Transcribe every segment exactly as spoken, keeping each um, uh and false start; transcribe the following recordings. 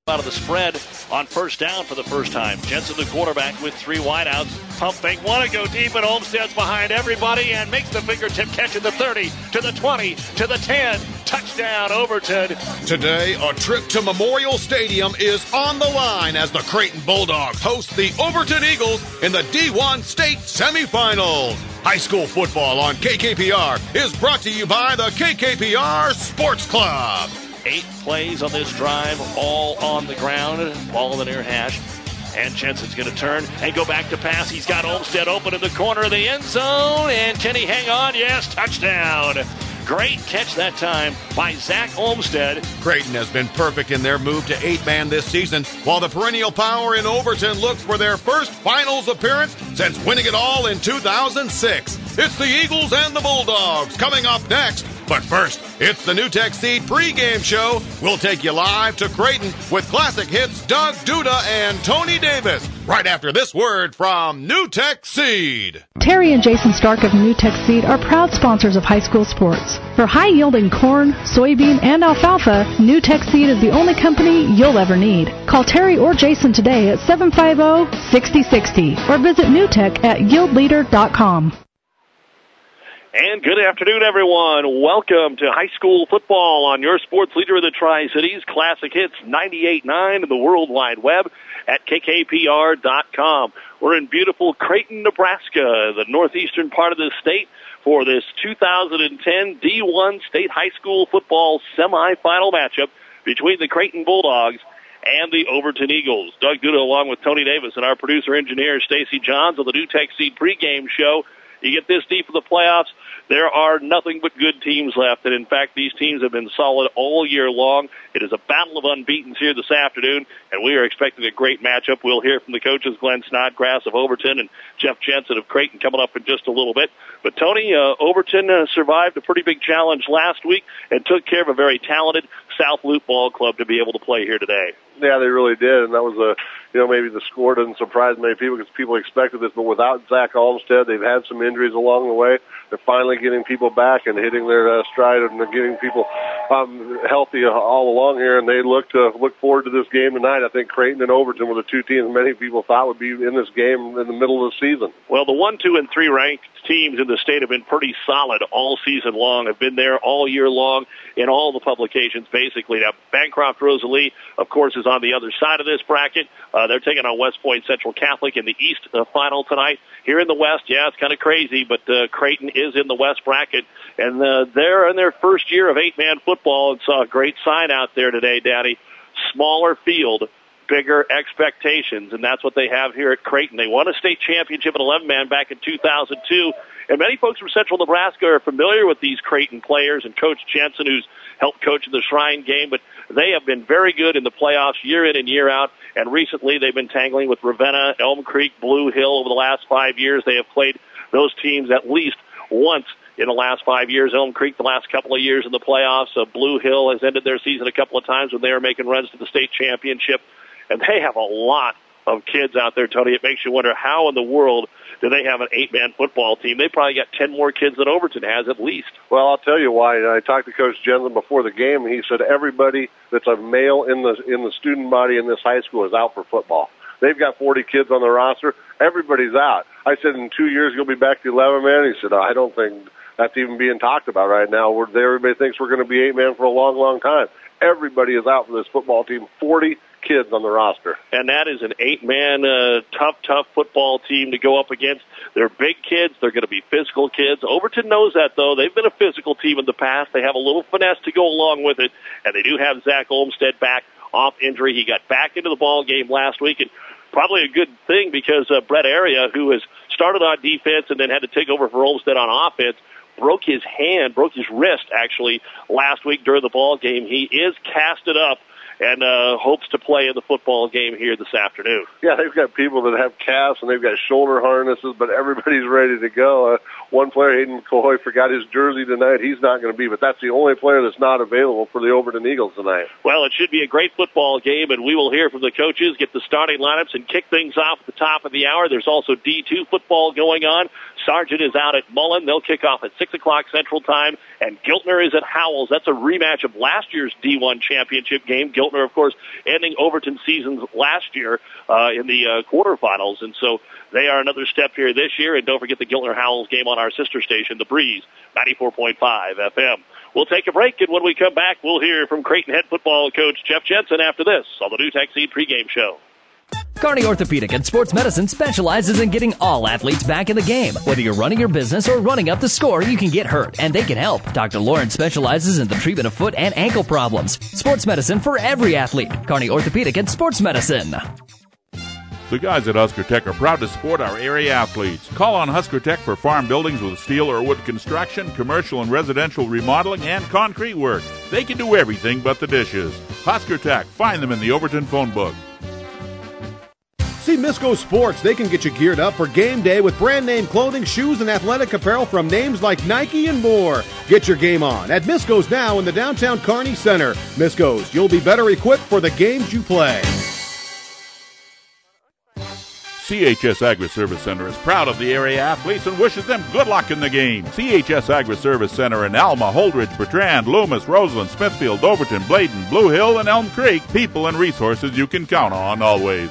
out of the spread on first down for the first time. Jensen, the quarterback, with three wideouts. Pump fake, want to go deep, and Olmstead's behind everybody and makes the fingertip catch at the thirty, to the twenty, to the ten. Touchdown, Overton. Today, a trip to Memorial Stadium is on the line as the Creighton Bulldogs host the Overton Eagles in the D one state semifinals. High school football on K K P R is brought to you by the K K P R Sports Club. Eight plays on this drive, all on the ground, ball in the near hash. And Jensen's going to turn and go back to pass. He's got Olmstead open in the corner of the end zone. And can he hang on? Yes, touchdown. Great catch that time by Zach Olmstead. Creighton has been perfect in their move to eight-man this season, while the perennial power in Overton looks for their first finals appearance since winning it all in two thousand six. It's the Eagles and the Bulldogs coming up next. But first, it's the NewTek Seed pregame show. We'll take you live to Creighton with classic hits Doug Duda and Tony Davis. Right after this word from NewTek Seed. Terry and Jason Stark of NewTek Seed are proud sponsors of high school sports. For high-yielding corn, soybean, and alfalfa, NewTek Seed is the only company you'll ever need. Call Terry or Jason today at seven five zero, six zero six zero or visit newtek at yield leader dot com. And good afternoon, everyone. Welcome to high school football on your sports leader of the Tri-Cities, Classic Hits ninety-eight point nine and the World Wide Web at K K P R dot com. We're in beautiful Creighton, Nebraska, the northeastern part of the state, for this two thousand ten D one State High School Football semifinal matchup between the Creighton Bulldogs and the Overton Eagles. Doug Duda along with Tony Davis and our producer-engineer Stacy Johns on the NewTek Seed pregame show. You get this deep in the playoffs, there are nothing but good teams left. And, in fact, these teams have been solid all year long. It is a battle of unbeatens here this afternoon, and we are expecting a great matchup. We'll hear from the coaches, Glenn Snodgrass of Overton and Jeff Jensen of Creighton, coming up in just a little bit. But, Tony, uh, Overton uh, survived a pretty big challenge last week and took care of a very talented South Loop Ball Club to be able to play here today. Yeah, they really did, and that was a, you know, maybe the score doesn't surprise many people because people expected this, but without Zach Olmstead, they've had some injuries along the way. They're finally getting people back and hitting their uh, stride, and they're getting people um, healthy all along here, and they look to look forward to this game tonight. I think Creighton and Overton were the two teams many people thought would be in this game in the middle of the season. Well, the one, two, and three ranked teams in the state have been pretty solid all season long, have been there all year long in all the publications, basically. Now, Bancroft Rosalie, of course, is on the other side of this bracket. Uh, they're taking on West Point Central Catholic in the East uh, final tonight. Here in the West, yeah, it's kind of crazy, but uh, Creighton is in the West bracket, and uh, they're in their first year of eight-man football, and saw a great sign out there today, Daddy. Smaller field, bigger expectations, and that's what they have here at Creighton. They won a state championship at eleven-man back in two thousand two, and many folks from Central Nebraska are familiar with these Creighton players and Coach Jensen, who's helped coach in the Shrine game, but they have been very good in the playoffs year in and year out, and recently they've been tangling with Ravenna, Elm Creek, Blue Hill over the last five years. They have played those teams at least once in the last five years. Elm Creek the last couple of years in the playoffs. Uh, Blue Hill has ended their season a couple of times when they were making runs to the state championship, and they have a lot of kids out there, Tony. It makes you wonder how in the world do they have an eight-man football team. They probably got ten more kids than Overton has at least. Well, I'll tell you why. I talked to Coach Jensen before the game, and he said everybody that's a male in the in the student body in this high school is out for football. They've got forty kids on the roster. Everybody's out. I said, in two years you'll be back to eleven-man? He said, I don't think that's even being talked about right now. We're, everybody thinks we're going to be eight-man for a long, long time. Everybody is out for this football team. forty kids on the roster. And that is an eight-man, uh, tough, tough football team to go up against. They're big kids. They're going to be physical kids. Overton knows that, though. They've been a physical team in the past. They have a little finesse to go along with it, and they do have Zach Olmstead back off injury. He got back into the ball game last week, and probably a good thing because uh, Brett Area, who has started on defense and then had to take over for Olmstead on offense, broke his hand, broke his wrist, actually, last week during the ball game. He is casted up and uh, hopes to play in the football game here this afternoon. Yeah, they've got people that have casts and they've got shoulder harnesses, but everybody's ready to go. Uh, one player, Hayden Coy, forgot his jersey tonight. He's not going to be, but that's the only player that's not available for the Overton Eagles tonight. Well, it should be a great football game, and we will hear from the coaches, get the starting lineups, and kick things off at the top of the hour. There's also D two football going on. Sargent is out at Mullen. They'll kick off at six o'clock Central Time. And Giltner is at Howells. That's a rematch of last year's D one championship game. Giltner, of course, ending Overton seasons last year uh, in the uh, quarterfinals. And so they are another step here this year. And don't forget the Giltner-Howells game on our sister station, The Breeze, ninety-four point five F M. We'll take a break, and when we come back, we'll hear from Creighton head football coach Jeff Jensen after this on the NewTek Seed pregame show. Kearney Orthopedic and Sports Medicine specializes in getting all athletes back in the game. Whether you're running your business or running up the score, you can get hurt, and they can help. Doctor Lawrence specializes in the treatment of foot and ankle problems. Sports medicine for every athlete. Kearney Orthopedic and Sports Medicine. The guys at Husker Tech are proud to support our area athletes. Call on Husker Tech for farm buildings with steel or wood construction, commercial and residential remodeling, and concrete work. They can do everything but the dishes. Husker Tech. Find them in the Overton phone book. See Misco Sports. They can get you geared up for game day with brand name clothing, shoes, and athletic apparel from names like Nike and more. Get your game on at Misco's now in the downtown Kearney Center. Misco's, you'll be better equipped for the games you play. C H S Agri-Service Center is proud of the area athletes and wishes them good luck in the game. C H S Agri-Service Center in Alma, Holdridge, Bertrand, Loomis, Roseland, Smithfield, Overton, Bladen, Blue Hill, and Elm Creek. People and resources you can count on always.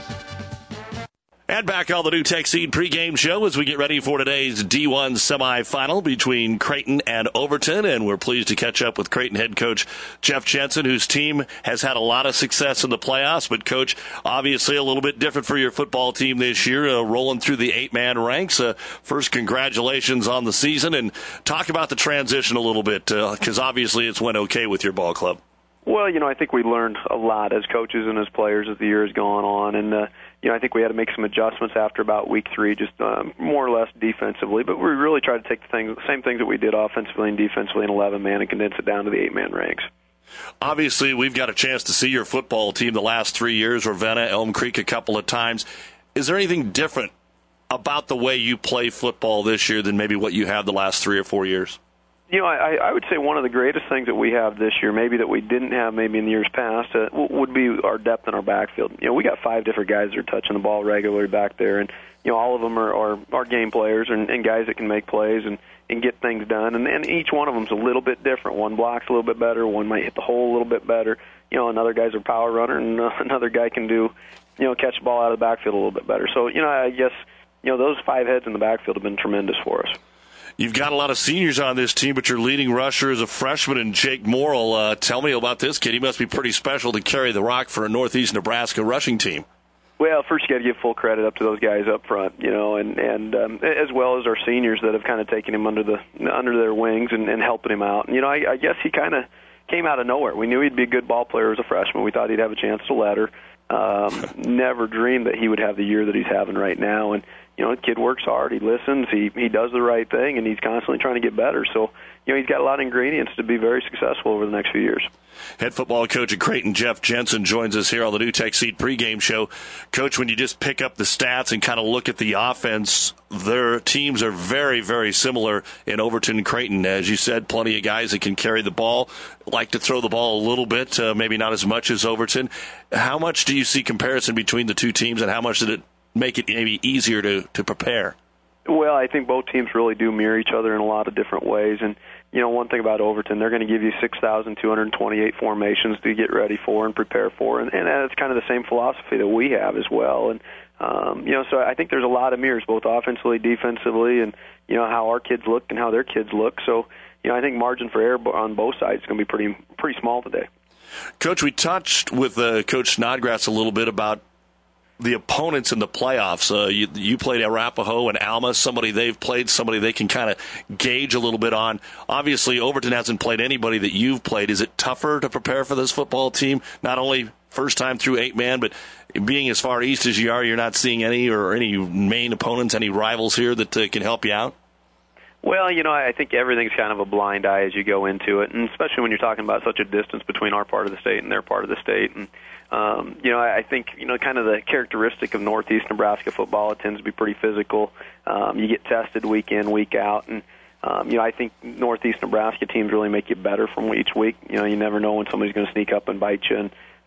And back on the NewTek Seed pregame show as we get ready for today's D one semifinal between Creighton and Overton. And we're pleased to catch up with Creighton head coach Jeff Jensen, whose team has had a lot of success in the playoffs. But, Coach, obviously a little bit different for your football team this year, uh, rolling through the eight-man ranks. Uh, first, congratulations on the season. And talk about the transition a little bit, because uh, obviously it's went okay with your ball club. Well, you know, I think we learned a lot as coaches and as players as the year has gone on. And, uh, you know, I think we had to make some adjustments after about week three, just um, more or less defensively. But we really tried to take the things, the same things that we did offensively and defensively in eleven-man and condense it down to the eight-man ranks. Obviously, we've got a chance to see your football team the last three years, Ravenna, Elm Creek a couple of times. Is there anything different about the way you play football this year than maybe what you have the last three or four years? You know, I, I would say one of the greatest things that we have this year, maybe that we didn't have maybe in the years past, uh, would be our depth in our backfield. You know, we got five different guys that are touching the ball regularly back there, and, you know, all of them are, are, are game players and, and guys that can make plays and, and get things done. And, and each one of them is a little bit different. One blocks a little bit better. One might hit the hole a little bit better. You know, another guy's a power runner, and uh, another guy can do, you know, catch the ball out of the backfield a little bit better. So, you know, I guess, you know, those five heads in the backfield have been tremendous for us. You've got a lot of seniors on this team, but your leading rusher is a freshman in Jake Morrill. Uh, tell me about this kid. He must be pretty special to carry the rock for a Northeast Nebraska rushing team. Well, first you got to give full credit up to those guys up front, you know, and and um, as well as our seniors that have kind of taken him under the under their wings and, and helping him out. And, you know, I, I guess he kind of came out of nowhere. We knew he'd be a good ball player as a freshman. We thought he'd have a chance to ladder. Um, never dreamed that he would have the year that he's having right now. And you know, the kid works hard. He listens. He he does the right thing, and he's constantly trying to get better. So, you know, he's got a lot of ingredients to be very successful over the next few years. Head football coach at Creighton, Jeff Jensen, joins us here on the NewTek Seed pregame show. Coach, when you just pick up the stats and kind of look at the offense, their teams are very, very similar in Overton and Creighton. As you said, plenty of guys that can carry the ball, like to throw the ball a little bit, uh, maybe not as much as Overton. How much do you see comparison between the two teams, and how much did it make it maybe easier to, to prepare? Well, I think both teams really do mirror each other in a lot of different ways. And, you know, one thing about Overton, they're going to give you six thousand two hundred twenty-eight formations to get ready for and prepare for. And, and that's kind of the same philosophy that we have as well. And, um, you know, so I think there's a lot of mirrors, both offensively, defensively, and, you know, how our kids look and how their kids look. So, you know, I think margin for error on both sides is going to be pretty pretty small today. Coach, we touched with uh, Coach Snodgrass a little bit about the opponents in the playoffs. Uh, you, you played Arapahoe and Alma, somebody they've played, somebody they can kind of gauge a little bit on. Obviously, Overton hasn't played anybody that you've played. Is it tougher to prepare for this football team? Not only first time through eight-man, but being as far east as you are, you're not seeing any or any main opponents, any rivals here that uh, can help you out? Well, you know, I think everything's kind of a blind eye as you go into it, and especially when you're talking about such a distance between our part of the state and their part of the state. And, um, you know, I think, you know, kind of the characteristic of Northeast Nebraska football, it tends to be pretty physical. Um, you get tested week in, week out, and, um, you know, I think Northeast Nebraska teams really make you better from each week. You know, you never know when somebody's going to sneak up and bite you. And,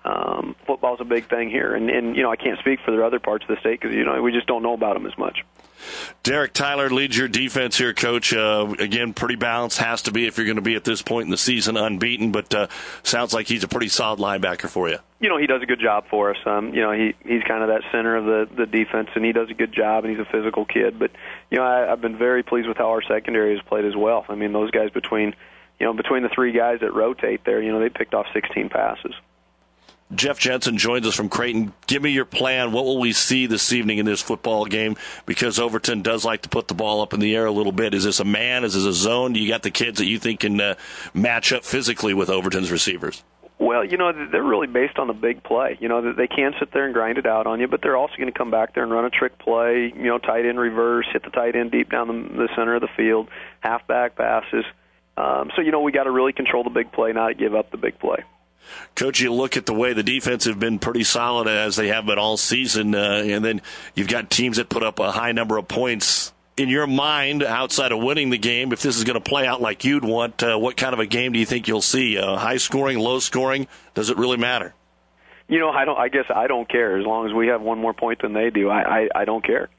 um, football's a big thing here. And, and, you know, I can't speak for the other parts of the state because, you know, we just don't know about them as much. Derek Tyler leads your defense here, Coach. Uh, again, pretty balanced. Has to be if you're going to be at this point in the season unbeaten, but uh, sounds like he's a pretty solid linebacker for you. You know, he does a good job for us. Um, you know, he he's kind of that center of the, the defense, and he does a good job, and he's a physical kid. But, you know, I, I've been very pleased with how our secondary has played as well. I mean, those guys between, you know, between the three guys that rotate there, you know, they picked off sixteen passes. Jeff Jensen joins us from Creighton. Give me your plan. What will we see this evening in this football game? Because Overton does like to put the ball up in the air a little bit. Is this a man? Is this a zone? Do you got the kids that you think can uh, match up physically with Overton's receivers? Well, you know, they're really based on the big play. You know, they can sit there and grind it out on you, but they're also going to come back there and run a trick play, you know, tight end reverse, hit the tight end deep down the, the center of the field, halfback passes. Um, so, you know, we got to really control the big play, not give up the big play. Coach, you look at the way the defense have been pretty solid as they have been all season, uh, and then you've got teams that put up a high number of points. In your mind, outside of winning the game, if this is going to play out like you'd want, uh, what kind of a game do you think you'll see? Uh, high scoring, low scoring? Does it really matter? You know, I don't. I guess I don't care as long as we have one more point than they do. I, I, I don't care.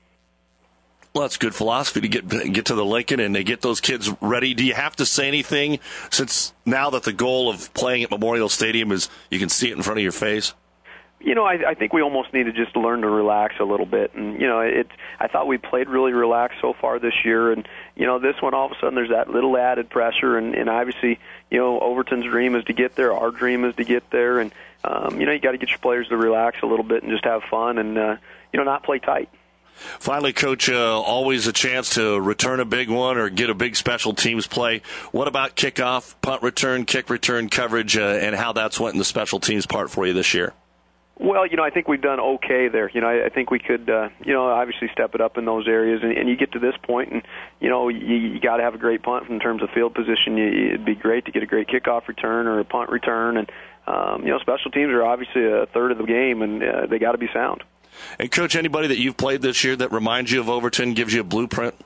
Well, that's good philosophy to get get to the Lincoln and they get those kids ready. Do you have to say anything since now that the goal of playing at Memorial Stadium is you can see it in front of your face? You know, I, I think we almost need to just learn to relax a little bit. And, you know, it. I thought we played really relaxed so far this year. And, you know, this one, all of a sudden, there's that little added pressure. And, and obviously, you know, Overton's dream is to get there. Our dream is to get there. And, um, you know, you got to get your players to relax a little bit and just have fun and, uh, you know, not play tight. Finally, Coach, uh, always a chance to return a big one or get a big special teams play. What about kickoff, punt return, kick return coverage, uh, and how that's went in the special teams part for you this year? Well, you know, I think we've done okay there. You know, I, I think we could, uh, you know, obviously step it up in those areas. And, and you get to this point, and you know, you, you got to have a great punt in terms of field position. You, it'd be great to get a great kickoff return or a punt return, and um, you know, special teams are obviously a third of the game, and uh, they got to be sound. And, Coach, anybody that you've played this year that reminds you of Overton, gives you a blueprint?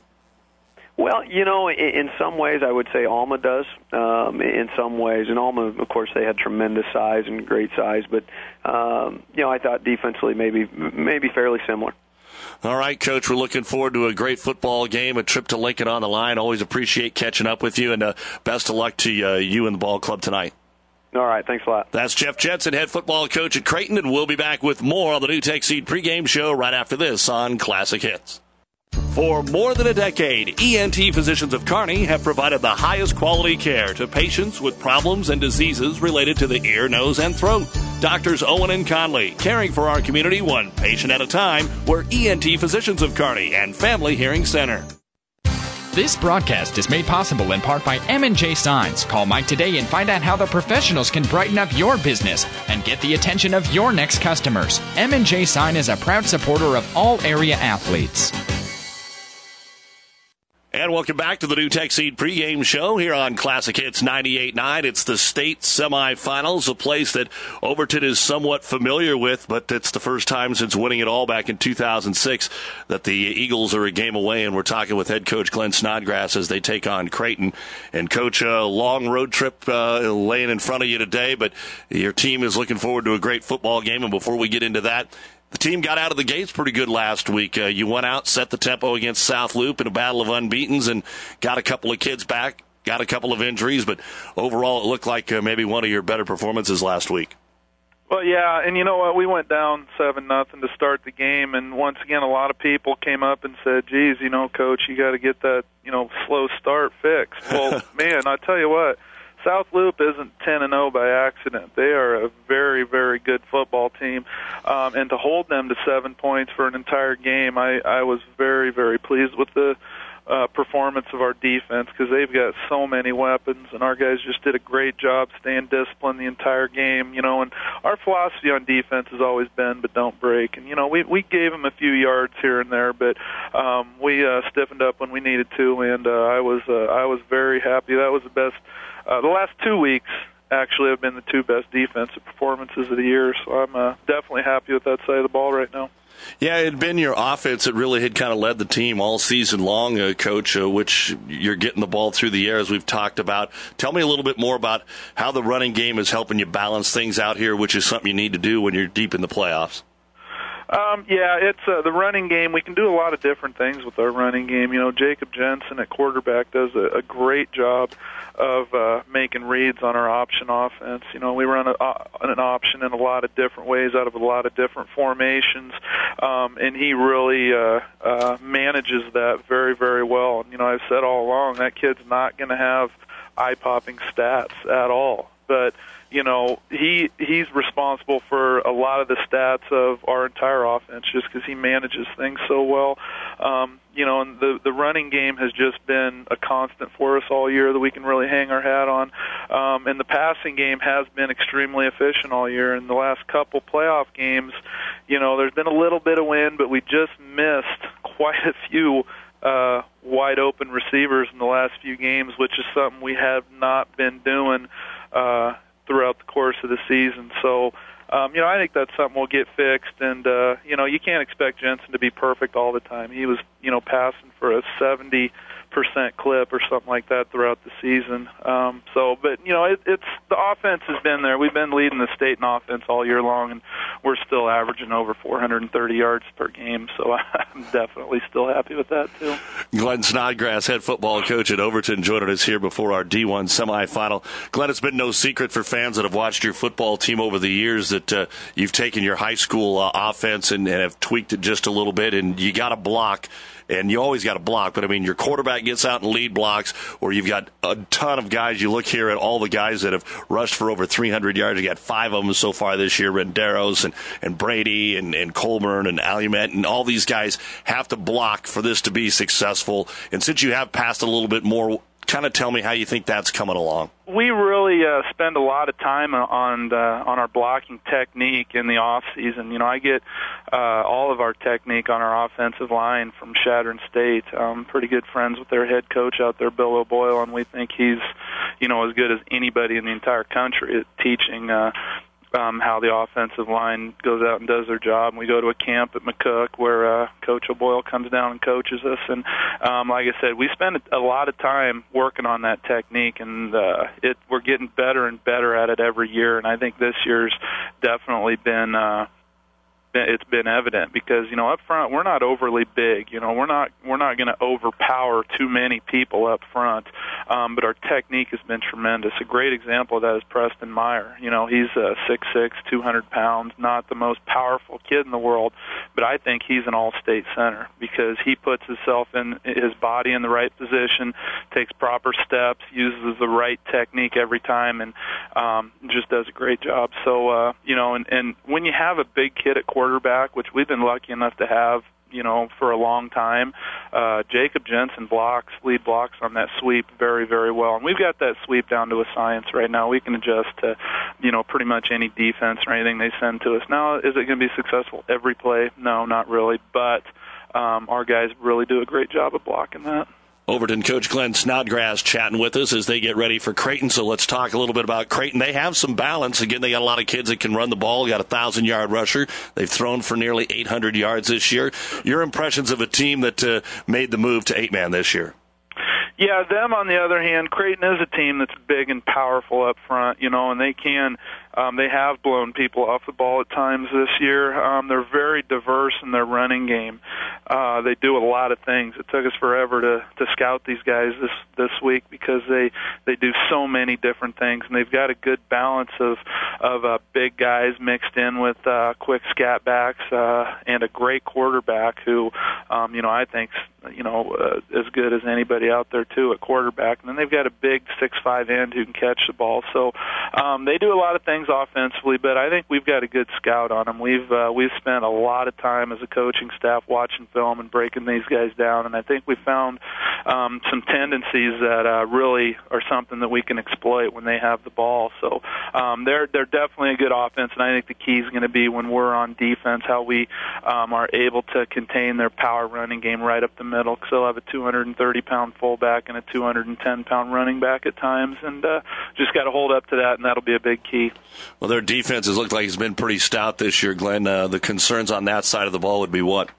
Well, you know, in, in some ways I would say Alma does, um, in some ways. And Alma, of course, they had tremendous size and great size. But, um, you know, I thought defensively maybe maybe fairly similar. All right, Coach, we're looking forward to a great football game, a trip to Lincoln on the line. Always appreciate catching up with you, and uh, best of luck to uh, you and the ball club tonight. All right, thanks a lot. That's Jeff Jensen, head football coach at Creighton, and we'll be back with more on the New Tech Seed pregame show right after this on Classic Hits. For more than a decade, E N T Physicians of Kearney have provided the highest quality care to patients with problems and diseases related to the ear, nose, and throat. Doctors Owen and Conley, caring for our community one patient at a time. We're E N T Physicians of Kearney and Family Hearing Center. This broadcast is made possible in part by M and J Signs. Call Mike today and find out how the professionals can brighten up your business and get the attention of your next customers. M and J Sign is a proud supporter of all area athletes. And welcome back to the New Tech Seed pregame show here on Classic Hits ninety-eight point nine. It's the state semifinals, a place that Overton is somewhat familiar with, but it's the first time since winning it all back in two thousand six that the Eagles are a game away, and we're talking with head coach Glenn Snodgrass as they take on Creighton. And, Coach, a long road trip uh, laying in front of you today, but your team is looking forward to a great football game. And before we get into that, the team got out of the gates pretty good last week. Uh, you went out, set the tempo against South Loop in a battle of unbeatens, and got a couple of kids back, got a couple of injuries, but overall it looked like uh, maybe one of your better performances last week. Well, yeah, and you know what? We went down seven nothing to start the game, and once again, a lot of people came up and said, "Geez, you know, Coach, you got to get that, you know, slow start fixed." Well, man, I tell you what. South Loop isn't ten and oh by accident. They are a very, very good football team. Um, and to hold them to seven points for an entire game, I, I was very, very pleased with the uh, performance of our defense because they've got so many weapons, and our guys just did a great job staying disciplined the entire game. You know, and our philosophy on defense has always been, but don't break. And, you know, we, we gave them a few yards here and there, but um, we uh, stiffened up when we needed to, and uh, I was uh, I was very happy. That was the best. Uh, the last two weeks, actually have been the two best defensive performances of the year. So I'm uh, definitely happy with that side of the ball right now. Yeah, it had been your offense that really had kind of led the team all season long, uh, Coach, uh, which you're getting the ball through the air, as we've talked about. Tell me a little bit more about how the running game is helping you balance things out here, which is something you need to do when you're deep in the playoffs. Um, yeah, it's uh, the running game. We can do a lot of different things with our running game. You know, Jacob Jensen at quarterback does a, a great job of uh, making reads on our option offense. You know, we run a, uh, an option in a lot of different ways out of a lot of different formations, um, and he really uh, uh, manages that very, very well. And, you know, I've said all along that kid's not going to have eye-popping stats at all, but you know, he he's responsible for a lot of the stats of our entire offense just because he manages things so well. Um, you know, and the the running game has just been a constant for us all year that we can really hang our hat on. Um, and the passing game has been extremely efficient all year. In the last couple playoff games, you know, there's been a little bit of wind, but we just missed quite a few uh, wide open receivers in the last few games, which is something we have not been doing uh throughout the course of the season. So, um, you know, I think that's something we'll get fixed. And, uh, you know, you can't expect Jensen to be perfect all the time. He was, you know, passing for a seventy percent clip or something like that throughout the season. Um, so, but, you know, it, it's the offense has been there. We've been leading the state in offense all year long, and we're still averaging over four hundred thirty yards per game. So I'm definitely still happy with that, too. Glenn Snodgrass, head football coach at Overton, joining us here before our D one semifinal. Glenn, it's been no secret for fans that have watched your football team over the years that uh, you've taken your high school uh, offense and, and have tweaked it just a little bit, and you got to block. And you always got to block, but I mean, your quarterback gets out and lead blocks, or you've got a ton of guys. You look here at all the guys that have rushed for over three hundred yards. You got five of them so far this year: Renderos and, and Brady and, and Colburn and Alumet, and all these guys have to block for this to be successful. And since you have passed a little bit more, kind of tell me how you think that's coming along. We really uh, spend a lot of time on the, on our blocking technique in the off season. You know, I get uh, all of our technique on our offensive line from Chadron State. I'm pretty good friends with their head coach out there, Bill O'Boyle, and we think he's, you know, as good as anybody in the entire country at teaching uh, um, how the offensive line goes out and does their job. And we go to a camp at McCook where uh, Coach O'Boyle comes down and coaches us. And um, like I said, we spend a lot of time working on that technique, and uh, it we're getting better and better at it every year. And I think this year's definitely been uh, it's been evident because, you know, up front we're not overly big. You know, we're not we're not going to overpower too many people up front, um, but our technique has been tremendous. A great example of that is Preston Meyer. You know, he's uh, six six, two hundred pounds, not the most powerful kid in the world, but I think he's an all-state center because he puts himself in his body in the right position, takes proper steps, uses the right technique every time, and um, just does a great job. So, uh, you know, and, and when you have a big kid at quarterback, which we've been lucky enough to have, you know, for a long time, uh, Jacob Jensen blocks, lead blocks on that sweep very, very well. And we've got that sweep down to a science right now. We can adjust to, you know, pretty much any defense or anything they send to us. Now, is it going to be successful every play? No, not really. But um, our guys really do a great job of blocking that. Overton coach Glenn Snodgrass chatting with us as they get ready for Creighton. So let's talk a little bit about Creighton. They have some balance. Again, they got a lot of kids that can run the ball. Got a thousand-yard rusher. They've thrown for nearly eight hundred yards this year. Your impressions of a team that uh, made the move to eight-man this year? Yeah, them, on the other hand, Creighton is a team that's big and powerful up front, you know, and they can, um, they have blown people off the ball at times this year. Um, they're very diverse in their running game. Uh, they do a lot of things. It took us forever to, to scout these guys this, this week because they, they do so many different things, and they've got a good balance of, of uh, big guys mixed in with uh, quick scat backs uh, and a great quarterback who, um, you know, I think's, you know, uh, as good as anybody out there, too, at quarterback. And then they've got a big six five end who can catch the ball. So um, they do a lot of things. things offensively, but I think we've got a good scout on them. We've uh, we've spent a lot of time as a coaching staff watching film and breaking these guys down, and I think we found um, some tendencies that uh, really are something that we can exploit when they have the ball. So um, they're they're definitely a good offense, and I think the key is going to be when we're on defense how we um, are able to contain their power running game right up the middle, because they'll have a two hundred thirty pound fullback and a two hundred ten pound running back at times, and uh, just got to hold up to that, and that'll be a big key. Well, their defense has looked like it's been pretty stout this year, Glenn. Uh, the concerns on that side of the ball would be what?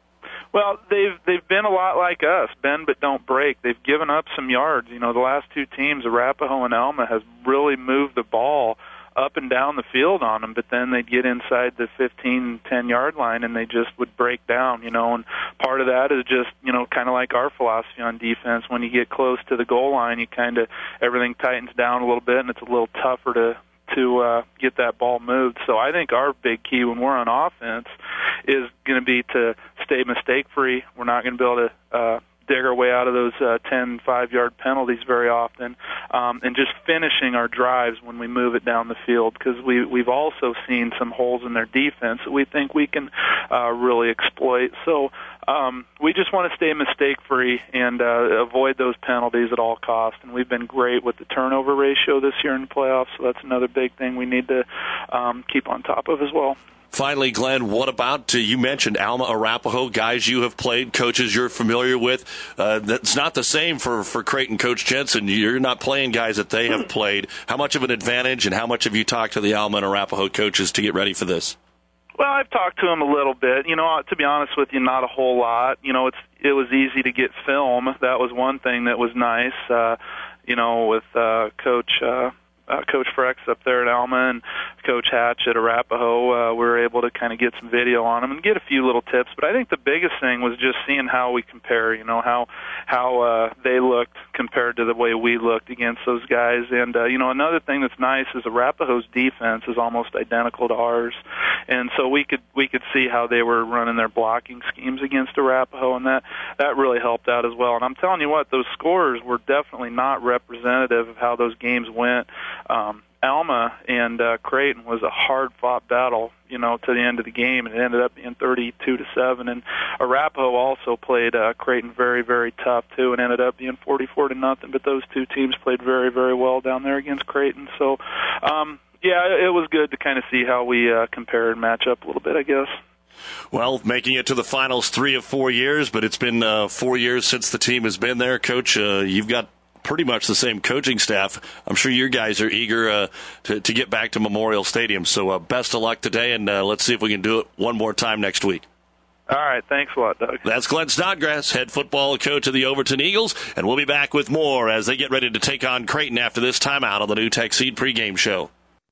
Well, they've they've been a lot like us, bend but don't break. They've given up some yards. You know, the last two teams, Arapahoe and Alma, has really moved the ball up and down the field on them, but then they'd get inside the fifteen, ten-yard line, and they just would break down, you know, and part of that is just, you know, kind of like our philosophy on defense. When you get close to the goal line, you kind of, everything tightens down a little bit, and it's a little tougher to to uh, get that ball moved. So I think our big key when we're on offense is going to be to stay mistake-free. We're not going to be able to uh, dig our way out of those uh, ten, five-yard penalties very often, um, and just finishing our drives when we move it down the field, because we, we've also seen some holes in their defense that we think we can uh, really exploit. So um, we just want to stay mistake-free and uh, avoid those penalties at all costs, and we've been great with the turnover ratio this year in the playoffs, so that's another big thing we need to um, keep on top of as well. Finally, Glenn, what about, uh, you mentioned Alma, Arapahoe, guys you have played, coaches you're familiar with. Uh, that's not the same for, for Creighton Coach Jensen. You're not playing guys that they have played. How much of an advantage, and how much have you talked to the Alma and Arapahoe coaches to get ready for this? Well, I've talked to them a little bit. You know, to be honest with you, not a whole lot. You know, it's it was easy to get film. That was one thing that was nice. Uh, you know, with uh, Coach uh, uh, Coach Frex up there at Alma and Coach Hatch at Arapahoe, uh, we were able to kind of get some video on them and get a few little tips. But I think the biggest thing was just seeing how we compare. You know, how how uh, they looked compared to the way we looked against those guys. And uh, you know, another thing that's nice is Arapahoe's defense is almost identical to ours. And so we could we could see how they were running their blocking schemes against Arapahoe, and that that really helped out as well. And I'm telling you what, those scores were definitely not representative of how those games went. Um, Alma and uh, Creighton was a hard-fought battle, you know, to the end of the game, and it ended up being thirty-two to seven. And Arapahoe also played uh, Creighton very, very tough too, and ended up being forty-four to nothing. But those two teams played very, very well down there against Creighton. So. Um, Yeah, it was good to kind of see how we uh, compare and match up a little bit, I guess. Well, making it to the finals three of four years, but it's been uh, four years since the team has been there. Coach, uh, you've got pretty much the same coaching staff. I'm sure your guys are eager uh, to, to get back to Memorial Stadium. So uh, best of luck today, and uh, let's see if we can do it one more time next week. All right, thanks a lot, Doug. That's Glenn Snodgrass, head football coach of the Overton Eagles, and we'll be back with more as they get ready to take on Creighton after this timeout on the New Tech Seed pregame show.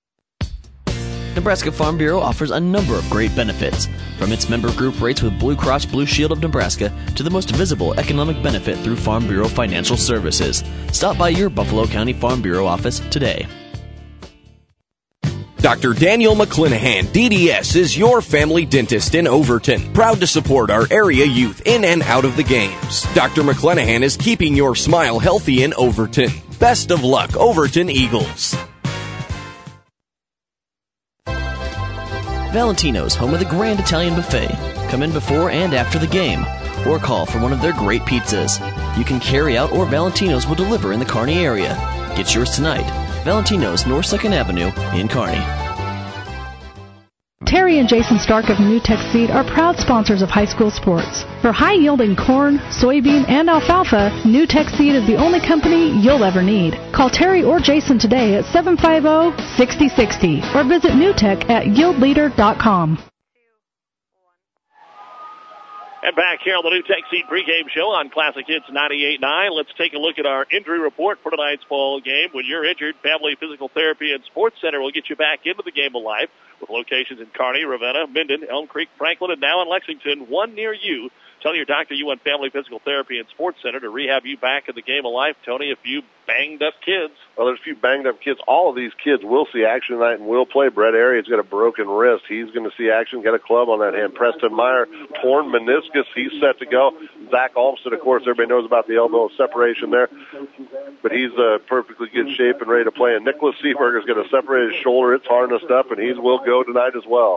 Nebraska Farm Bureau offers a number of great benefits, from its member group rates with Blue Cross Blue Shield of Nebraska to the most visible economic benefit through Farm Bureau Financial Services. Stop by your Buffalo County Farm Bureau office today. Doctor Daniel McClanahan, D D S, is your family dentist in Overton, proud to support our area youth in and out of the games. Doctor McClanahan is keeping your smile healthy in Overton. Best of luck, Overton Eagles. Valentino's, home of the Grand Italian Buffet. Come in before and after the game, or call for one of their great pizzas. You can carry out, or Valentino's will deliver in the Kearney area. Get yours tonight. Valentino's, North second Avenue in Kearney. Terry and Jason Stark of New Tech Seed are proud sponsors of high school sports. For high-yielding corn, soybean, and alfalfa, New Tech Seed is the only company you'll ever need. Call Terry or Jason today at seven five zero, six zero six zero or visit newtech at yield leader dot com. And back here on the New Tech Seed pregame show on Classic Hits ninety-eight point nine, let's take a look at our injury report for tonight's ball game. When you're injured, Family Physical Therapy and Sports Center will get you back into the game of life with locations in Kearney, Ravenna, Minden, Elm Creek, Franklin, and now in Lexington, one near you. Tell your doctor you want Family Physical Therapy and Sports Center to rehab you back in the game of life. Tony, a few banged-up kids. Well, there's a few banged-up kids. All of these kids will see action tonight and will play. Brett Arias got a broken wrist. He's going to see action, got a club on that hand. Preston Meyer, torn meniscus. He's set to go. Zach Olmsted, of course, everybody knows about the elbow separation there. but he's uh, perfectly good shape and ready to play. And Nicholas Seaberger is going to separate his shoulder. It's harnessed up, and he will go tonight as well.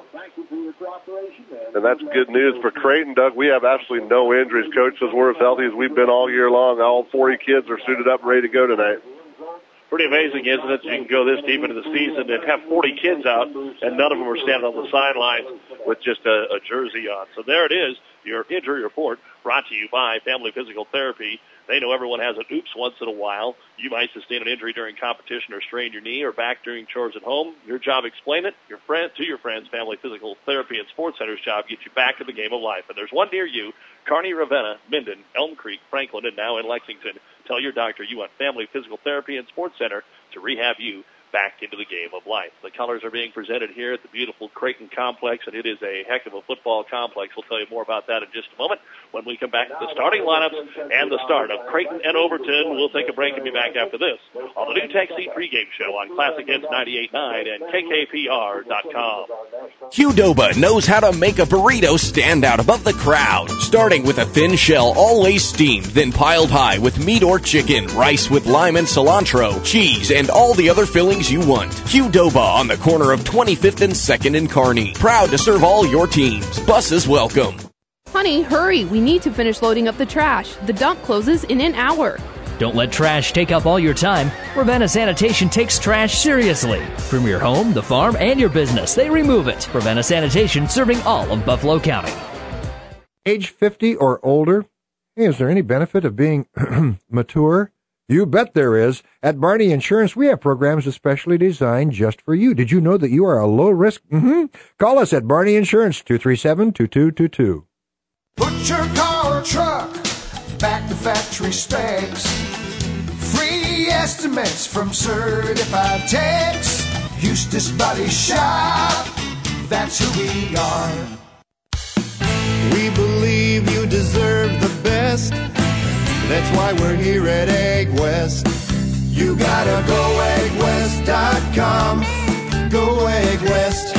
And that's good news for Creighton, Doug. We have absolutely no injuries. Coach says we're as healthy as we've been all year long. All forty kids are suited up and ready to go tonight. Pretty amazing, isn't it? You can go this deep into the season and have forty kids out, and none of them are standing on the sidelines with just a, a jersey on. So there it is, your injury report, brought to you by Family Physical Therapy. They know everyone has an oops once in a while. You might sustain an injury during competition or strain your knee or back during chores at home. Your job, explain it. Your friend, to your friends, Family Physical Therapy and Sports Center's job, get you back in the game of life. And there's one near you, Kearney, Ravenna, Minden, Elm Creek, Franklin, and now in Lexington. Tell your doctor you want Family Physical Therapy and Sports Center to rehab you back into the game of life. The colors are being presented here at the beautiful Creighton Complex, and it is a heck of a football complex. We'll tell you more about that in just a moment when we come back to the starting lineups and the start of Creighton and Overton. We'll take a break and be back after this on the New Tech Seed pregame show on Classic Hits ninety-eight point nine and K K P R dot com. Qdoba knows how to make a burrito stand out above the crowd. Starting with a thin shell, always steamed, then piled high with meat or chicken, rice with lime and cilantro, cheese, and all the other fillings you want. Qdoba on the corner of twenty-fifth and second in Kearney. Proud to serve all your teams. Buses welcome. Honey, hurry. We need to finish loading up the trash. The dump closes in an hour. Don't let trash take up all your time. Ravenna Sanitation takes trash seriously. From your home, the farm, and your business, they remove it. Ravenna Sanitation, serving all of Buffalo County. Age fifty or older? Hey, is there any benefit of being mature? You bet there is. At Barney Insurance, we have programs especially designed just for you. Did you know that you are a low risk? Mm-hmm. Call us at Barney Insurance, two three seven, two two two two. Put your car or truck back to factory specs. Free estimates from certified techs. Eustace Body Shop, that's who we are. We believe you deserve the best. That's why we're here at Egg West. You gotta go egg west dot com. Go Egg West.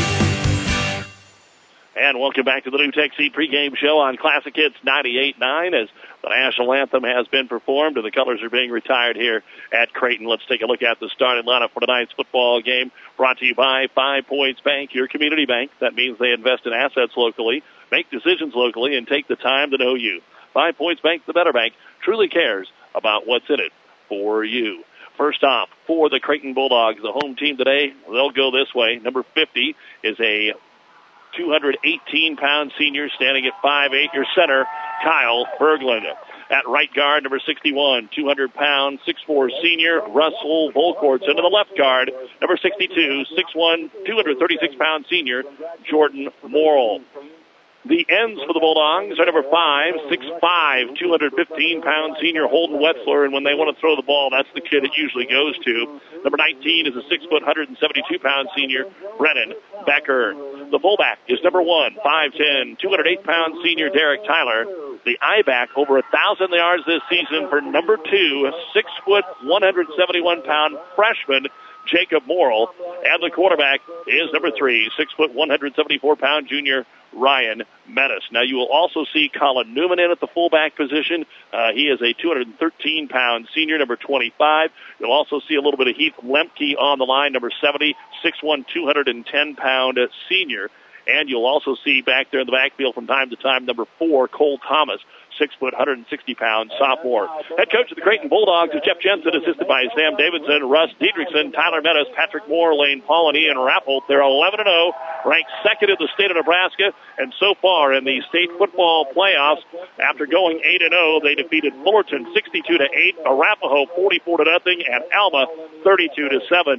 And welcome back to the New Tech Seed pregame show on Classic Hits ninety-eight point nine as the national anthem has been performed and the colors are being retired here at Creighton. Let's take a look at the starting lineup for tonight's football game, brought to you by Five Points Bank, your community bank. That means they invest in assets locally, make decisions locally, and take the time to know you. Five Points Bank, the better bank, truly cares about what's in it for you. First off, for the Creighton Bulldogs, the home team today, they'll go this way. Number fifty is a two hundred eighteen pound senior standing at five eight, your center, Kyle Berglund. At right guard, number sixty-one, two hundred pound, six four senior, Russell Volkorts. Into the left guard, number sixty-two, six one, two hundred thirty-six pound senior, Jordan Morrill. The ends for the Bulldogs are number five, six five, two hundred fifteen pound senior Holden Wetzler, and when they want to throw the ball, that's the kid it usually goes to. Number nineteen is a six foot, one hundred seventy-two pound senior Brennan Becker. The fullback is number one, five ten, two hundred eight pound senior Derek Tyler. The I-back over one thousand yards this season for number two, six foot, one hundred seventy-one pound freshman Jacob Morrill. And the quarterback is number three, six foot, one hundred seventy-four pound junior Ryan Menace. Now, you will also see Colin Newman in at the fullback position. Uh, he is a two hundred thirteen pound senior, number twenty-five. You'll also see a little bit of Heath Lemke on the line, number seventy, six one, two hundred ten pound senior. And you'll also see back there in the backfield from time to time, number four, Cole Thomas, six foot, one hundred sixty pound sophomore. Head coach of the Creighton Bulldogs is Jeff Jensen, assisted by Sam Davidson, Russ Diedrichson, Tyler Menace, Patrick Moore, Lane Paul, and Ian Rappolt. They're eleven and oh, ranked second in the state of Nebraska, and so far in the state football playoffs, after going eight and oh, they defeated Fullerton sixty-two to eight, Arapahoe forty-four to nothing, and Alma thirty-two to seven.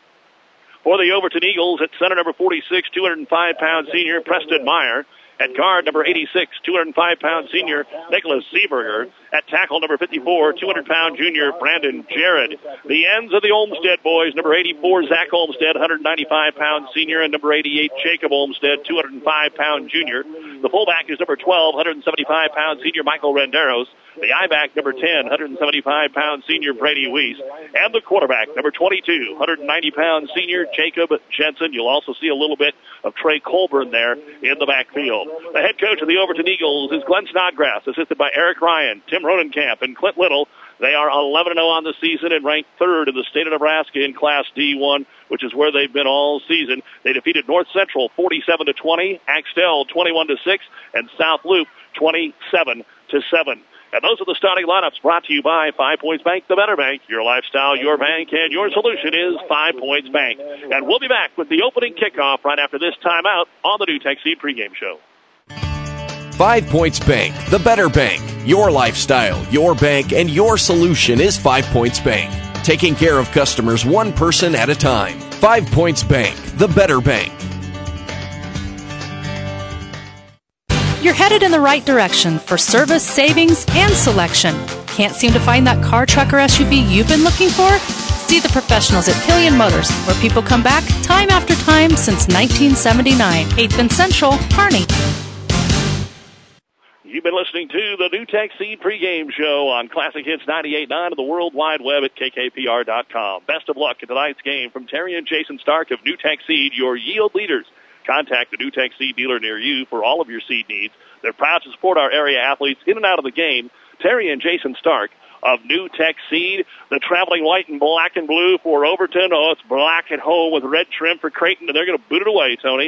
For the Overton Eagles, at center, number forty-six, two hundred five pound senior Preston Meyer. At guard, number eighty-six, two hundred five pound senior Nicholas Seaberger. At tackle, number fifty-four, two hundred pound junior Brandon Jarrett. The ends of the Olmsted boys, number eighty-four, Zach Olmsted, one hundred ninety-five pound senior, and number eighty-eight, Jacob Olmsted, two hundred five pound junior. The fullback is number twelve, one hundred seventy-five pound senior Michael Renderos. The I-back, number ten, one hundred seventy-five pound senior Brady Weiss. And the quarterback, number twenty-two, one hundred ninety pound senior Jacob Jensen. You'll also see a little bit of Trey Colburn there in the backfield. The head coach of the Overton Eagles is Glenn Snodgrass, assisted by Eric Ryan, Tim Ronenkamp, and Clint Little. They are eleven and oh on the season and ranked third in the state of Nebraska in Class D one, which is where they've been all season. They defeated North Central forty-seven to twenty, Axtell twenty-one to six, and South Loop twenty-seven to seven. And those are the starting lineups brought to you by Five Points Bank, the better bank. Your lifestyle, your bank, and your solution is Five Points Bank. And we'll be back with the opening kickoff right after this timeout on the New Tech Seed pregame show. Five Points Bank, the better bank. Your lifestyle, your bank, and your solution is Five Points Bank. Taking care of customers one person at a time. Five Points Bank, the better bank. You're headed in the right direction for service, savings, and selection. Can't seem to find that car, truck, or S U V you've been looking for? See the professionals at Pillion Motors, where people come back time after time since nineteen seventy-nine. eighth and Central, Kearney. You've been listening to the New Tech Seed pregame show on Classic Hits ninety-eight point nine and the World Wide Web at K K P R dot com. Best of luck in tonight's game from Terry and Jason Stark of New Tech Seed, your yield leaders. Contact the New Tech Seed dealer near you for all of your seed needs. They're proud to support our area athletes in and out of the game. Terry and Jason Stark of New Tech Seed. The traveling white and black and blue for Overton. Oh, it's black at home with red trim for Creighton, and they're going to boot it away, Tony.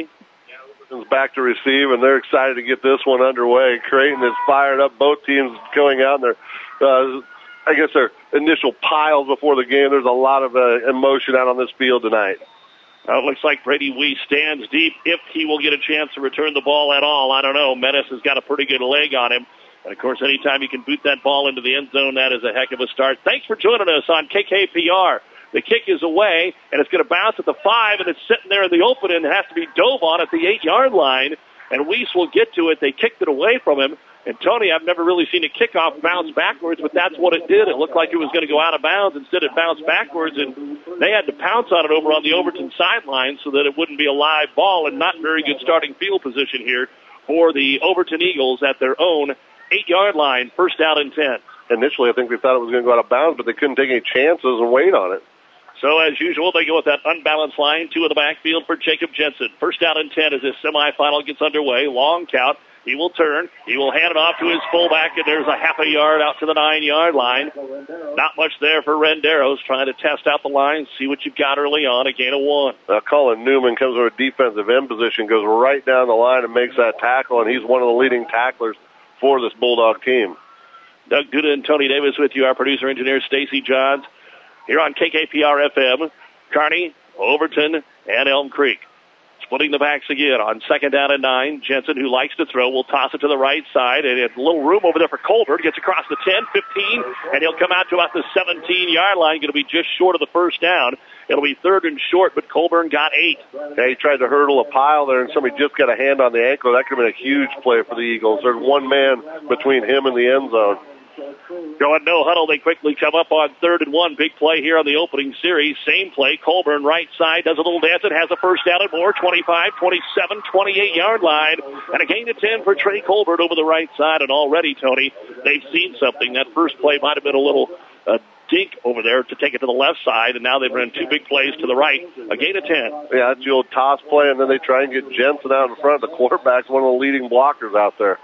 Back to receive, and they're excited to get this one underway. Creighton is fired up. Both teams going out, and they're, uh, I guess, their initial piles before the game. There's a lot of uh, emotion out on this field tonight. Uh, it looks like Brady Weiss stands deep if he will get a chance to return the ball at all. I don't know. Menace has got a pretty good leg on him. And, of course, anytime you can boot that ball into the end zone, that is a heck of a start. Thanks for joining us on K K P R. The kick is away, and it's going to bounce at the five, and it's sitting there in the open, and it has to be dove on at the eight-yard line. And Weiss will get to it. They kicked it away from him. And, Tony, I've never really seen a kickoff bounce backwards, but that's what it did. It looked like it was going to go out of bounds. Instead, it bounced backwards, and they had to pounce on it over on the Overton sideline so that it wouldn't be a live ball, and not very good starting field position here for the Overton Eagles at their own eight-yard line, first down and ten. Initially, I think they thought it was going to go out of bounds, but they couldn't take any chances and wait on it. So, as usual, they go with that unbalanced line, two in the backfield for Jacob Jensen. First down and ten as this semifinal gets underway. Long count. He will turn. He will hand it off to his fullback, and there's a half a yard out to the nine-yard line. Not much there for Renderos, trying to test out the line, see what you've got early on, a gain of one. Uh, Colin Newman comes over defensive end position, goes right down the line and makes that tackle, and he's one of the leading tacklers for this Bulldog team. Doug Duda and Tony Davis with you, our producer-engineer Stacy Johns, here on K K P R F M, Kearney, Overton, and Elm Creek. Splitting the backs again on second down and nine. Jensen, who likes to throw, will toss it to the right side. And a little room over there for Colbert. Gets across the ten, fifteen, and he'll come out to about the seventeen-yard line. Going to be just short of the first down. It'll be third and short, but Colburn got eight. Yeah, he tried to hurdle a pile there, and somebody just got a hand on the ankle. That could have been a huge play for the Eagles. There's one man between him and the end zone. Going no huddle, they quickly come up on third and one. Big play here on the opening series. Same play. Colburn right side does a little dance and has a first down and more. twenty-five, twenty-seven, twenty-eight-yard line. And a gain of ten for Trey Colbert over the right side. And already, Tony, they've seen something. That first play might have been a little uh, dink over there to take it to the left side. And now they've run two big plays to the right. A gain of ten. Yeah, that's the old toss play. And then they try and get Jensen out in front. The quarterback's one of the leading blockers out there.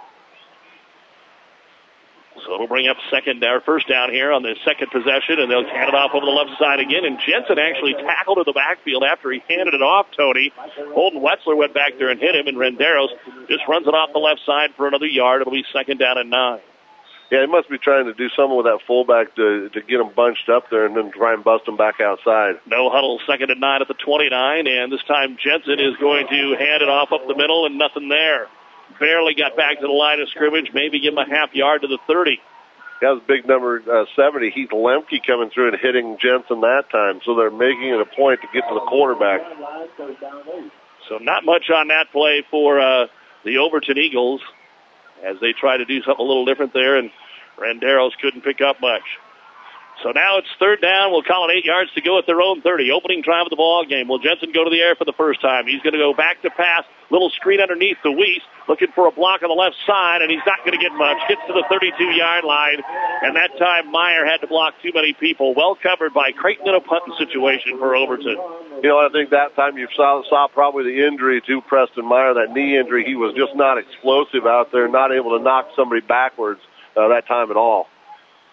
So it'll bring up second or first down here on the second possession, and they'll hand it off over the left side again. And Jensen actually tackled in the backfield after he handed it off, Tony. Holden Wetzler went back there and hit him, and Renderos just runs it off the left side for another yard. It'll be second down and nine. Yeah, he must be trying to do something with that fullback to to get him bunched up there and then try and bust him back outside. No huddle, second and nine at the twenty-nine, and this time Jensen is going to hand it off up the middle, and nothing there. Barely got back to the line of scrimmage, maybe give him a half yard to the thirty. That was big number uh, seventy, Heath Lemke, coming through and hitting Jensen that time. So they're making it a point to get to the quarterback. So not much on that play for uh, the Overton Eagles as they try to do something a little different there, and Renderos couldn't pick up much. So now it's third down. We'll call it eight yards to go at their own thirty. Opening drive of the ball game. Will Jensen go to the air for the first time? He's going to go back to pass. Little screen underneath the Weiss. Looking for a block on the left side, and he's not going to get much. Gets to the thirty-two-yard line, and that time Meyer had to block too many people. Well covered by Creighton in a punting situation for Overton. You know, I think that time you saw, saw probably the injury to Preston Meyer, that knee injury. He was just not explosive out there, not able to knock somebody backwards uh, that time at all.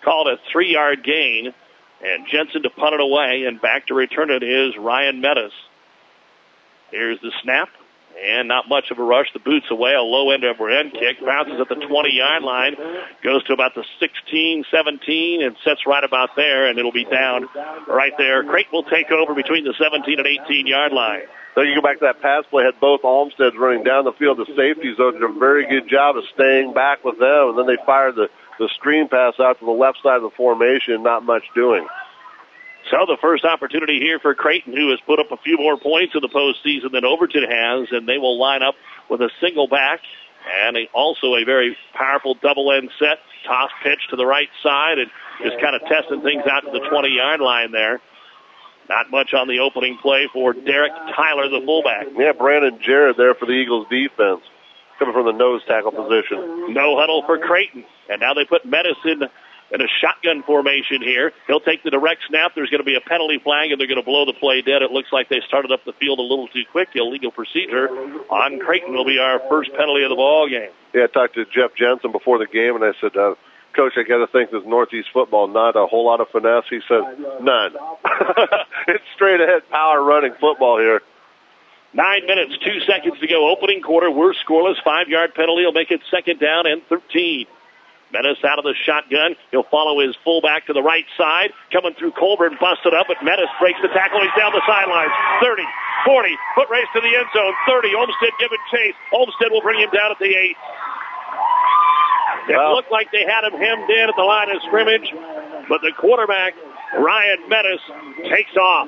call it a three-yard gain. And Jensen to punt it away, and back to return it is Ryan Meadows. Here's the snap. And not much of a rush. The boot's away. A low end over end kick. Bounces at the twenty-yard line. Goes to about the sixteen, seventeen, and sets right about there, and it'll be down right there. Creighton will take over between the seventeen and eighteen-yard line. So you go back to that pass play, had both Olmsteads running down the field. The safeties did a very good job of staying back with them, and then they fired the, the screen pass out to the left side of the formation, not much doing. So the first opportunity here for Creighton, who has put up a few more points in the postseason than Overton has, and they will line up with a single back and a, also a very powerful double-end set. Toss pitch to the right side and just kind of testing things out to the twenty-yard line there. Not much on the opening play for Derek Tyler, the fullback. Yeah, Brandon Jarrett there for the Eagles defense, coming from the nose tackle position. No huddle for Creighton, and now they put Medicine in a shotgun formation here. He'll take the direct snap. There's going to be a penalty flag, and they're going to blow the play dead. It looks like they started up the field a little too quick. Illegal procedure on Creighton will be our first penalty of the ball game. Yeah, I talked to Jeff Jensen before the game, and I said, uh, Coach, I got to think this Northeast football, not a whole lot of finesse. He said, none. It's straight ahead power running football here. Nine minutes, two seconds to go. Opening quarter, we're scoreless. Five-yard penalty will make it second down and thirteen. Menace out of the shotgun. He'll follow his fullback to the right side. Coming through Colburn, busted up, but Menace breaks the tackle. He's down the sidelines. thirty, forty, foot race to the end zone. thirty, Olmsted giving chase. Olmsted will bring him down at the eight. It well, looked like they had him hemmed in at the line of scrimmage, but the quarterback, Ryan Menace, takes off.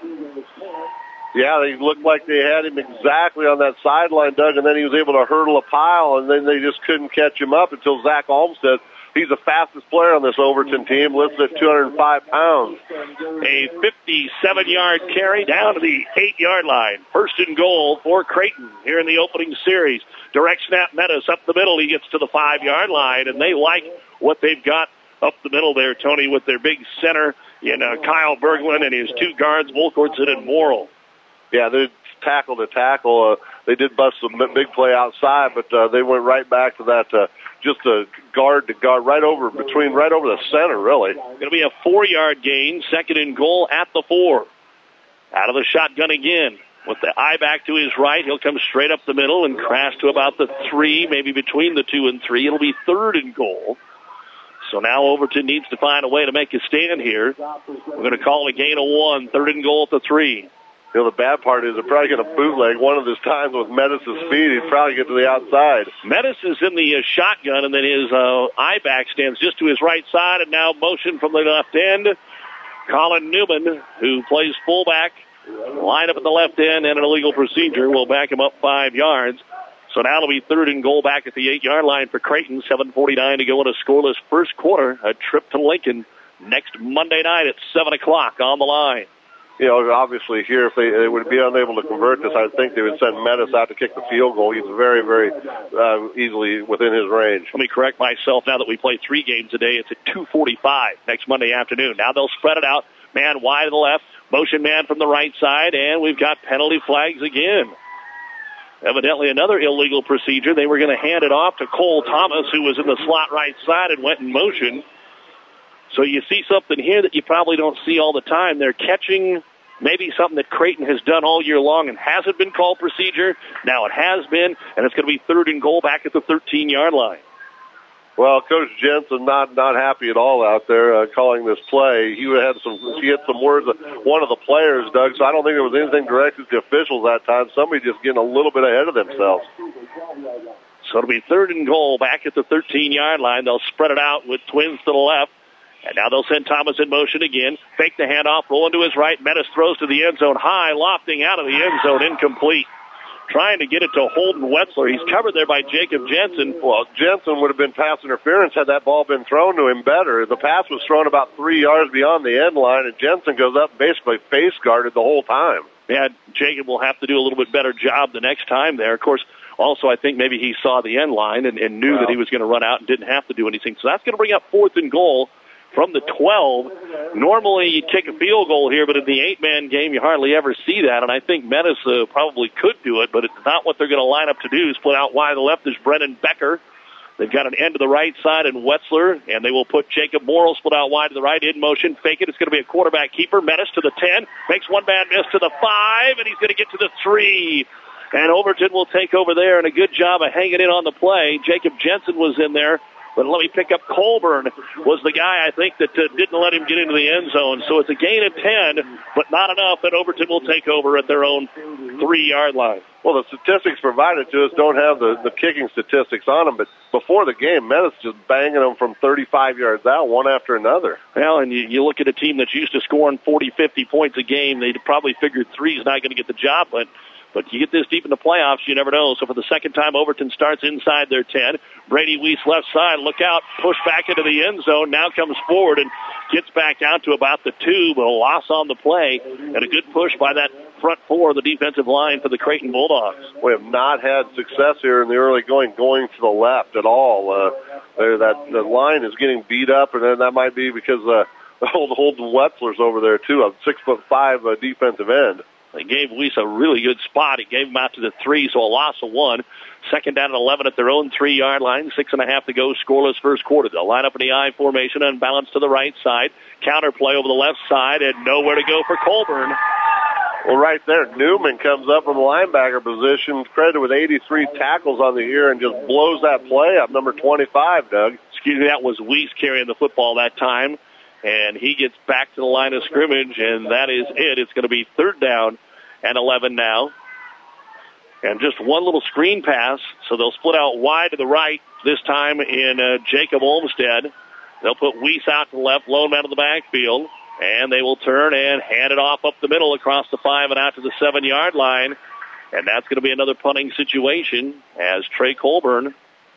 Yeah, they looked like they had him exactly on that sideline, Doug, and then he was able to hurdle a pile, and then they just couldn't catch him up until Zach Olmsted. He's the fastest player on this Overton team, listed at two hundred five pounds. A fifty-seven-yard carry down to the eight-yard line. First and goal for Creighton here in the opening series. Direct snap, Meadows up the middle. He gets to the five-yard line, and they like what they've got up the middle there, Tony, with their big center in uh, Kyle Berglund and his two guards, Volkortson and Morrill. Yeah, they tackle to tackle. Uh, they did bust a big play outside, but uh, they went right back to that, uh, just a guard to guard, right over between, right over the center, really. Going to be a four-yard gain, second and goal at the four. Out of the shotgun again. With the eye back to his right, he'll come straight up the middle and crash to about the three, maybe between the two and three. It'll be third and goal. So now Overton needs to find a way to make a stand here. We're going to call a gain of one, third and goal at the three. You know, the bad part is they're probably going to bootleg one of his times with Menace's speed. He'd probably get to the outside. Menace is in the uh, shotgun, and then his uh, eye back stands just to his right side, and now motion from the left end. Colin Newman, who plays fullback, line up at the left end, and an illegal procedure will back him up five yards. So now it'll be third and goal back at the eight-yard line for Creighton. seven forty-nine to go in a scoreless first quarter. A trip to Lincoln next Monday night at seven o'clock on the line. You know, obviously here, if they, they would be unable to convert this, I think they would send Menace out to kick the field goal. He's very, very uh, easily within his range. Let me correct myself now that we play three games a day. It's at two forty-five next Monday afternoon. Now they'll spread it out. Man wide to the left, motion man from the right side, and we've got penalty flags again. Evidently another illegal procedure. They were going to hand it off to Cole Thomas, who was in the slot right side and went in motion. So you see something here that you probably don't see all the time. They're catching maybe something that Creighton has done all year long and hasn't been called procedure. Now it has been, and it's going to be third and goal back at the thirteen-yard line. Well, Coach Jensen not not happy at all out there uh, calling this play. He had some he had some words of one of the players, Doug. So I don't think there was anything directed to officials that time. Somebody just getting a little bit ahead of themselves. So it'll be third and goal back at the thirteen-yard line. They'll spread it out with twins to the left. And now they'll send Thomas in motion again. Fake the handoff, rolling to his right. Menace throws to the end zone high, lofting out of the end zone, incomplete. Trying to get it to Holden Wetzler. He's covered there by Jacob Jensen. Well, Jensen would have been pass interference had that ball been thrown to him better. The pass was thrown about three yards beyond the end line, and Jensen goes up and basically face guarded the whole time. Yeah, Jacob will have to do a little bit better job the next time there. Of course, also I think maybe he saw the end line and, and knew well, that he was going to run out and didn't have to do anything. So that's going to bring up fourth and goal from the twelve. Normally you kick a field goal here, but in the eight-man game you hardly ever see that, and I think Menace uh, probably could do it, but it's not what they're going to line up to do. Split out wide to the left is Brennan Becker. They've got an end to the right side in Wetzler, and they will put Jacob Morrill split out wide to the right, in motion, fake it. It's going to be a quarterback keeper. Menace to the ten, makes one man miss to the five, and he's going to get to the three. And Overton will take over there, and a good job of hanging in on the play. Jacob Jensen was in there, but let me pick up Colburn was the guy, I think, that uh, didn't let him get into the end zone. So it's a gain of ten, but not enough, and Overton will take over at their own three-yard line. Well, the statistics provided to us don't have the, the kicking statistics on them, but before the game, Menace just banging them from thirty-five yards out, one after another. Well, and you, you look at a team that's used to scoring forty, fifty points a game, they probably figured three is not going to get the job, but But you get this deep in the playoffs, you never know. So for the second time, Overton starts inside their ten. Brady Weiss left side. Look out. Push back into the end zone. Now comes forward and gets back out to about the two, but a loss on the play. And a good push by that front four of the defensive line for the Creighton Bulldogs. We have not had success here in the early going, going to the left at all. Uh, that the line is getting beat up, and then that might be because uh, the old, old Wetzler's over there, too, a six foot five uh, defensive end. They gave Weiss a really good spot. He gave him out to the three, so a loss of one. Second down and eleven at their own three-yard line. Six and a half to go, scoreless first quarter. They'll line up in the I formation, unbalanced to the right side. Counter play over the left side, and nowhere to go for Colburn. Well, right there, Newman comes up from the linebacker position, credited with eighty-three tackles on the year, and just blows that play up, number twenty-five, Doug. Excuse me, that was Weiss carrying the football that time. And he gets back to the line of scrimmage, and that is it. It's going to be third down and eleven now. And just one little screen pass, so they'll split out wide to the right, this time in uh, Jacob Olmstead. They'll put Weiss out to the left, lone man in the backfield, and they will turn and hand it off up the middle across the five and out to the seven-yard line. And that's going to be another punting situation as Trey Colburn,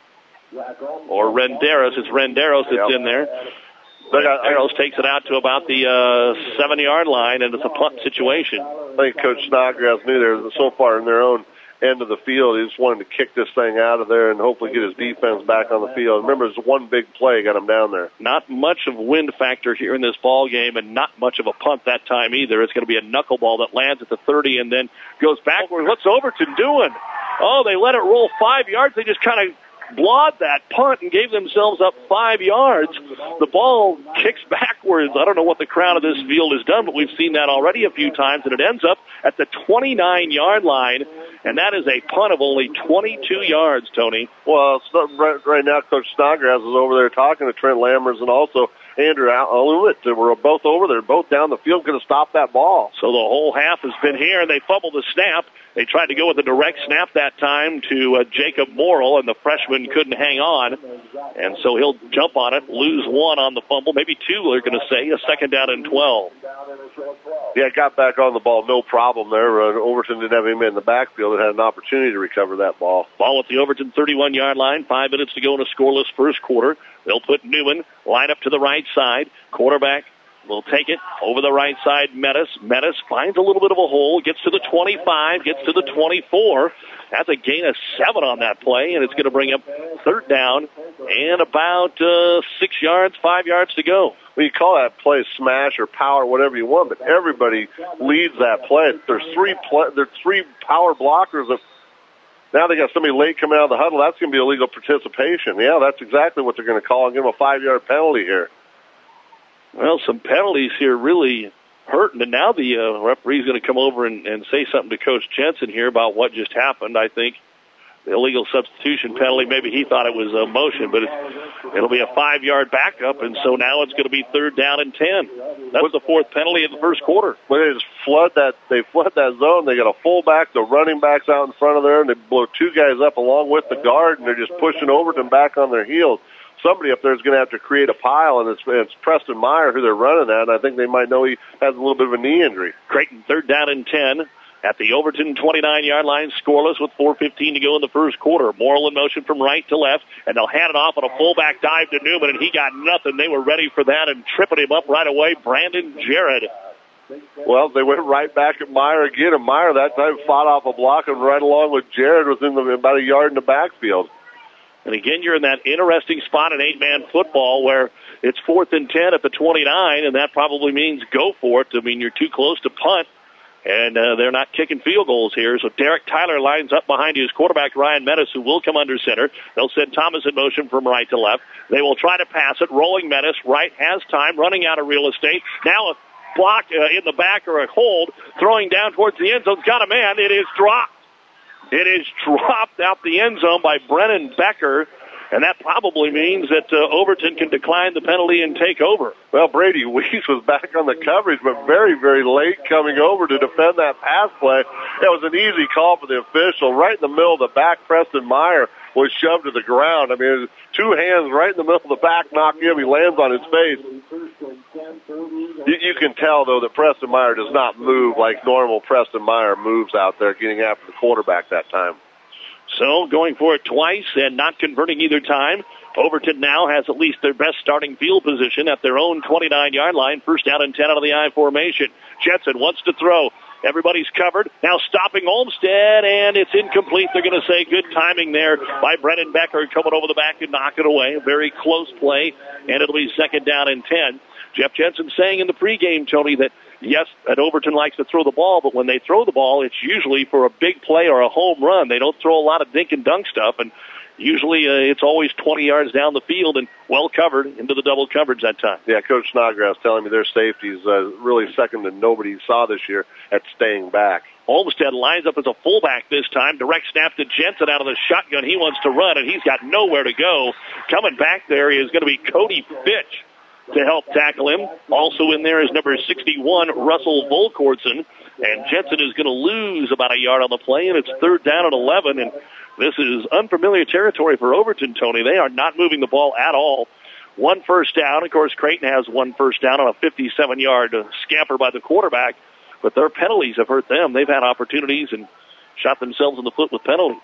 or Renderos, it's Renderos that's yep. in there. Renderos takes it out to about the uh, seven-yard line, and it's a punt situation. I think Coach Snodgrass knew they're so far in their own end of the field. He just wanted to kick this thing out of there and hopefully get his defense back on the field. Remember, it's one big play got him down there. Not much of wind factor here in this ball game, and not much of a punt that time either. It's going to be a knuckleball that lands at the thirty and then goes backward. What's Overton doing? Oh, they let it roll five yards. They just kind of blawed that punt and gave themselves up five yards. The ball kicks backwards. I don't know what the crowd of this field has done, but we've seen that already a few times, and it ends up at the twenty-nine-yard line, and that is a punt of only twenty-two yards, Tony. Well, right, right now Coach Snodgrass is over there talking to Trent Lammers and also Andrew Aluit. They were both over there, both down the field, going to stop that ball. So the whole half has been here, and they fumbled the snap. They tried to go with a direct snap that time to uh, Jacob Morrill, and the freshman couldn't hang on. And so he'll jump on it, lose one on the fumble, maybe two, they're going to say, a second down and twelve. Yeah, got back on the ball, no problem there. Uh, Overton didn't have him in the backfield and had an opportunity to recover that ball. Ball at the Overton thirty-one-yard line, five minutes to go in a scoreless first quarter. They'll put Newman, line up to the right side, quarterback. Will take it over the right side. Metis. Metis finds a little bit of a hole, gets to the twenty-five, gets to the twenty-four. That's a gain of seven on that play, and it's going to bring up third down and about uh, six yards, five yards to go. Well, you call that play smash or power, whatever you want, but everybody leads that play. There's three play, there's three power blockers that. Now they got somebody late coming out of the huddle. That's going to be illegal participation. Yeah, that's exactly what they're going to call and give them a five-yard penalty here. Well, some penalties here really hurting, and now the uh, referee's going to come over and, and say something to Coach Jensen here about what just happened. I think the illegal substitution penalty, maybe he thought it was a motion, but it's, it'll be a five-yard backup, and so now it's going to be third down and ten. That was the fourth penalty in the first quarter. Well, they just flood that, they flood that zone. They got a fullback, the running backs out in front of there, and they blow two guys up along with the guard, and they're just pushing Overton back on their heels. Somebody up there is going to have to create a pile, and it's, it's Preston Meyer who they're running at, and I think they might know he has a little bit of a knee injury. Creighton third down and ten at the Overton twenty-nine-yard line, scoreless with four fifteen to go in the first quarter. Morrill in motion from right to left, and they'll hand it off on a fullback dive to Newman, and he got nothing. They were ready for that and tripping him up right away. Brandon Jarrett. Well, they went right back at Meyer again, and Meyer that time fought off a block, and right along with Jarrett was in the, about a yard in the backfield. And again, you're in that interesting spot in eight-man football where it's fourth and ten at the twenty-nine, and that probably means go for it. I mean, you're too close to punt. And uh, they're not kicking field goals here. So Derek Tyler lines up behind his quarterback, Ryan Metis, who will come under center. They'll send Thomas in motion from right to left. They will try to pass it. Rolling Metis. Right has time. Running out of real estate. Now a block uh, in the back or a hold. Throwing down towards the end zone. Got a man. It is dropped. It is dropped out the end zone by Brennan Becker. And that probably means that uh, Overton can decline the penalty and take over. Well, Brady Weiss was back on the coverage, but very, very late coming over to defend that pass play. It was an easy call for the official. Right in the middle of the back, Preston Meyer was shoved to the ground. I mean, it was two hands right in the middle of the back, knock him. He lands on his face. You, you can tell, though, that Preston Meyer does not move like normal Preston Meyer moves out there, getting after the quarterback that time. So going for it twice and not converting either time. Overton now has at least their best starting field position at their own twenty-nine-yard line. First down and ten out of the I formation. Jensen wants to throw. Everybody's covered. Now stopping Olmstead, and it's incomplete. They're going to say good timing there by Brennan Becker coming over the back and knock it away. A very close play, and it'll be second down and ten. Jeff Jensen saying in the pregame, Tony, that yes, that Overton likes to throw the ball, but when they throw the ball, it's usually for a big play or a home run. They don't throw a lot of dink and dunk stuff, and usually uh, it's always twenty yards down the field and well covered into the double coverage that time. Yeah, Coach Snodgrass telling me their safety is uh, really second to nobody saw this year at staying back. Olmstead lines up as a fullback this time. Direct snap to Jensen out of the shotgun. He wants to run, and he's got nowhere to go. Coming back there is going to be Cody Fitch to help tackle him. Also in there is number sixty-one, Russell Volkortson. And Jensen is going to lose about a yard on the play, and it's third down and eleven. And this is unfamiliar territory for Overton, Tony. They are not moving the ball at all. One first down. Of course, Creighton has one first down on a fifty-seven-yard scamper by the quarterback. But their penalties have hurt them. They've had opportunities and shot themselves in the foot with penalties.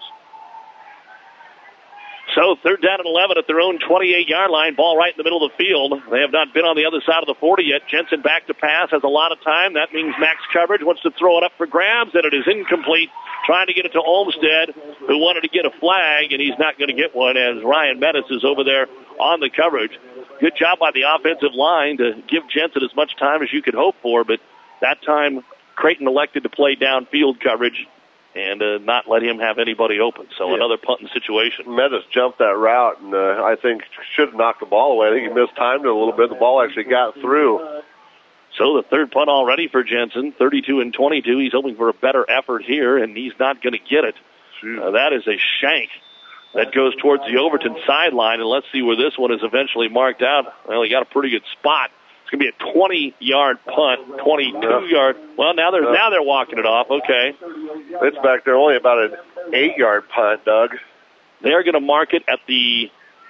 So third down and eleven at their own twenty-eight-yard line. Ball right in the middle of the field. They have not been on the other side of the forty yet. Jensen back to pass, has a lot of time. That means max coverage, wants to throw it up for grabs, and it is incomplete. Trying to get it to Olmstead, who wanted to get a flag, and he's not going to get one as Ryan Metis is over there on the coverage. Good job by the offensive line to give Jensen as much time as you could hope for, but that time Creighton elected to play downfield coverage and uh, not let him have anybody open. So yeah. Another punting situation. Metis jumped that route, and uh, I think should have knocked the ball away. I think he mistimed it a little bit. The ball actually got through. So the third punt already for Jensen, thirty-two and twenty-two. He's hoping for a better effort here, and he's not going to get it. Uh, that is a shank that goes towards the Overton sideline, and let's see where this one is eventually marked out. Well, he got a pretty good spot. It's going to be a twenty-yard punt, twenty-two-yard. Well, now they're now they're walking it off. Okay, it's back there, only about an eight-yard punt, Doug. They are going to mark it at the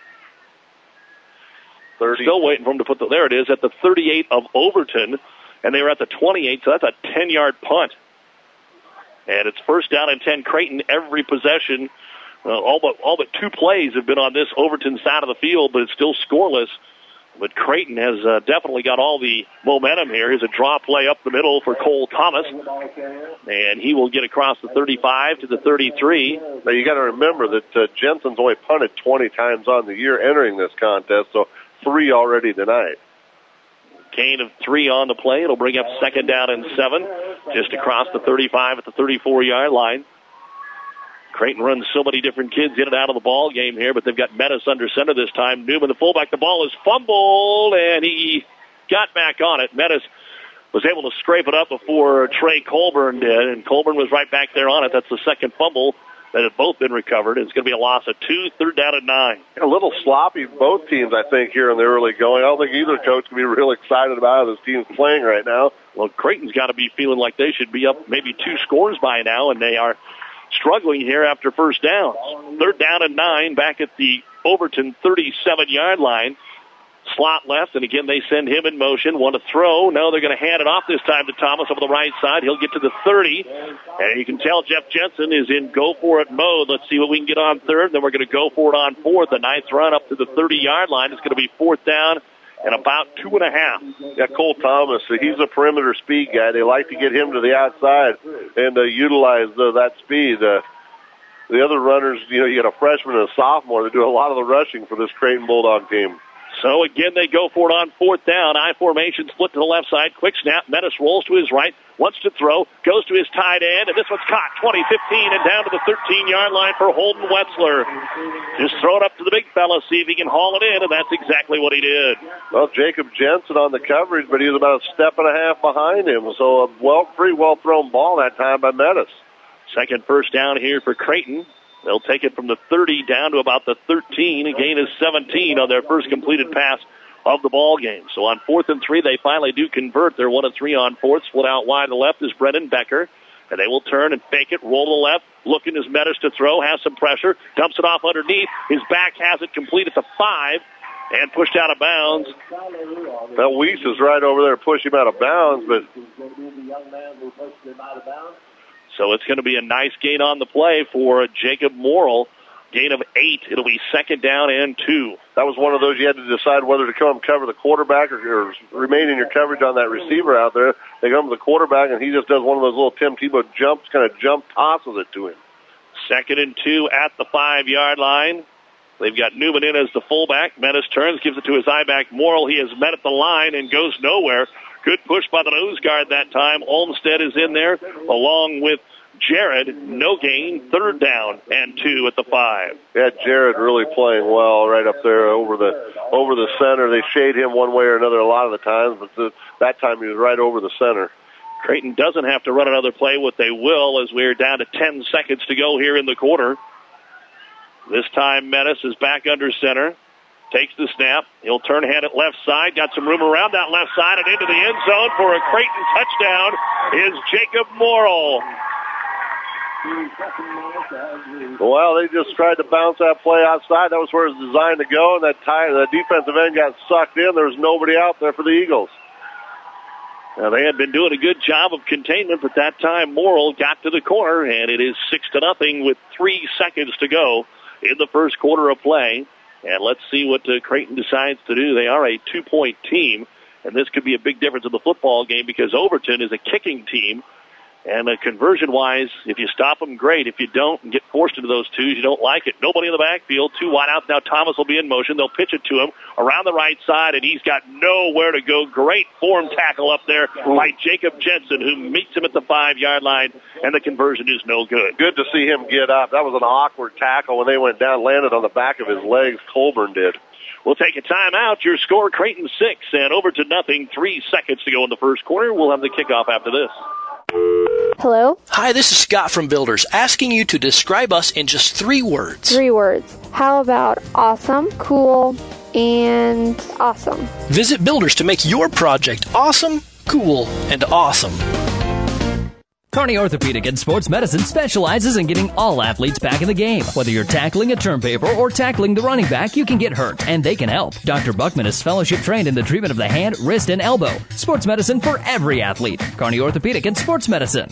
thirty. Still waiting for them to put the. There it is at the thirty-eight of Overton, and they were at the twenty-eight. So that's a ten-yard punt, and it's first down and ten. Creighton every possession. Uh, all but all but two plays have been on this Overton side of the field, but it's still scoreless. But Creighton has uh, definitely got all the momentum here. Here's a draw play up the middle for Cole Thomas. And he will get across the thirty-five to the thirty-three. Now, you got to remember that uh, Jensen's only punted twenty times on the year entering this contest, so three already tonight. Gain of three on the play. It'll bring up second down and seven, just across the thirty-five at the thirty-four-yard line. Creighton runs so many different kids in and out of the ball game here, but they've got Metis under center this time. Newman, the fullback, the ball is fumbled, and he got back on it. Metis was able to scrape it up before Trey Colburn did, and Colburn was right back there on it. That's the second fumble that have both been recovered. It's going to be a loss of two, third down and nine. A little sloppy, both teams, I think, here in the early going. I don't think either coach can be real excited about how this team's playing right now. Well, Creighton's got to be feeling like they should be up maybe two scores by now, and they are struggling here after first downs. Third down and nine back at the Overton thirty-seven-yard line. Slot left, and again they send him in motion. Want to throw. No, they're going to hand it off this time to Thomas over the right side. He'll get to the thirty, and you can tell Jeff Jensen is in go-for-it mode. Let's see what we can get on third, then we're going to go for it on fourth. The ninth run up to the thirty-yard line. It's going to be fourth down and about two and a half. Yeah, Cole Thomas, he's a perimeter speed guy. They like to get him to the outside and uh, utilize uh, that speed. Uh, the other runners, you know, you got a freshman and a sophomore that do a lot of the rushing for this Creighton Bulldog team. So again, they go for it on fourth down. I formation split to the left side. Quick snap. Metis rolls to his right. wants to throw, goes to his tight end, and this one's caught. twenty fifteen and down to the thirteen-yard line for Holden Wetzler. Just throw it up to the big fella, see if he can haul it in, and that's exactly what he did. Well, Jacob Jensen on the coverage, but he was about a step and a half behind him. So a well, pretty well-thrown ball that time by Metis. Second first down here for Creighton. They'll take it from the thirty down to about the thirteen. A gain is seventeen on their first completed pass of the ball game. So on fourth and three, they finally do convert. They're one of three on fourth. Split out wide to the left is Brendan Becker. And they will turn and fake it, roll to the left. Looking as Metis to throw, has some pressure. Dumps it off underneath. His back has it complete at the five and pushed out of bounds. Well, Weiss is right over there to push him out of bounds, but so it's going to be a nice gain on the play for Jacob Morrill. Gain of eight. It'll be second down and two. That was one of those you had to decide whether to come cover the quarterback or, or remain in your coverage on that receiver out there. They come to the quarterback, and he just does one of those little Tim Tebow jumps, kind of jump tosses it to him. Second and two at the five-yard line. They've got Newman in as the fullback. Metis turns, gives it to his I-back Morrill. He has met at the line and goes nowhere. Good push by the nose guard that time. Olmstead is in there along with Jared. No gain. Third down and two at the five. Yeah, Jared really playing well right up there over the over the center. They shade him one way or another a lot of the times, but the, that time he was right over the center. Creighton doesn't have to run another play. What they will, as we're down to ten seconds to go here in the quarter. This time Metis is back under center. Takes the snap. He'll turn head at left side. Got some room around that left side and into the end zone for a Creighton touchdown is Jacob Morrill. Well, they just tried to bounce that play outside. That was where it was designed to go, and that tie, the defensive end got sucked in. There was nobody out there for the Eagles. Now, they had been doing a good job of containment, but that time Morrill got to the corner, and it is six to nothing with three seconds to go in the first quarter of play. And let's see what uh, Creighton decides to do. They are a two-point team, and this could be a big difference in the football game because Overton is a kicking team. And uh, conversion-wise, if you stop them, great. If you don't and get forced into those twos, you don't like it. Nobody in the backfield, two wideouts. Now Thomas will be in motion. They'll pitch it to him around the right side, and he's got nowhere to go. Great form tackle up there by Jacob Jensen, who meets him at the five-yard line, and the conversion is no good. Good to see him get up. That was an awkward tackle when they went down, landed on the back of his legs. Colburn did. We'll take a timeout. Your score, Creighton six and Overton nothing. Three seconds to go in the first quarter. We'll have the kickoff after this. Hello? Hi, this is Scott from Builders, asking you to describe us in just three words. Three words. How about awesome, cool, and awesome? Visit Builders to make your project awesome, cool, and awesome. Kearney Orthopedic and Sports Medicine specializes in getting all athletes back in the game. Whether you're tackling a term paper or tackling the running back, you can get hurt, and they can help. Doctor Buckman is fellowship trained in the treatment of the hand, wrist, and elbow. Sports medicine for every athlete. Kearney Orthopedic and Sports Medicine.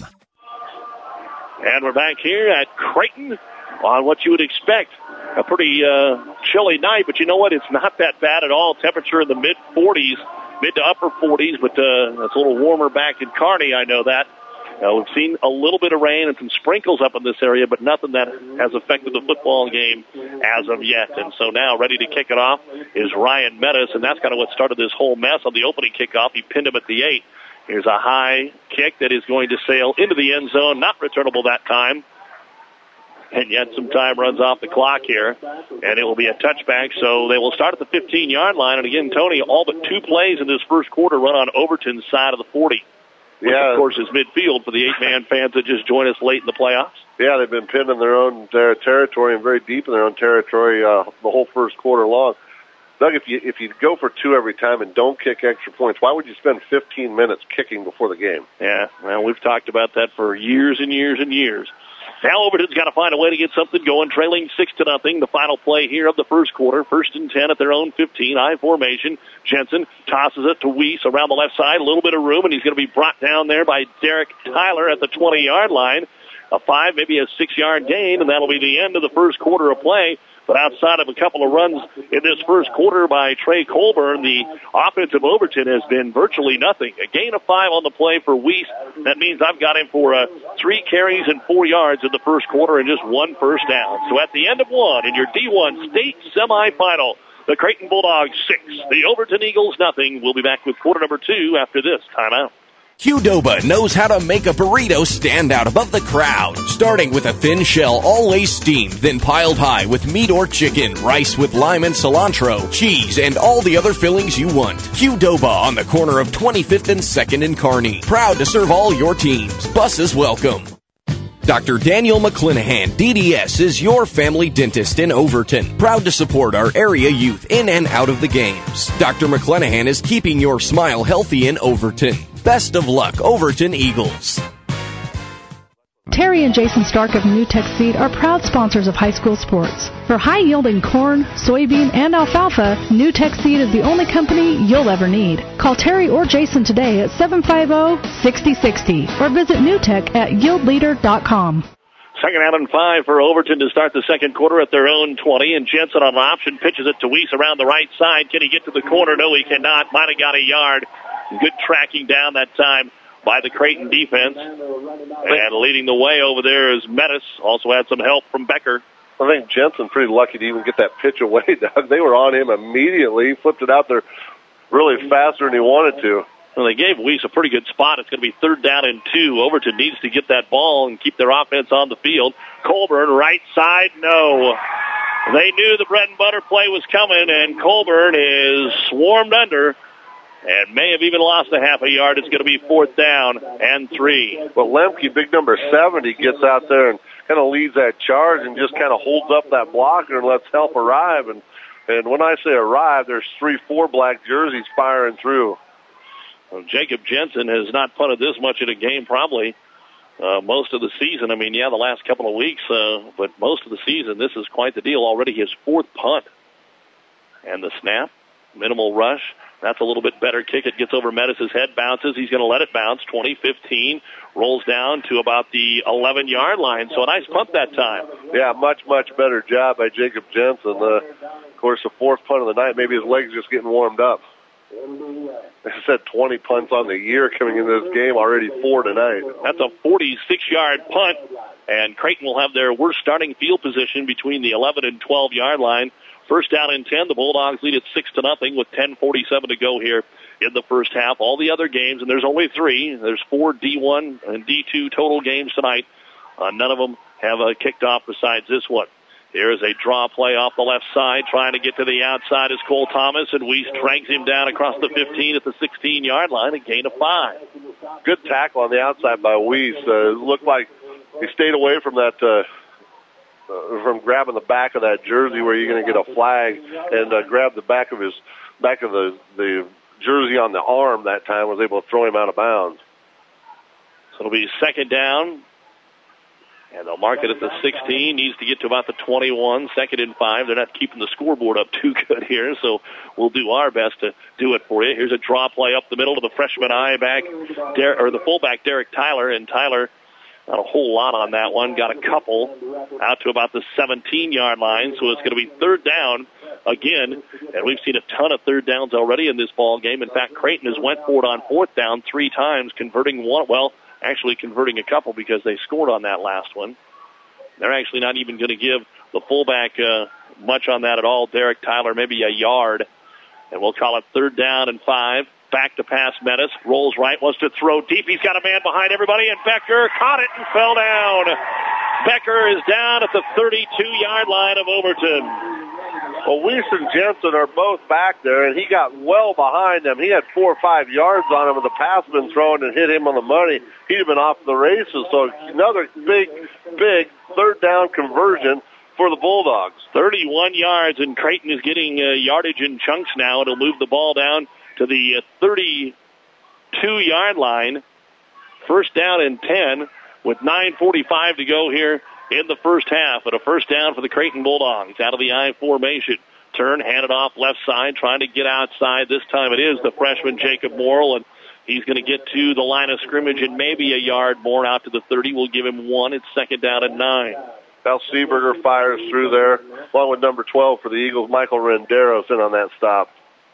And we're back here at Creighton on what you would expect. A pretty uh, chilly night, but you know what? It's not that bad at all. Temperature in the mid forties, mid to upper forties, but uh, it's a little warmer back in Kearney, I know that. Uh, we've seen a little bit of rain and some sprinkles up in this area, but nothing that has affected the football game as of yet. And so now ready to kick it off is Ryan Metis, and that's kind of what started this whole mess on the opening kickoff. He pinned him at the eight. Here's a high kick that is going to sail into the end zone, not returnable that time. And yet some time runs off the clock here, and it will be a touchback. So they will start at the fifteen-yard line. And again, Tony, all but two plays in this first quarter run on Overton's side of the forty. Which, yeah. of course, is midfield for the eight-man fans that just joined us late in the playoffs. Yeah, they've been pinned in their own ter- territory and very deep in their own territory uh, the whole first quarter long. Doug, if you if you go for two every time and don't kick extra points, why would you spend fifteen minutes kicking before the game? Yeah, well, we've talked about that for years and years and years. Now Overton's got to find a way to get something going, trailing six to nothing. The final play here of the first quarter, first and ten at their own fifteen, I formation. Jensen tosses it to Weiss around the left side, a little bit of room, and he's going to be brought down there by Derek Tyler at the twenty-yard line. A five, maybe a six-yard gain, and that'll be the end of the first quarter of play. But outside of a couple of runs in this first quarter by Trey Colburn, the offense of Overton has been virtually nothing. A gain of five on the play for Weiss. That means I've got him for uh, three carries and four yards in the first quarter and just one first down. So at the end of one, in your D one state semifinal, the Creighton Bulldogs six, the Overton Eagles nothing. We'll be back with quarter number two after this timeout. Qdoba knows how to make a burrito stand out above the crowd. Starting with a thin shell, always steamed, then piled high with meat or chicken, rice with lime and cilantro, cheese, and all the other fillings you want. Qdoba on the corner of twenty-fifth and second in Kearney. Proud to serve all your teams. Buses welcome. Doctor Daniel McClanahan, D D S, is your family dentist in Overton. Proud to support our area youth in and out of the games. Doctor McClanahan is keeping your smile healthy in Overton. Best of luck, Overton Eagles. Terry and Jason Stark of New Tech Seed are proud sponsors of high school sports. For high-yielding corn, soybean, and alfalfa, New Tech Seed is the only company you'll ever need. Call Terry or Jason today at seven five zero, six zero six zero or visit newtech at yield leader dot com. Second out and five for Overton to start the second quarter at their own twenty, and Jensen on an option pitches it to Weiss around the right side. Can he get to the corner? No, he cannot. Might have got a yard. Good tracking down that time by the Creighton defense. And leading the way over there is Metis. Also had some help from Becker. I think Jensen pretty lucky to even get that pitch away, Doug. They were on him immediately. He flipped it out there really faster than he wanted to. Well, they gave Weiss a pretty good spot. It's going to be third down and two. Overton needs to get that ball and keep their offense on the field. Colburn, right side, no. They knew the bread and butter play was coming, and Colburn is swarmed under and may have even lost a half a yard. It's going to be fourth down and three. Well, Lemke, big number seventy, gets out there and kind of leads that charge and just kind of holds up that blocker and lets help arrive. And, and when I say arrive, there's three, four black jerseys firing through. Well, Jacob Jensen has not punted this much in a game probably uh, most of the season. I mean, yeah, the last couple of weeks, uh, but most of the season, this is quite the deal. Already his fourth punt. And the snap, minimal rush. That's a little bit better kick. It gets over Metis' head, bounces. He's going to let it bounce. twenty fifteen, rolls down to about the eleven-yard line. So a nice punt that time. Yeah, much, much better job by Jacob Jensen. Uh, of course, the fourth punt of the night, maybe his legs just getting warmed up. I said twenty punts on the year coming into this game, already four tonight. That's a forty-six-yard punt, and Creighton will have their worst starting field position between the eleven and twelve-yard line. First down and ten. The Bulldogs lead at six to nothing with ten forty-seven to go here in the first half. All the other games, and there's only three. There's four D one and D two total games tonight. Uh, none of them have uh, kicked off besides this one. Here is a draw play off the left side. Trying to get to the outside is Cole Thomas, and Weiss drags him down across the fifteen at the sixteen-yard line, a gain of five. Good tackle on the outside by Weiss. Uh, looked like he stayed away from that, uh, uh, from grabbing the back of that jersey where you're going to get a flag, and uh, grabbed the back of his, back of the, the jersey on the arm that time, was able to throw him out of bounds. So it'll be second down. And they'll mark it at the sixteen. Needs to get to about the twenty-one. Second and five. They're not keeping the scoreboard up too good here, so we'll do our best to do it for you. Here's a draw play up the middle to the freshman eye back, Der- or the fullback, Derek Tyler. And Tyler, not a whole lot on that one. Got a couple out to about the seventeen-yard line. So it's going to be third down again. And we've seen a ton of third downs already in this ball game. In fact, Creighton has went for it on fourth down three times, converting one. Well, actually converting a couple because they scored on that last one. They're actually not even going to give the fullback uh, much on that at all. Derek Tyler, maybe a yard. And we'll call it third down and five. Back to pass Metis. Rolls right, wants to throw deep. He's got a man behind everybody, and Becker caught it and fell down. Becker is down at the thirty-two-yard line of Overton. Well, Weiss and Jensen are both back there, and he got well behind them. He had four or five yards on him, and the pass had been thrown and hit him on the money. He'd have been off the races. So another big, big third down conversion for the Bulldogs. thirty-one yards, and Creighton is getting uh, yardage in chunks now. It'll move the ball down to the uh, thirty-two-yard line. First down and ten with nine forty-five to go here in the first half, but a first down for the Creighton Bulldogs out of the I formation. Turn, hand it off left side, trying to get outside. This time it is the freshman Jacob Morrill, and he's going to get to the line of scrimmage and maybe a yard more out to the thirty. We'll give him one. It's second down and nine. Val Seeberger fires through there, along with number twelve for the Eagles, Michael Renderos, in on that stop.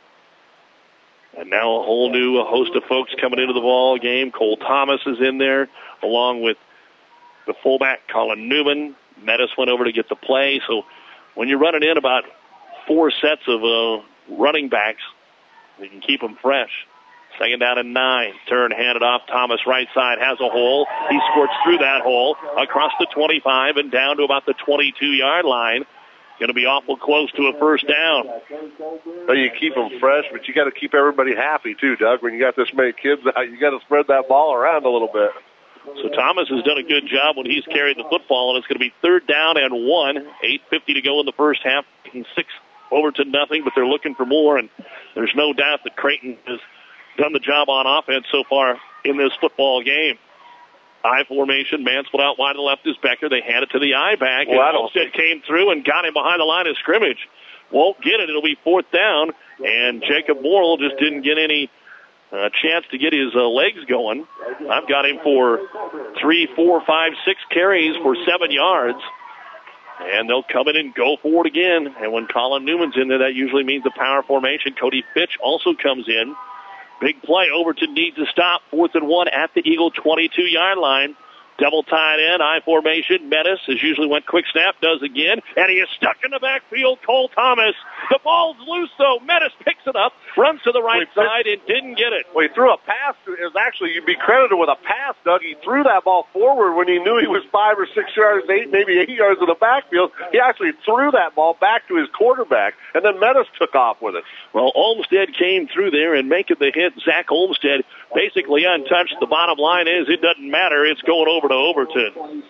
And now a whole new host of folks coming into the ball game. Cole Thomas is in there, along with the fullback, Colin Newman. Metis went over to get the play. So when you're running in about four sets of uh, running backs, you can keep them fresh. Second down and nine. Turn, handed off. Thomas, right side, has a hole. He squirts through that hole across the twenty-five and down to about the twenty-two-yard line. Going to be awful close to a first down. Well, you keep them fresh, but you got to keep everybody happy too, Doug. When you got this many kids out, you got to spread that ball around a little bit. So Thomas has done a good job when he's carried the football, and it's going to be third down and one. eight fifty to go in the first half. Six Overton nothing, but they're looking for more, and there's no doubt that Creighton has done the job on offense so far in this football game. I formation, Mansfield out wide to the left is Becker. They hand it to the I back, well, and Olmstead came through and got him behind the line of scrimmage. Won't get it. It'll be fourth down, and Jacob Morrill just didn't get any uh, chance to get his uh, legs going. I've got him for three, four, five, six carries for seven yards. And they'll come in and go for it again. And when Colin Newman's in there, that usually means the power formation. Cody Fitch also comes in. Big play. Overton needs to stop. Fourth and one at the Eagle twenty-two-yard line. Double tight end, I formation. Menace, as usually went quick snap, does again. And he is stuck in the backfield. Cole Thomas. The ball's loose, though. Menace picks it up, runs to the right Wait, side, and didn't get it. Well, he threw a pass. It was actually, you'd be credited with a pass, Doug. He threw that ball forward when he knew he was five or six yards, eight, maybe eight yards in the backfield. He actually threw that ball back to his quarterback, and then Menace took off with it. Well, Olmstead came through there and making the hit. Zach Olmstead basically untouched. The bottom line is it doesn't matter. It's going over to Overton.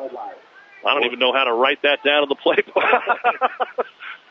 I don't even know how to write that down in the playbook.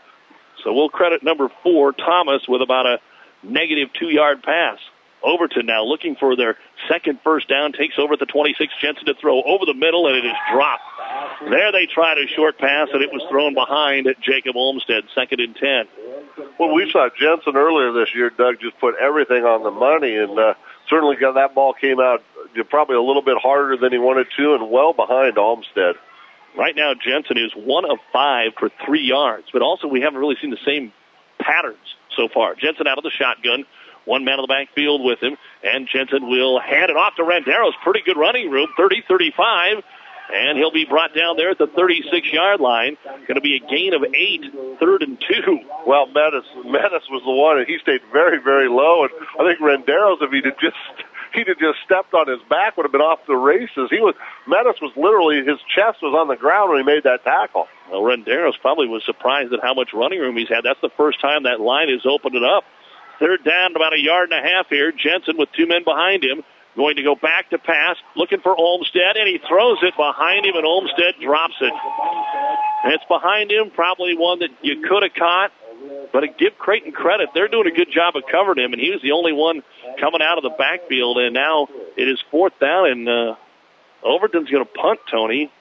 So we'll credit number four, Thomas, with about a negative two-yard pass. Overton now looking for their second first down, takes over at the twenty-six. Jensen to throw over the middle, and it is dropped. There they tried a short pass, and it was thrown behind at Jacob Olmstead, second and ten. Well, we saw Jensen earlier this year, Doug, just put everything on the money, and uh, certainly got that ball came out probably a little bit harder than he wanted to and well behind Olmstead. Right now, Jensen is one of five for three yards, but also we haven't really seen the same patterns so far. Jensen out of the shotgun, one man in the backfield with him, and Jensen will hand it off to Renderos. Pretty good running room, thirty thirty-five, and he'll be brought down there at the thirty-six-yard line. Going to be a gain of eight, third and two. Well, Menace, Menace was the one, and he stayed very, very low, and I think Renderos, if he did just... he'd have just stepped on his back, would have been off the races. He was, Menace was literally, his chest was on the ground when he made that tackle. Well, Renderos probably was surprised at how much running room he's had. That's the first time that line has opened it up. Third down, about a yard and a half here. Jensen with two men behind him, going to go back to pass, looking for Olmstead, and he throws it behind him, and Olmstead drops it. And it's behind him, probably one that you could have caught. But give Creighton credit. They're doing a good job of covering him, and he was the only one coming out of the backfield. And now it is fourth down, and uh, Overton's going to punt, Tony.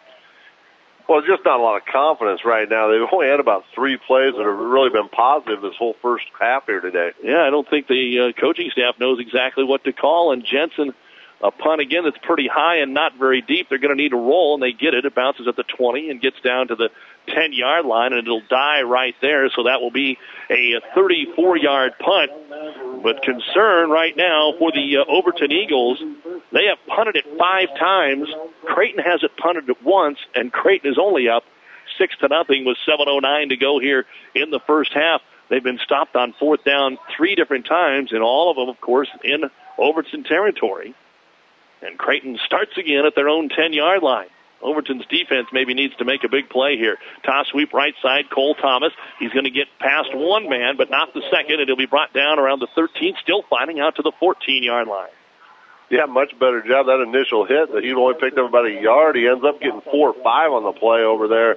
Well, just not a lot of confidence right now. They've only had about three plays that have really been positive this whole first half here today. Yeah, I don't think the uh, coaching staff knows exactly what to call. And Jensen, a punt again that's pretty high and not very deep. They're going to need a roll, and they get it. It bounces at the twenty and gets down to the ten-yard line, and it'll die right there. So that will be a thirty-four-yard punt. But concern right now for the uh, Overton Eagles, they have punted it five times. Creighton hasn't punted it once, and Creighton is only up six to nothing with seven oh nine to go here in the first half. They've been stopped on fourth down three different times, and all of them, of course, in Overton territory. And Creighton starts again at their own ten-yard line. Overton's defense maybe needs to make a big play here. Toss sweep right side, Cole Thomas. He's going to get past one man, but not the second, and he'll be brought down around the thirteenth, still fighting out to the fourteen-yard line. Yeah, much better job. That initial hit that he'd only picked up about a yard. He ends up getting four or five on the play over there.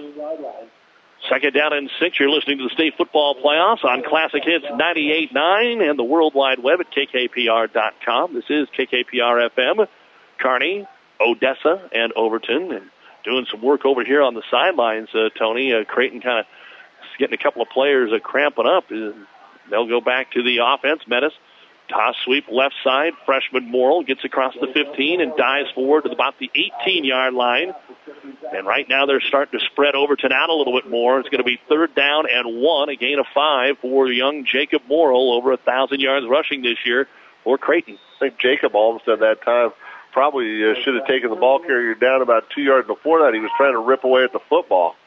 Second down and six. You're listening to the state football playoffs on Classic Hits ninety-eight point nine and the World Wide Web at K K P R dot com. This is K K P R F M. Kearney, Odessa, and Overton. And doing some work over here on the sidelines, uh, Tony. Uh, Creighton kind of getting a couple of players uh, cramping up. Uh, they'll go back to the offense. Menace. Toss sweep left side. Freshman Morrill gets across the fifteen and dives forward to about the eighteen-yard line. And right now they're starting to spread Overton out a little bit more. It's going to be third down and one, a gain of five for young Jacob Morrill, over a thousand yards rushing this year for Creighton. I think Jacob almost at that time probably uh, should have taken the ball carrier down about two yards before that. He was trying to rip away at the football.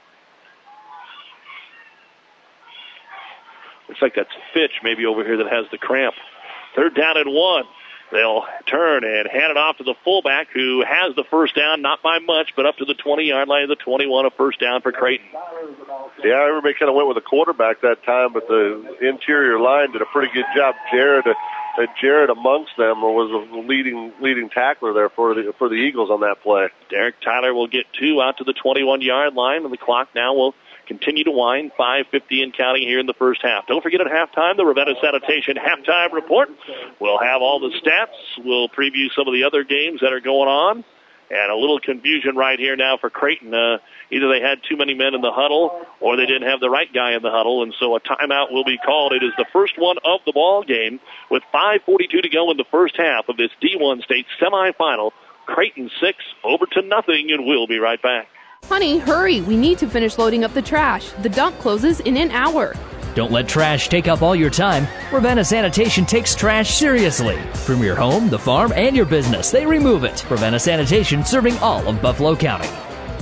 Looks like that's Fitch maybe over here that has the cramp. Third down and one. They'll turn and hand it off to the fullback who has the first down, not by much, but up to the twenty-yard line of the twenty-one, a first down for Creighton. Yeah, everybody kind of went with the quarterback that time, but the interior line did a pretty good job. Jared, uh, Jared amongst them was a leading leading tackler there for the for the Eagles on that play. Derek Tyler will get two out to the twenty-one-yard line, and the clock now will continue to wind, five fifty and counting here in the first half. Don't forget at halftime, the Ravenna Sanitation halftime report. We'll have all the stats. We'll preview some of the other games that are going on. And a little confusion right here now for Creighton. Uh, either they had too many men in the huddle or they didn't have the right guy in the huddle, and so a timeout will be called. It is the first one of the ball game with five forty-two to go in the first half of this D one state semifinal. Creighton six, Overton nothing, and we'll be right back. Honey, hurry. We need to finish loading up the trash. The dump closes in an hour. Don't let trash take up all your time. Ravenna Sanitation takes trash seriously. From your home, the farm, and your business, they remove it. Ravenna Sanitation, serving all of Buffalo County.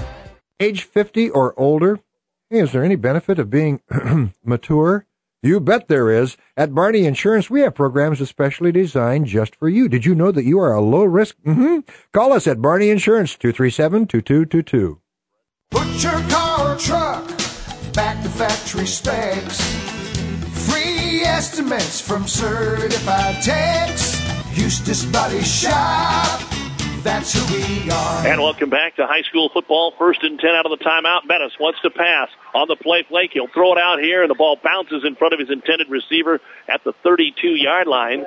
Age fifty or older? Hey, is there any benefit of being mature? You bet there is. At Barney Insurance, we have programs especially designed just for you. Did you know that you are a low risk? Mm-hmm. Call us at Barney Insurance, two three seven, two two two two. Put your car or truck back to factory specs. Free estimates from certified techs. Eustace Body Shop. That's who we are. And welcome back to high school football. First and ten out of the timeout. Menace wants to pass on the play flake. He'll throw it out here, and the ball bounces in front of his intended receiver at the thirty-two-yard line.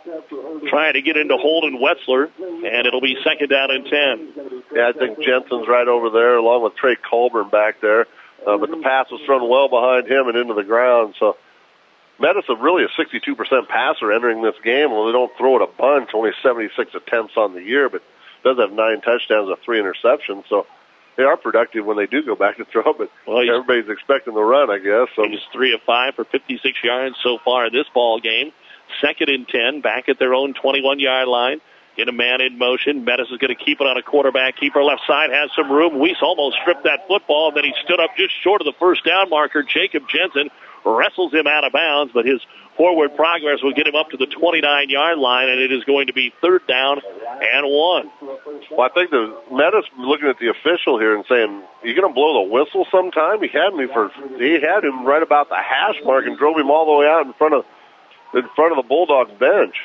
Trying to get into Holden Wetzler, and it'll be second down and ten. Yeah, I think Jensen's right over there, along with Trey Colburn back there. Uh, but the pass was thrown well behind him and into the ground. So Menace is really a sixty-two percent passer entering this game. Well, they don't throw it a bunch, only seventy-six attempts on the year, but does have nine touchdowns and three interceptions. So they are productive when they do go back to throw, but well, everybody's expecting the run, I guess. So he's three of five for fifty-six yards so far in this ball game. Second and ten, back at their own twenty-one-yard line. In a man in motion. Menace is going to keep it on a quarterback keeper. Left side has some room. Weiss almost stripped that football, and then he stood up just short of the first down marker. Jacob Jensen wrestles him out of bounds, but his forward progress will get him up to the twenty-nine-yard line, and it is going to be third down and one. Well, I think the Menace looking at the official here and saying, "You going to blow the whistle sometime?" He had me for he had him right about the hash mark and drove him all the way out in front of in front of the Bulldogs bench.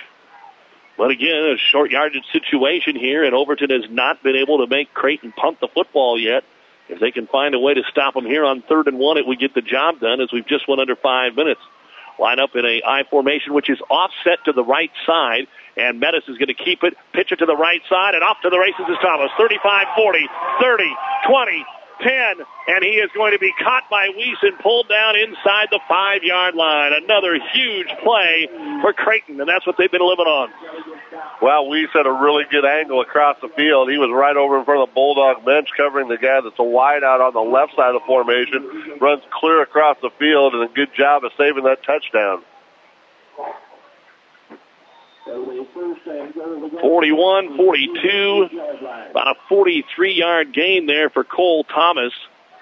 But again, a short yardage situation here, and Overton has not been able to make Creighton punt the football yet. If they can find a way to stop them here on third and one, it would get the job done, as we've just went under five minutes. Line up in a I formation, which is offset to the right side, and Menace is going to keep it, pitch it to the right side, and off to the races is Thomas. thirty-five, forty, thirty, twenty, ten, and he is going to be caught by Weiss and pulled down inside the five-yard line. Another huge play for Creighton, and that's what they've been living on. Well, Weiss had a really good angle across the field. He was right over in front of the Bulldog bench, covering the guy that's a wide out on the left side of the formation, runs clear across the field, and a good job of saving that touchdown. forty-one forty-two, about a forty-three-yard gain there for Cole Thomas.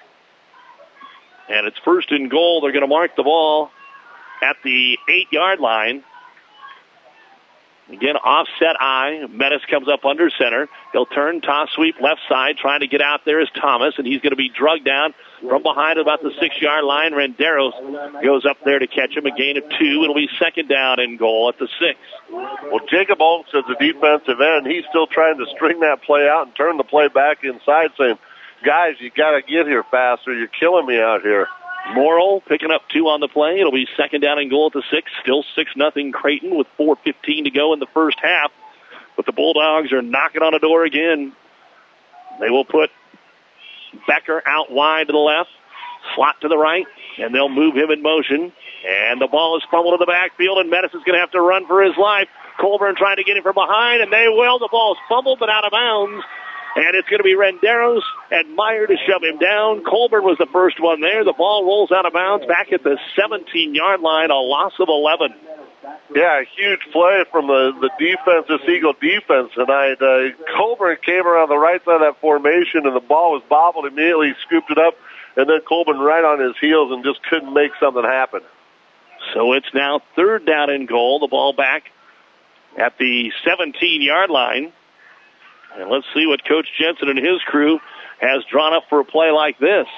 And it's first and goal. They're going to mark the ball at the eight-yard line. Again, offset I. Menace comes up under center. He'll turn, toss sweep left side. Trying to get out there is Thomas, and he's going to be drugged down from behind about the six-yard line. Renderos goes up there to catch him. A gain of two. It'll be second down and goal at the six. Well, Jacob Olds is the defensive end. He's still trying to string that play out and turn the play back inside, saying, guys, you got to get here faster. You're killing me out here. Morrill picking up two on the play. It'll be second down and goal at the six. Still six nothing Creighton with four fifteen to go in the first half. But the Bulldogs are knocking on the door again. They will put Becker out wide to the left, slot to the right, and they'll move him in motion. And the ball is fumbled to the backfield, and Menace is going to have to run for his life. Colburn trying to get him from behind, and they will. The ball is fumbled but out of bounds. And it's going to be Renderos and Meyer to shove him down. Colburn was the first one there. The ball rolls out of bounds back at the seventeen-yard line, a loss of eleven. Yeah, a huge play from the, the defense, this Eagle defense tonight. Uh, Colburn came around the right side of that formation, and the ball was bobbled immediately. He scooped it up, and then Colburn right on his heels and just couldn't make something happen. So it's now third down and goal. The ball back at the seventeen-yard line. And let's see what Coach Jensen and his crew has drawn up for a play like this.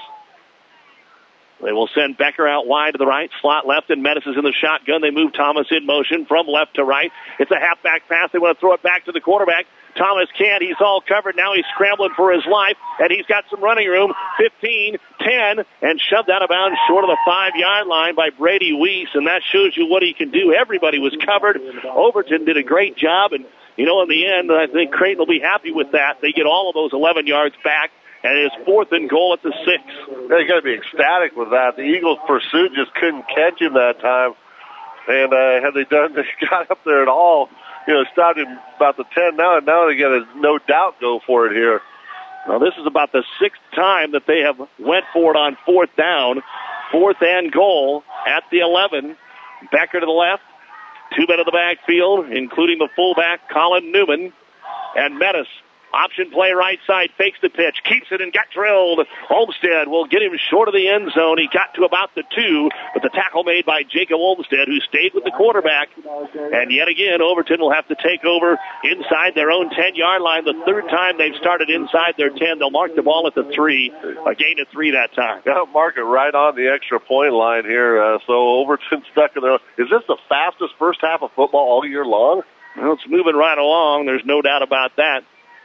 They will send Becker out wide to the right, slot left, and Menace is in the shotgun. They move Thomas in motion from left to right. It's a halfback pass. They want to throw it back to the quarterback. Thomas can't. He's all covered. Now he's scrambling for his life, and he's got some running room. fifteen, ten, and shoved out of bounds short of the five-yard line by Brady Weiss, and that shows you what he can do. Everybody was covered. Overton did a great job, and, you know, in the end, I think Creighton will be happy with that. They get all of those eleven yards back, and it is fourth and goal at the six. They got to be ecstatic with that. The Eagles' pursuit just couldn't catch him that time, and uh, had they done, they got up there at all. You know, started about the ten now, and now they got to no doubt go for it here. Now, this is about the sixth time that they have went for it on fourth down. Fourth and goal at the eleven. Becker to the left. Two men in the backfield, including the fullback, Colin Newman. And Menace. Option play right side, fakes the pitch, keeps it and got drilled. Olmstead will get him short of the end zone. He got to about the two, but the tackle made by Jacob Olmstead, who stayed with the quarterback. And yet again, Overton will have to take over inside their own ten-yard line. The third time they've started inside their ten. They'll mark the ball at the three, a gain of three that time. Yeah, mark it right on the extra point line here. Uh, so Overton stuck in there. Is this the fastest first half of football all year long? Well, it's moving right along. There's no doubt about that.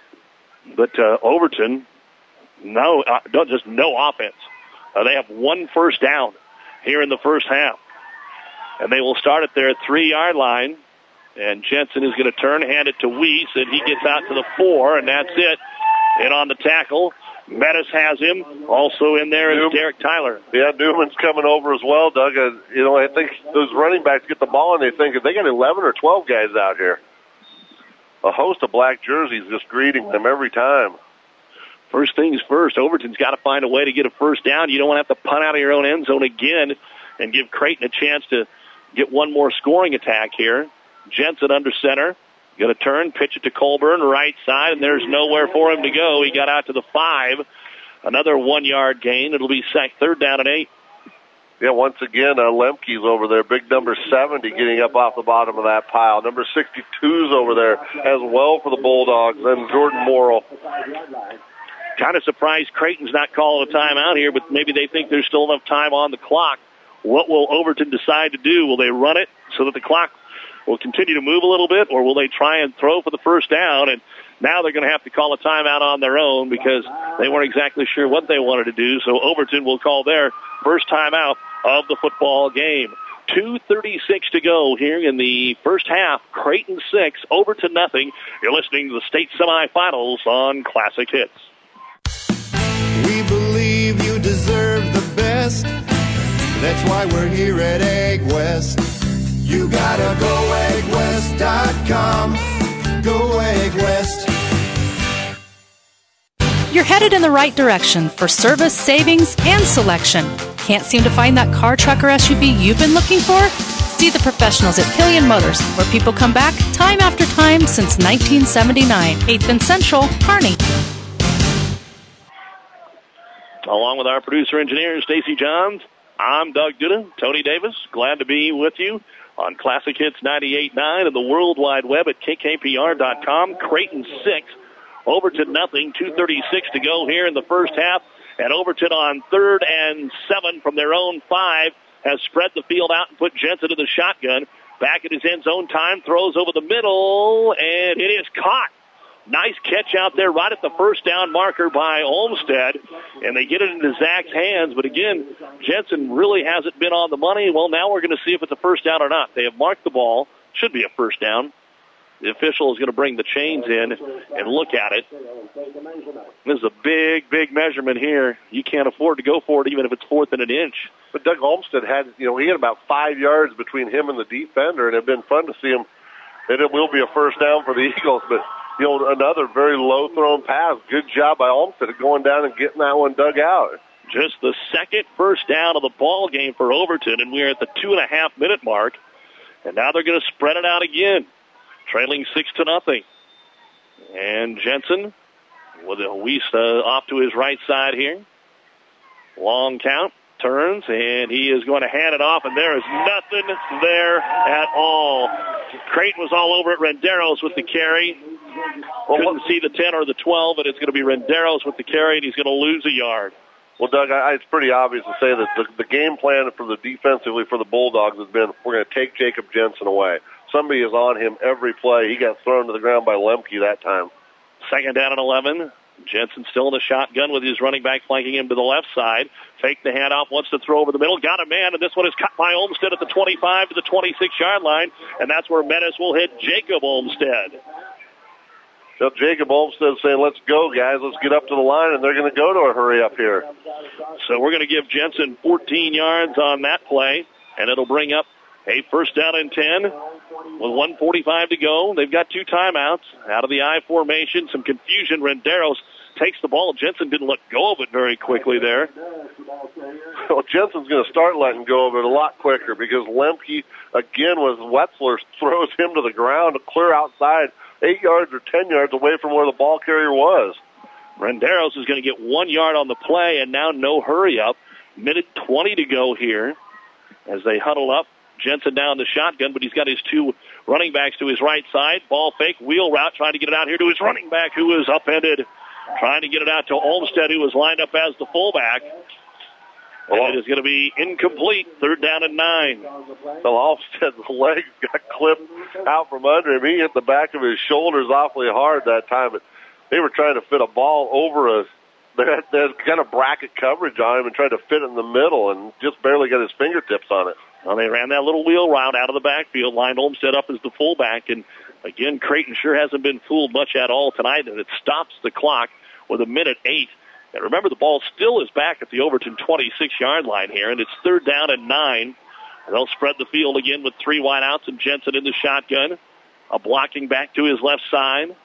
But uh, Overton, no, uh, don't just no offense. Uh, they have one first down here in the first half, and they will start at their three-yard line. And Jensen is going to turn, hand it to Weiss, and he gets out to the four, and that's it. And on the tackle, Menace has him. Also in there is Newman. Derek Tyler. Yeah, Newman's coming over as well, Doug. Uh, you know, I think those running backs get the ball, and they think they got eleven or twelve guys out here. A host of black jerseys just greeting them every time. First things first, Overton's got to find a way to get a first down. You don't want to have to punt out of your own end zone again and give Creighton a chance to get one more scoring attack here. Jensen under center. Going to turn, pitch it to Colburn, right side, and there's nowhere for him to go. He got out to the five. Another one-yard gain. It'll be sacked third down and eight. Yeah, once again, uh, Lemke's over there. Big number seventy getting up off the bottom of that pile. Number sixty-two's over there as well for the Bulldogs. Then Jordan Morrill. Kind of surprised Creighton's not calling a timeout here, but maybe they think there's still enough time on the clock. What will Overton decide to do? Will they run it so that the clock will continue to move a little bit, or will they try and throw for the first down? And now they're going to have to call a timeout on their own because they weren't exactly sure what they wanted to do. So Overton will call their first timeout of the football game. two thirty-six to go here in the first half. Creighton six, Overton nothing. You're listening to the state semifinals on Classic Hits. We believe you deserve the best. That's why we're here at Egg West. You gotta go egg west dot com. Go Egg West. You're headed in the right direction for service, savings, and selection. Can't seem to find that car, truck, or S U V you've been looking for? See the professionals at Killian Motors, where people come back time after time since nineteen seventy-nine. eighth and Central, Kearney. Along with our producer engineer, Stacy Johns, I'm Doug Duda. Tony Davis, glad to be with you on Classic Hits ninety-eight point nine and the World Wide Web at K K P R dot com. Creighton six, Overton nothing. two thirty-six to go here in the first half. And Overton on third and seven from their own five has spread the field out and put Jensen in the shotgun. Back at his end zone time, throws over the middle, and it is caught. Nice catch out there right at the first down marker by Olmstead, and they get it into Zach's hands. But again, Jensen really hasn't been on the money. Well, now we're going to see if it's a first down or not. They have marked the ball. Should be a first down. The official is going to bring the chains in and look at it. This is a big, big measurement here. You can't afford to go for it even if it's fourth and an inch. But Doug Olmstead had, you know, he had about five yards between him and the defender, and it had been fun to see him. And it will be a first down for the Eagles, but you know, another very low-thrown pass. Good job by Olmstead of going down and getting that one dug out. Just the second first down of the ball game for Overton, and we're at the two-and-a-half-minute mark. And now they're going to spread it out again, trailing six to nothing. And Jensen with a Weiss uh, off to his right side here. Long count, turns, and he is going to hand it off, and there is nothing there at all. Creighton was all over it. Renderos with the carry. Couldn't see the ten or the twelve, but it's going to be Renderos with the carry, and he's going to lose a yard. Well, Doug, I, it's pretty obvious to say that the, the game plan for the defensively for the Bulldogs has been, we're going to take Jacob Jensen away. Somebody is on him every play. He got thrown to the ground by Lemke that time. Second down and eleven. Jensen still in the shotgun with his running back flanking him to the left side. Fake the handoff, wants to throw over the middle. Got a man, and this one is cut by Olmstead at the twenty-five to the twenty-six-yard line, and that's where Menace will hit Jacob Olmstead. So Jacob Olmstead saying, let's go, guys. Let's get up to the line, and they're going to go to a hurry up here. So we're going to give Jensen fourteen yards on that play, and it'll bring up a first down and ten with one forty-five to go. They've got two timeouts out of the I formation. Some confusion. Renderos takes the ball. Jensen didn't let go of it very quickly there. Well, Jensen's going to start letting go of it a lot quicker because Lemke, again, with Wetzler, throws him to the ground to clear outside eight yards or ten yards away from where the ball carrier was. Renderos is going to get one yard on the play, and now no hurry up. Minute twenty to go here as they huddle up. Jensen down the shotgun, but he's got his two running backs to his right side. Ball fake, wheel route, trying to get it out here to his running back, who is upended. Trying to get it out to Olmstead, who was lined up as the fullback. And it is going to be incomplete. Third down and nine. Well, Olmstead's legs got clipped out from under him. He hit the back of his shoulders awfully hard that time, but they were trying to fit a ball over a They had, they had kind of bracket coverage on him and tried to fit it in the middle and just barely got his fingertips on it. Well, they ran that little wheel route out of the backfield, lined Olmstead up as the fullback, and again, Creighton sure hasn't been fooled much at all tonight, and it stops the clock with a minute eight. And remember, the ball still is back at the Overton twenty-six-yard line here, and it's third down and nine. They'll spread the field again with three wideouts and Jensen in the shotgun. A blocking back to his left side.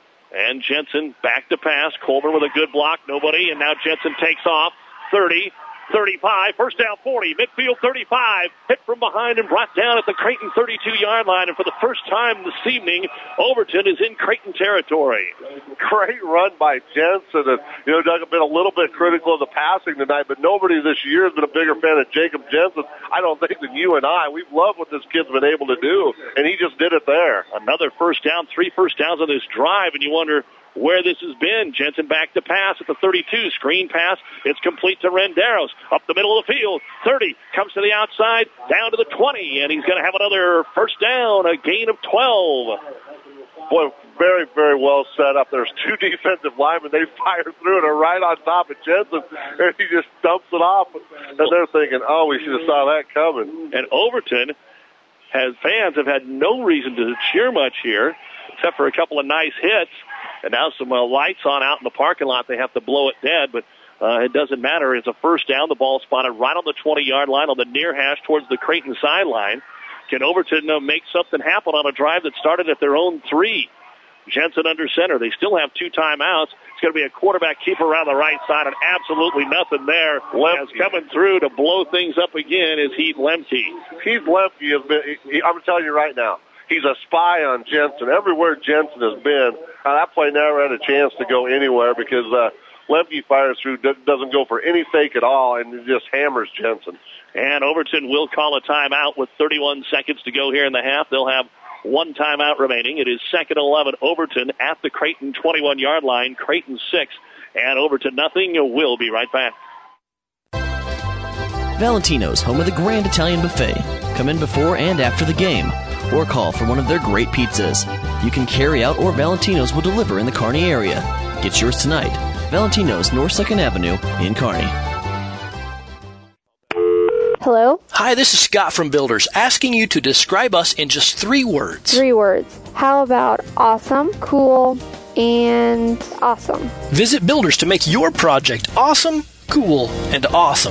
And Jensen back to pass. Coleman with a good block. Nobody. And now Jensen takes off. thirty, thirty-five. First down forty. Midfield thirty-five. Hit from behind and brought down at the Creighton thirty-two-yard line. And for the first time this evening, Overton is in Creighton territory. Great run by Jensen. And, you know, Doug, I've been a little bit critical of the passing tonight, but nobody this year has been a bigger fan of Jacob Jensen, I don't think, than you and I. We've loved what this kid's been able to do, and he just did it there. Another first down, three first downs on this drive, and you wonder where this has been. Jensen back to pass at the thirty-two. Screen pass. It's complete to Renderos. Up the middle of the field. thirty. Comes to the outside. Down to the twenty. And he's going to have another first down. A gain of twelve. Boy, very, very well set up. There's two defensive linemen. They fire through it are right on top of Jensen. And he just dumps it off. And they're thinking, oh, we should have saw that coming. And Overton has fans have had no reason to cheer much here, except for a couple of nice hits. And now some uh, lights on out in the parking lot. They have to blow it dead, but uh, it doesn't matter. It's a first down. The ball spotted right on the twenty-yard line on the near hash towards the Creighton sideline. Can Overton uh, make something happen on a drive that started at their own three? Jensen under center. They still have two timeouts. It's going to be a quarterback keeper around the right side, and absolutely nothing there. Lemke. As coming through to blow things up again is Heath Lemke. Heath Lemke has been, he, I'm telling you right now, he's a spy on Jensen. Everywhere Jensen has been, uh, that play never had a chance to go anywhere because uh, Lemke fires through, doesn't go for any fake at all, and just hammers Jensen. And Overton will call a timeout with thirty-one seconds to go here in the half. They'll have one timeout remaining. It is second and eleven. Overton at the Creighton twenty-one-yard line. Creighton six and Overton nothing. We'll be right back. Valentino's, home of the Grand Italian Buffet. Come in before and after the game, or call for one of their great pizzas. You can carry out, or Valentino's will deliver in the Kearney area. Get yours tonight. Valentino's, North second Avenue in Kearney. Hello? Hi, this is Scott from Builders, asking you to describe us in just three words. Three words. How about awesome, cool, and awesome? Visit Builders to make your project awesome, cool, and awesome.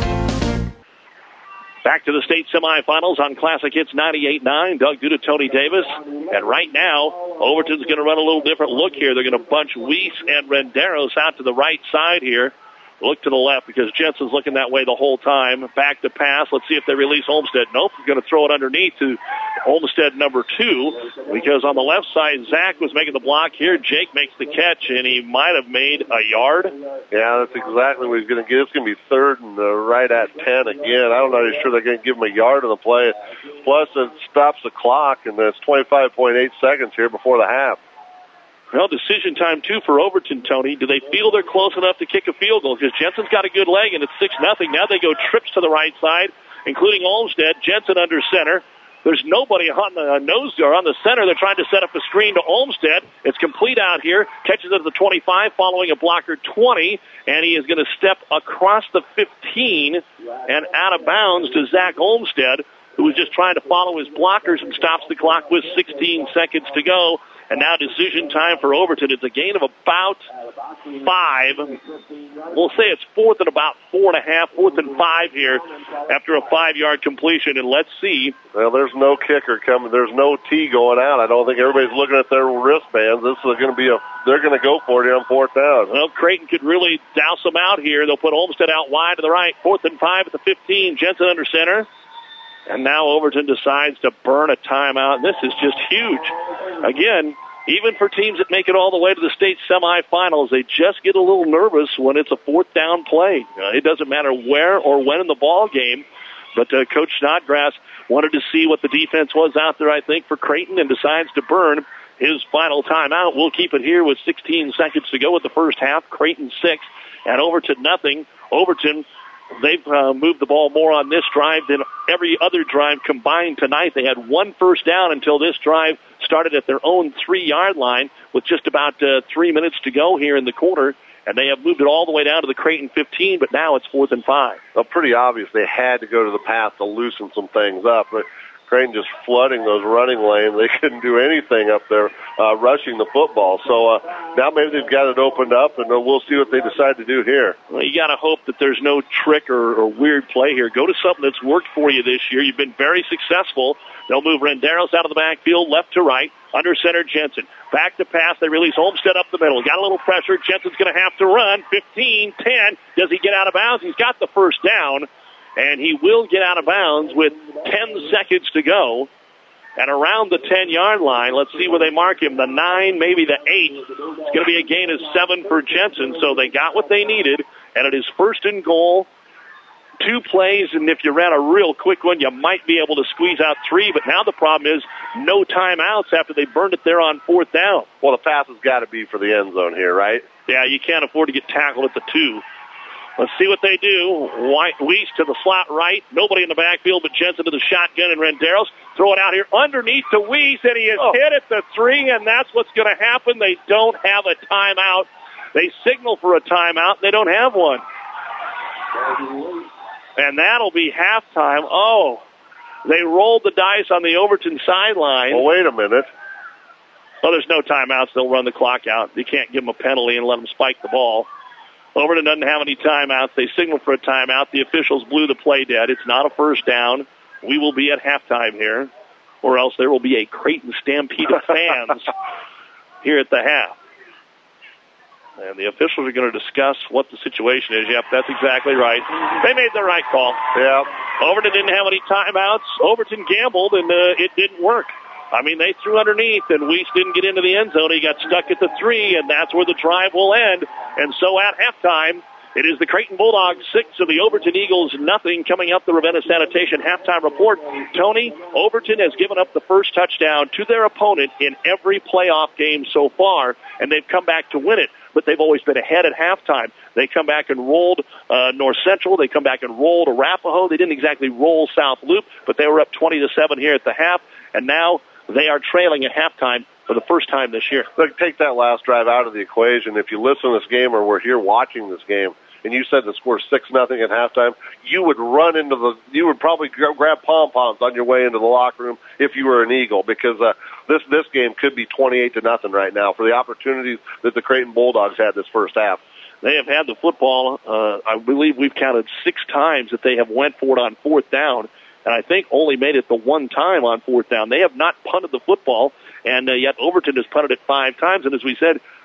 Back to the state semifinals on Classic Hits ninety-eight nine. Doug Duda, Tony Davis. And right now, Overton's going to run a little different look here. They're going to bunch Weiss and Renderos out to the right side here. Look to the left because Jensen's looking that way the whole time. Back to pass. Let's see if they release Olmstead. Nope, he's going to throw it underneath to Olmstead number two because on the left side, Zach was making the block here. Jake makes the catch, and he might have made a yard. Yeah, that's exactly what he's going to get. It's going to be third and uh, right at ten again. I'm not even sure they're going to give him a yard on the play. Plus, it stops the clock, and it's twenty-five point eight seconds here before the half. Well, decision time, too, for Overton, Tony. Do they feel they're close enough to kick a field goal? Because Jensen's got a good leg, and it's six nothing. Now they go trips to the right side, including Olmstead. Jensen under center. There's nobody on the nose or on the center. They're trying to set up a screen to Olmstead. It's complete out here. Catches it at the twenty-five, following a blocker twenty, and he is going to step across the fifteen and out of bounds to Zach Olmstead, who was just trying to follow his blockers and stops the clock with sixteen seconds to go. And now decision time for Overton. It's a gain of about five. We'll say it's fourth and about four and a half, fourth and five here after a five-yard completion. And let's see. Well, there's no kicker coming. There's no tee going out. I don't think everybody's looking at their wristbands. This is going to be a. They're going to go for it on fourth down. Well, Creighton could really douse them out here. They'll put Olmstead out wide to the right. Fourth and five at the fifteen. Jensen under center. And now Overton decides to burn a timeout. This is just huge. Again, even for teams that make it all the way to the state semifinals, they just get a little nervous when it's a fourth down play. Uh, it doesn't matter where or when in the ball game. But uh, Coach Snodgrass wanted to see what the defense was out there, I think, for Creighton, and decides to burn his final timeout. We'll keep it here with sixteen seconds to go with the first half. Creighton six and Overton nothing. Overton, they've uh, moved the ball more on this drive than every other drive combined tonight. They had one first down until this drive started at their own three-yard line with just about uh, three minutes to go here in the quarter. And they have moved it all the way down to the Creighton fifteen, but now it's fourth and five. Well, pretty obvious they had to go to the pass to loosen some things up. But Creighton just flooding those running lanes. They couldn't do anything up there uh, rushing the football. So uh, now maybe they've got it opened up, and uh, we'll see what they decide to do here. Well, you got to hope that there's no trick or, or weird play here. Go to something that's worked for you this year. You've been very successful. They'll move Renderos out of the backfield, left to right, under center Jensen. Back to pass. They release Olmstead up the middle. Got a little pressure. Jensen's going to have to run. fifteen, ten. Does he get out of bounds? He's got the first down. And he will get out of bounds with ten seconds to go. And around the ten-yard line, let's see where they mark him, the nine, maybe the eight. It's going to be a gain of seven for Jensen. So they got what they needed, and it is first and goal. Two plays, and if you ran a real quick one, you might be able to squeeze out three. But now the problem is no timeouts after they burned it there on fourth down. Well, the pass has got to be for the end zone here, right? Yeah, you can't afford to get tackled at the two. Let's see what they do. White Weiss to the slot right. Nobody in the backfield but Jensen to the shotgun, and Renderos throw it out here underneath to Weiss, and he is oh. hit at the three, and that's what's going to happen. They don't have a timeout. They signal for a timeout. They don't have one. And that'll be halftime. Oh, they rolled the dice on the Overton sideline. Well, wait a minute. Well, there's no timeouts. They'll run the clock out. You can't give them a penalty and let them spike the ball. Overton doesn't have any timeouts. They signaled for a timeout. The officials blew the play dead. It's not a first down. We will be at halftime here, or else there will be a Creighton stampede of fans here at the half. And the officials are going to discuss what the situation is. Yep, that's exactly right. They made the right call. Yeah. Overton didn't have any timeouts. Overton gambled, and uh, it didn't work. I mean, they threw underneath, and Weiss didn't get into the end zone. He got stuck at the three, and that's where the drive will end. And so at halftime, it is the Creighton Bulldogs six and the Overton Eagles nothing. Coming up, the Ravenna Sanitation halftime report. Tony, Overton has given up the first touchdown to their opponent in every playoff game so far, and they've come back to win it. But they've always been ahead at halftime. They come back and rolled uh, North Central. They come back and rolled Arapahoe. They didn't exactly roll South Loop, but they were up twenty to seven here at the half, and now they are trailing at halftime for the first time this year. Look, take that last drive out of the equation. If you listen to this game or we're here watching this game, and you said the score six nothing at halftime, you would run into the, you would probably grab pom-poms on your way into the locker room if you were an Eagle, because uh, this this game could be twenty-eight to nothing right now for the opportunities that the Creighton Bulldogs had this first half. They have had the football, uh, I believe we've counted six times that they have went for it on fourth down, and I think only made it the one time on fourth down. They have not punted the football, and uh, yet Overton has punted it five times. And as we said,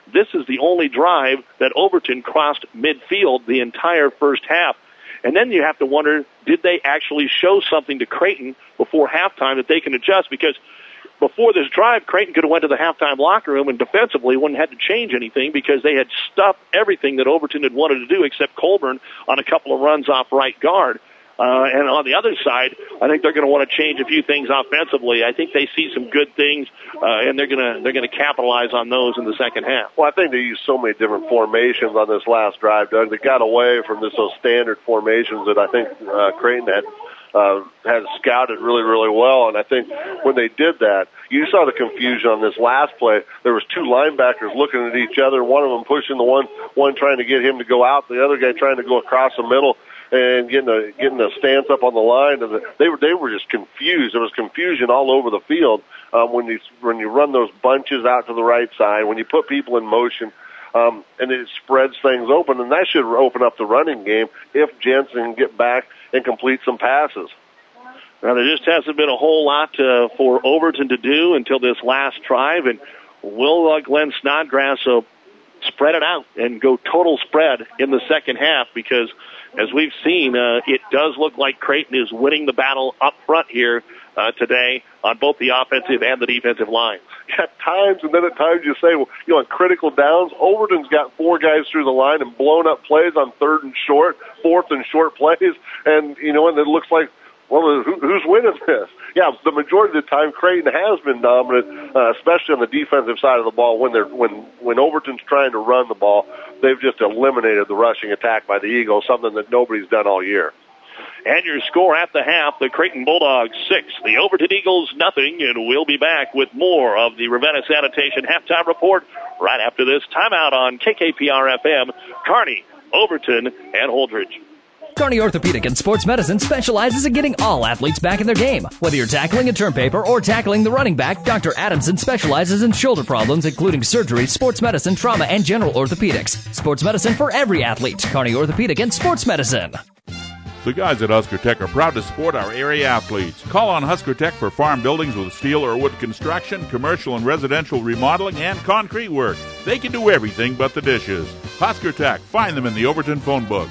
this is the only drive that Overton crossed midfield the entire first half. And then you have to wonder, did they actually show something to Creighton before halftime that they can adjust? Because before this drive, Creighton could have went to the halftime locker room and defensively wouldn't have had to change anything because they had stuffed everything that Overton had wanted to do except Colburn on a couple of runs off right guard. Uh, and on the other side, I think they're going to want to change a few things offensively. I think they see some good things, uh, and they're going to they're going to capitalize on those in the second half. Well, I think they used so many different formations on this last drive, Doug. They got away from this, those standard formations that I think uh, Creighton had uh, had scouted really, really well. And I think when they did that, you saw the confusion on this last play. There was two linebackers looking at each other, one of them pushing the one, one trying to get him to go out, the other guy trying to go across the middle and getting a getting a stance up on the line, and the, they were they were just confused. There was confusion all over the field um, when you when you run those bunches out to the right side, when you put people in motion, um, and it spreads things open, and that should open up the running game if Jensen can get back and complete some passes. Now, there just hasn't been a whole lot uh, for Overton to do until this last drive, and will uh, Glenn Snodgrass uh, spread it out and go total spread in the second half? Because as we've seen, uh, it does look like Creighton is winning the battle up front here uh, today on both the offensive and the defensive line. At times, and then at times you say, well, you know, on critical downs, Overton's got four guys through the line and blown up plays on third and short, fourth and short plays, and, you know, and it looks like, well, who, who's winning this? Yeah, the majority of the time, Creighton has been dominant, uh, especially on the defensive side of the ball. When they're when when Overton's trying to run the ball, they've just eliminated the rushing attack by the Eagles, something that nobody's done all year. And your score at the half, the Creighton Bulldogs six, the Overton Eagles nothing, and we'll be back with more of the Ravenna Sanitation halftime report right after this timeout on K K P R F M, Kearney, Overton, and Holdridge. Kearney Orthopedic and Sports Medicine specializes in getting all athletes back in their game. Whether you're tackling a term paper or tackling the running back, Doctor Adamson specializes in shoulder problems, including surgery, sports medicine, trauma, and general orthopedics. Sports medicine for every athlete. Kearney Orthopedic and Sports Medicine. The guys at Husker Tech are proud to support our area athletes. Call on Husker Tech for farm buildings with steel or wood construction, commercial and residential remodeling, and concrete work. They can do everything but the dishes. Husker Tech. Find them in the Overton phone book.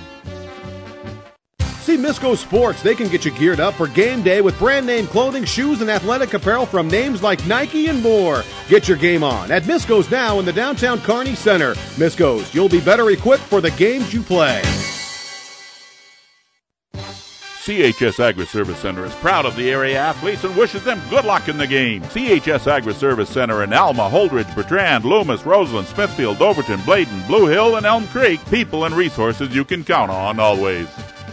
See Misco Sports. They can get you geared up for game day with brand name clothing, shoes, and athletic apparel from names like Nike and more. Get your game on at Misco's now in the downtown Kearney Center. Misco's, you'll be better equipped for the games you play. C H S Agri-Service Center is proud of the area athletes and wishes them good luck in the game. C H S Agri-Service Center in Alma, Holdridge, Bertrand, Loomis, Roseland, Smithfield, Overton, Bladen, Blue Hill, and Elm Creek. People and resources you can count on always.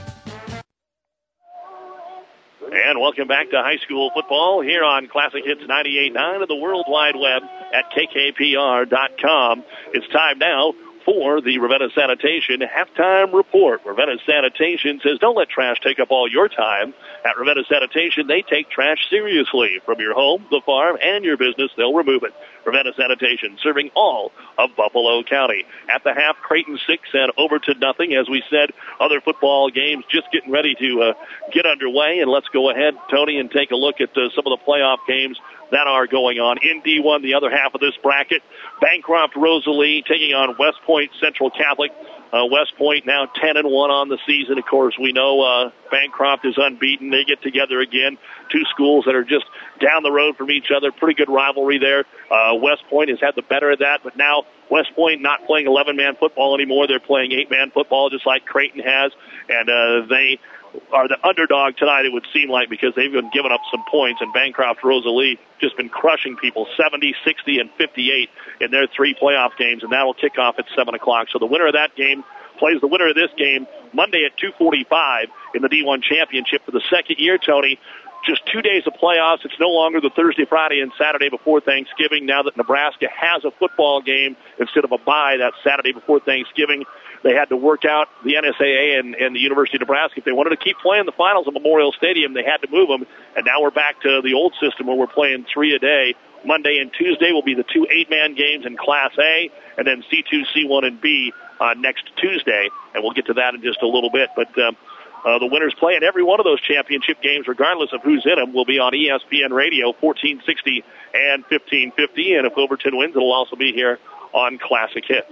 And welcome back to high school football here on Classic Hits ninety-eight point nine and the World Wide Web at K K P R dot com. It's time now for the Ravenna Sanitation halftime report. Ravenna Sanitation says, don't let trash take up all your time. At Ravenna Sanitation, they take trash seriously. From your home, the farm, and your business, they'll remove it. Ravenna Sanitation, serving all of Buffalo County. At the half, Creighton six and Overton nothing. As we said, other football games just getting ready to uh, get underway. And let's go ahead, Tony, and take a look at uh, some of the playoff games that are going on. In D one, the other half of this bracket, Bancroft Rosalie taking on West Point Central Catholic. Uh, West Point now ten and one on the season. Of course, we know uh, Bancroft is unbeaten. They get together again. Two schools that are just down the road from each other. Pretty good rivalry there. Uh, West Point has had the better of that, but now West Point not playing eleven-man football anymore. They're playing eight-man football just like Creighton has, and uh, they are the underdog tonight, it would seem like, because they've been giving up some points, and Bancroft Rosalie just been crushing people, seventy, sixty, and fifty-eight in their three playoff games, and that will kick off at seven o'clock. So the winner of that game plays the winner of this game Monday at two forty-five in the D one championship for the second year, Tony. Just two days of playoffs. It's no longer the Thursday, Friday, and Saturday before Thanksgiving now that Nebraska has a football game instead of a bye that Saturday before Thanksgiving. They had to work out the N S A A and, and the University of Nebraska. If they wanted to keep playing the finals at Memorial Stadium, they had to move them. And now we're back to the old system where we're playing three a day. Monday and Tuesday will be the two eight-man games in Class A, and then C two, C one, and B uh, next Tuesday. And we'll get to that in just a little bit. But um, uh, the winners playing every one of those championship games, regardless of who's in them, will be on E S P N Radio, fourteen sixty and fifteen fifty. And if Overton wins, it'll also be here on Classic Hits.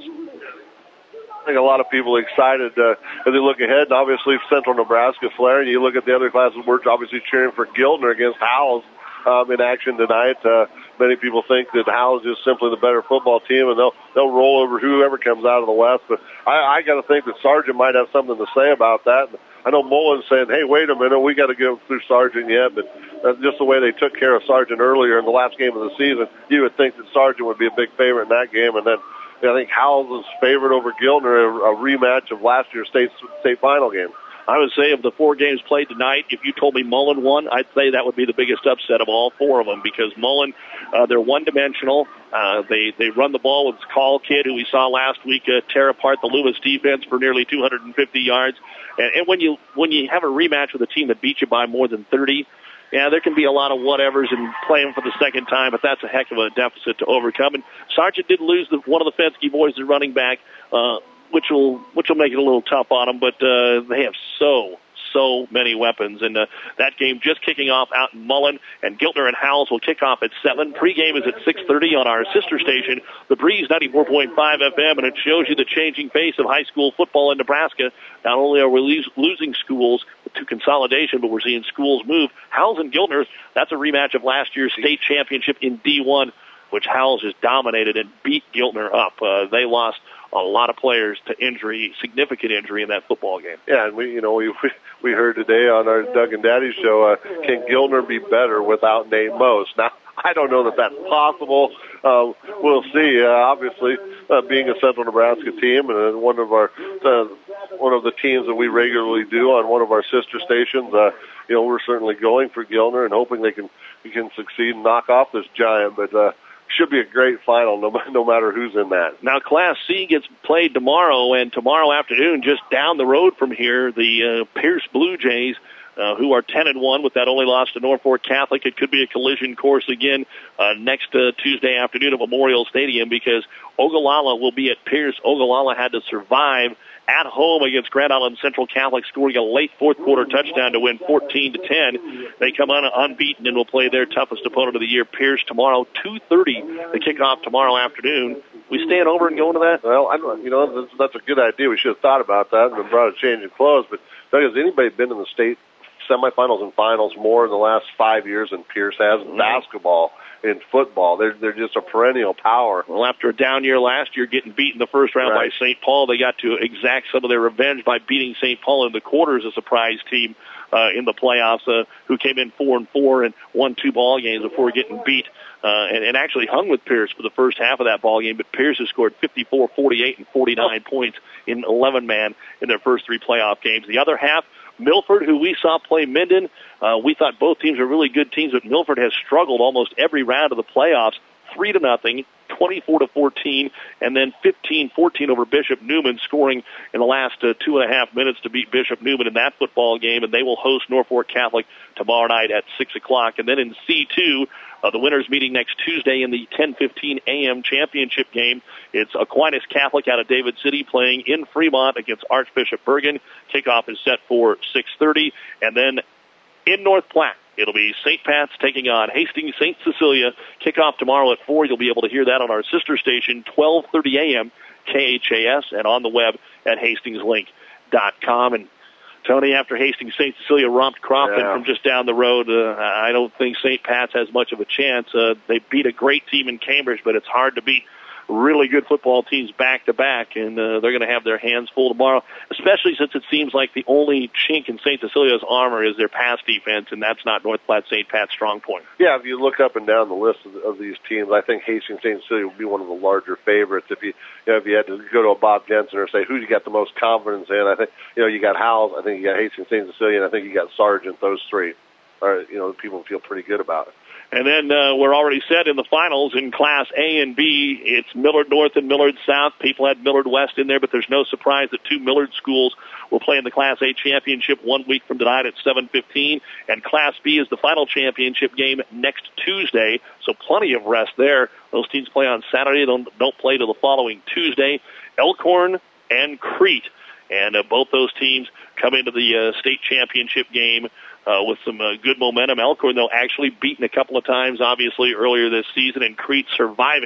I think a lot of people are excited uh, as they look ahead. And obviously, Central Nebraska flaring. You look at the other classes, we're obviously cheering for Giltner against Howells um, in action tonight. Uh, many people think that Howells is simply the better football team, and they'll they'll roll over whoever comes out of the West. But I, I got to think that Sargent might have something to say about that. I know Mullen's saying, "Hey, wait a minute, we got to go through Sargent yet." But uh, just the way they took care of Sargent earlier in the last game of the season, you would think that Sargent would be a big favorite in that game, and then. I think Howells is favored over Giltner, a, a rematch of last year's state state final game. I would say of the four games played tonight, if you told me Mullen won, I'd say that would be the biggest upset of all four of them because Mullen, uh, they're one-dimensional. Uh, they, they run the ball with Call Kid, who we saw last week uh, tear apart the Lewis defense for nearly two hundred fifty yards. And, and when you when you have a rematch with a team that beat you by more than thirty, yeah, there can be a lot of whatevers and playing for the second time, but that's a heck of a deficit to overcome. And Sargent did lose the, one of the Fensky boys, the running back, uh, which will which will make it a little tough on them. But uh, they have so so many weapons, and uh, that game just kicking off out in Mullen, and Giltner and Howells will kick off at seven. Pregame is at six thirty on our sister station, The Breeze ninety-four point five F M, and it shows you the changing face of high school football in Nebraska. Not only are we lo- losing schools to consolidation, but we're seeing schools move. Howells and Giltner, that's a rematch of last year's state championship in D one, which Howells just dominated and beat Giltner up. Uh, they lost a lot of players to injury, significant injury in that football game. Yeah, and we, you know, we we heard today on our Doug and Daddy show, uh, can Giltner be better without Nate Most? Now, I don't know that that's possible. Uh, we'll see. Uh, obviously, uh, being a Central Nebraska team and one of our uh, one of the teams that we regularly do on one of our sister stations, uh, you know, we're certainly going for Giltner and hoping they can we can succeed and knock off this giant. But uh, should be a great final, no, no matter who's in that. Now, Class C gets played tomorrow, and tomorrow afternoon, just down the road from here, the uh, Pierce Blue Jays, uh, who are ten and one with that only loss to Norfolk Catholic. It could be a collision course again uh, next uh, Tuesday afternoon at Memorial Stadium because Ogallala will be at Pierce. Ogallala had to survive at home against Grand Island Central Catholic, scoring a late fourth quarter touchdown to win fourteen to ten. They come on unbeaten and will play their toughest opponent of the year, Pierce, tomorrow, two thirty. The kickoff tomorrow afternoon. We staying over and going to that? Well, I don't, you know, that's, that's a good idea. We should have thought about that and brought a change of clothes. But Doug, has anybody been in the state semifinals and finals more in the last five years than Pierce has in mm-hmm. basketball? In football, they're they're just a perennial power. Well, after a down year last year, getting beat in the first round right. by Saint Paul, they got to exact some of their revenge by beating Saint Paul in the quarters, a surprise team uh, in the playoffs, uh, who came in four and four and won two ball games before getting beat, uh, and, and actually hung with Pierce for the first half of that ball game. But Pierce has scored fifty-four, forty-eight, and forty-nine oh. points in eleven man in their first three playoff games. The other half, Milford, who we saw play Minden, uh, we thought both teams are really good teams, but Milford has struggled almost every round of the playoffs, three to nothing, twenty-four to fourteen, and then fifteen fourteen over Bishop Neumann, scoring in the last uh, two and a half minutes to beat Bishop Neumann in that football game, and they will host Norfolk Catholic tomorrow night at six o'clock. And then in C two, uh, the winners meeting next Tuesday in the ten fifteen a.m. championship game. It's Aquinas Catholic out of David City playing in Fremont against Archbishop Bergen. Kickoff is set for six thirty, and then in North Platte, it'll be Saint Pat's taking on Hastings Saint Cecilia. Kickoff tomorrow at four. You'll be able to hear that on our sister station, twelve thirty a.m. K H A S, and on the web at hastings link dot com. And Tony, after Hastings Saint Cecilia romped Crofton yeah. from just down the road, uh, I don't think Saint Pat's has much of a chance. Uh, they beat a great team in Cambridge, but it's hard to beat really good football teams back-to-back, and uh, they're going to have their hands full tomorrow, especially since it seems like the only chink in Saint Cecilia's armor is their pass defense, and that's not North Platte Saint Pat's strong point. Yeah, if you look up and down the list of, of these teams, I think Hastings Saint Cecilia would be one of the larger favorites. If you, you know, if you had to go to a Bob Jensen or say who you got the most confidence in, I think you know you got Howells, I think you got Hastings Saint Cecilia, and I think you got Sargent. Those three, are you know people feel pretty good about it. And then uh, we're already set in the finals in Class A and B. It's Millard North and Millard South. People had Millard West in there, but there's no surprise that two Millard schools will play in the Class A championship one week from tonight at seven fifteen. And Class B is the final championship game next Tuesday, so plenty of rest there. Those teams play on Saturday. They don't, don't play till the following Tuesday. Elkhorn and Crete. And uh, both those teams come into the uh, state championship game Uh, with some uh, good momentum. Elkhorn, though, actually beaten a couple of times, obviously, earlier this season, and Crete surviving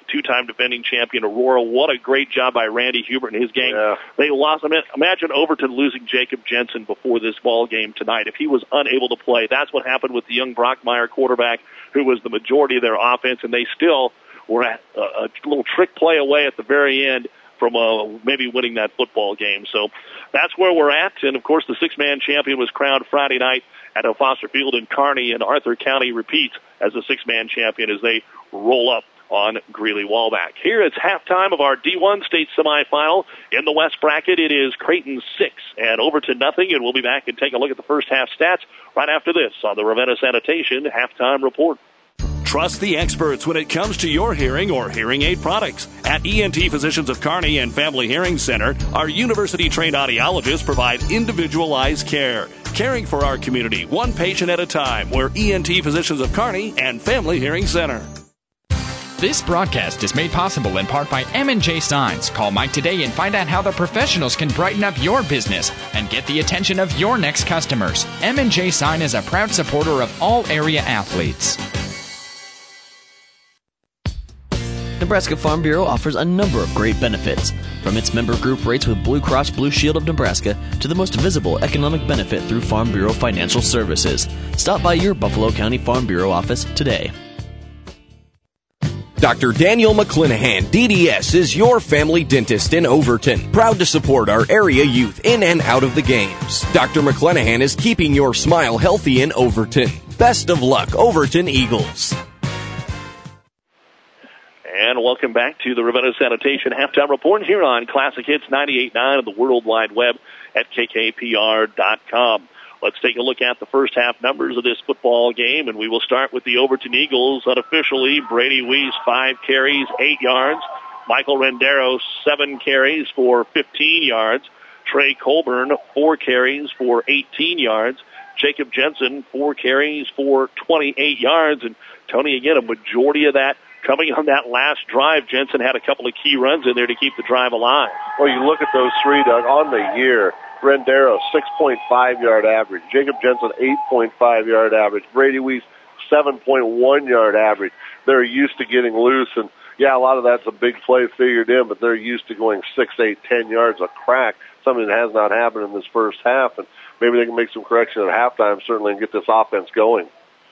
two-time defending champion Aurora. What a great job by Randy Hubert and his gang. Yeah. They lost. I mean, imagine Overton losing Jacob Jensen before this ball game tonight. If he was unable to play, that's what happened with the young Brockmeyer quarterback, who was the majority of their offense, and they still were at a, a little trick play away at the very end from uh, maybe winning that football game. So that's where we're at. And, of course, the six-man champion was crowned Friday night at Foster Field in Kearney, and Arthur County repeats as the six-man champion as they roll up on Greeley-Walbach. Here it's halftime of our D one state semifinal. In the West bracket, it is Creighton six and Overton nothing, and we'll be back and take a look at the first half stats right after this on the Ravenna Sanitation Halftime Report. Trust the experts when it comes to your hearing or hearing aid products. At E N T Physicians of Kearney and Family Hearing Center, our university-trained audiologists provide individualized care, caring for our community one patient at a time. We're E N T Physicians of Kearney and Family Hearing Center. This broadcast is made possible in part by M and J Signs. Call Mike today and find out how the professionals can brighten up your business and get the attention of your next customers. M and J Sign is a proud supporter of all area athletes. Nebraska Farm Bureau offers a number of great benefits, from its member group rates with Blue Cross Blue Shield of Nebraska to the most visible economic benefit through Farm Bureau Financial Services. Stop by your Buffalo County Farm Bureau office today. Doctor Daniel McClanahan, D D S, is your family dentist in Overton. Proud to support our area youth in and out of the games. Doctor McClanahan is keeping your smile healthy in Overton. Best of luck, Overton Eagles. And welcome back to the Ravenna Sanitation Halftime Report here on Classic Hits ninety-eight point nine of the World Wide Web at K K P R dot com. Let's take a look at the first half numbers of this football game, and we will start with the Overton Eagles. Unofficially, Brady Weiss, five carries, eight yards. Michael Rendero, seven carries for fifteen yards. Trey Colburn, four carries for eighteen yards. Jacob Jensen, four carries for twenty-eight yards. And, Tony, again, a majority of that coming on that last drive. Jensen had a couple of key runs in there to keep the drive alive. Well, you look at those three, Doug, on the year. Rendero, six point five yard average. Jacob Jensen, eight point five yard average. Brady Weiss, seven point one yard average. They're used to getting loose, and, yeah, a lot of that's a big play figured in, but they're used to going six, eight, ten yards a crack, something that has not happened in this first half, and maybe they can make some corrections at halftime, certainly, and get this offense going.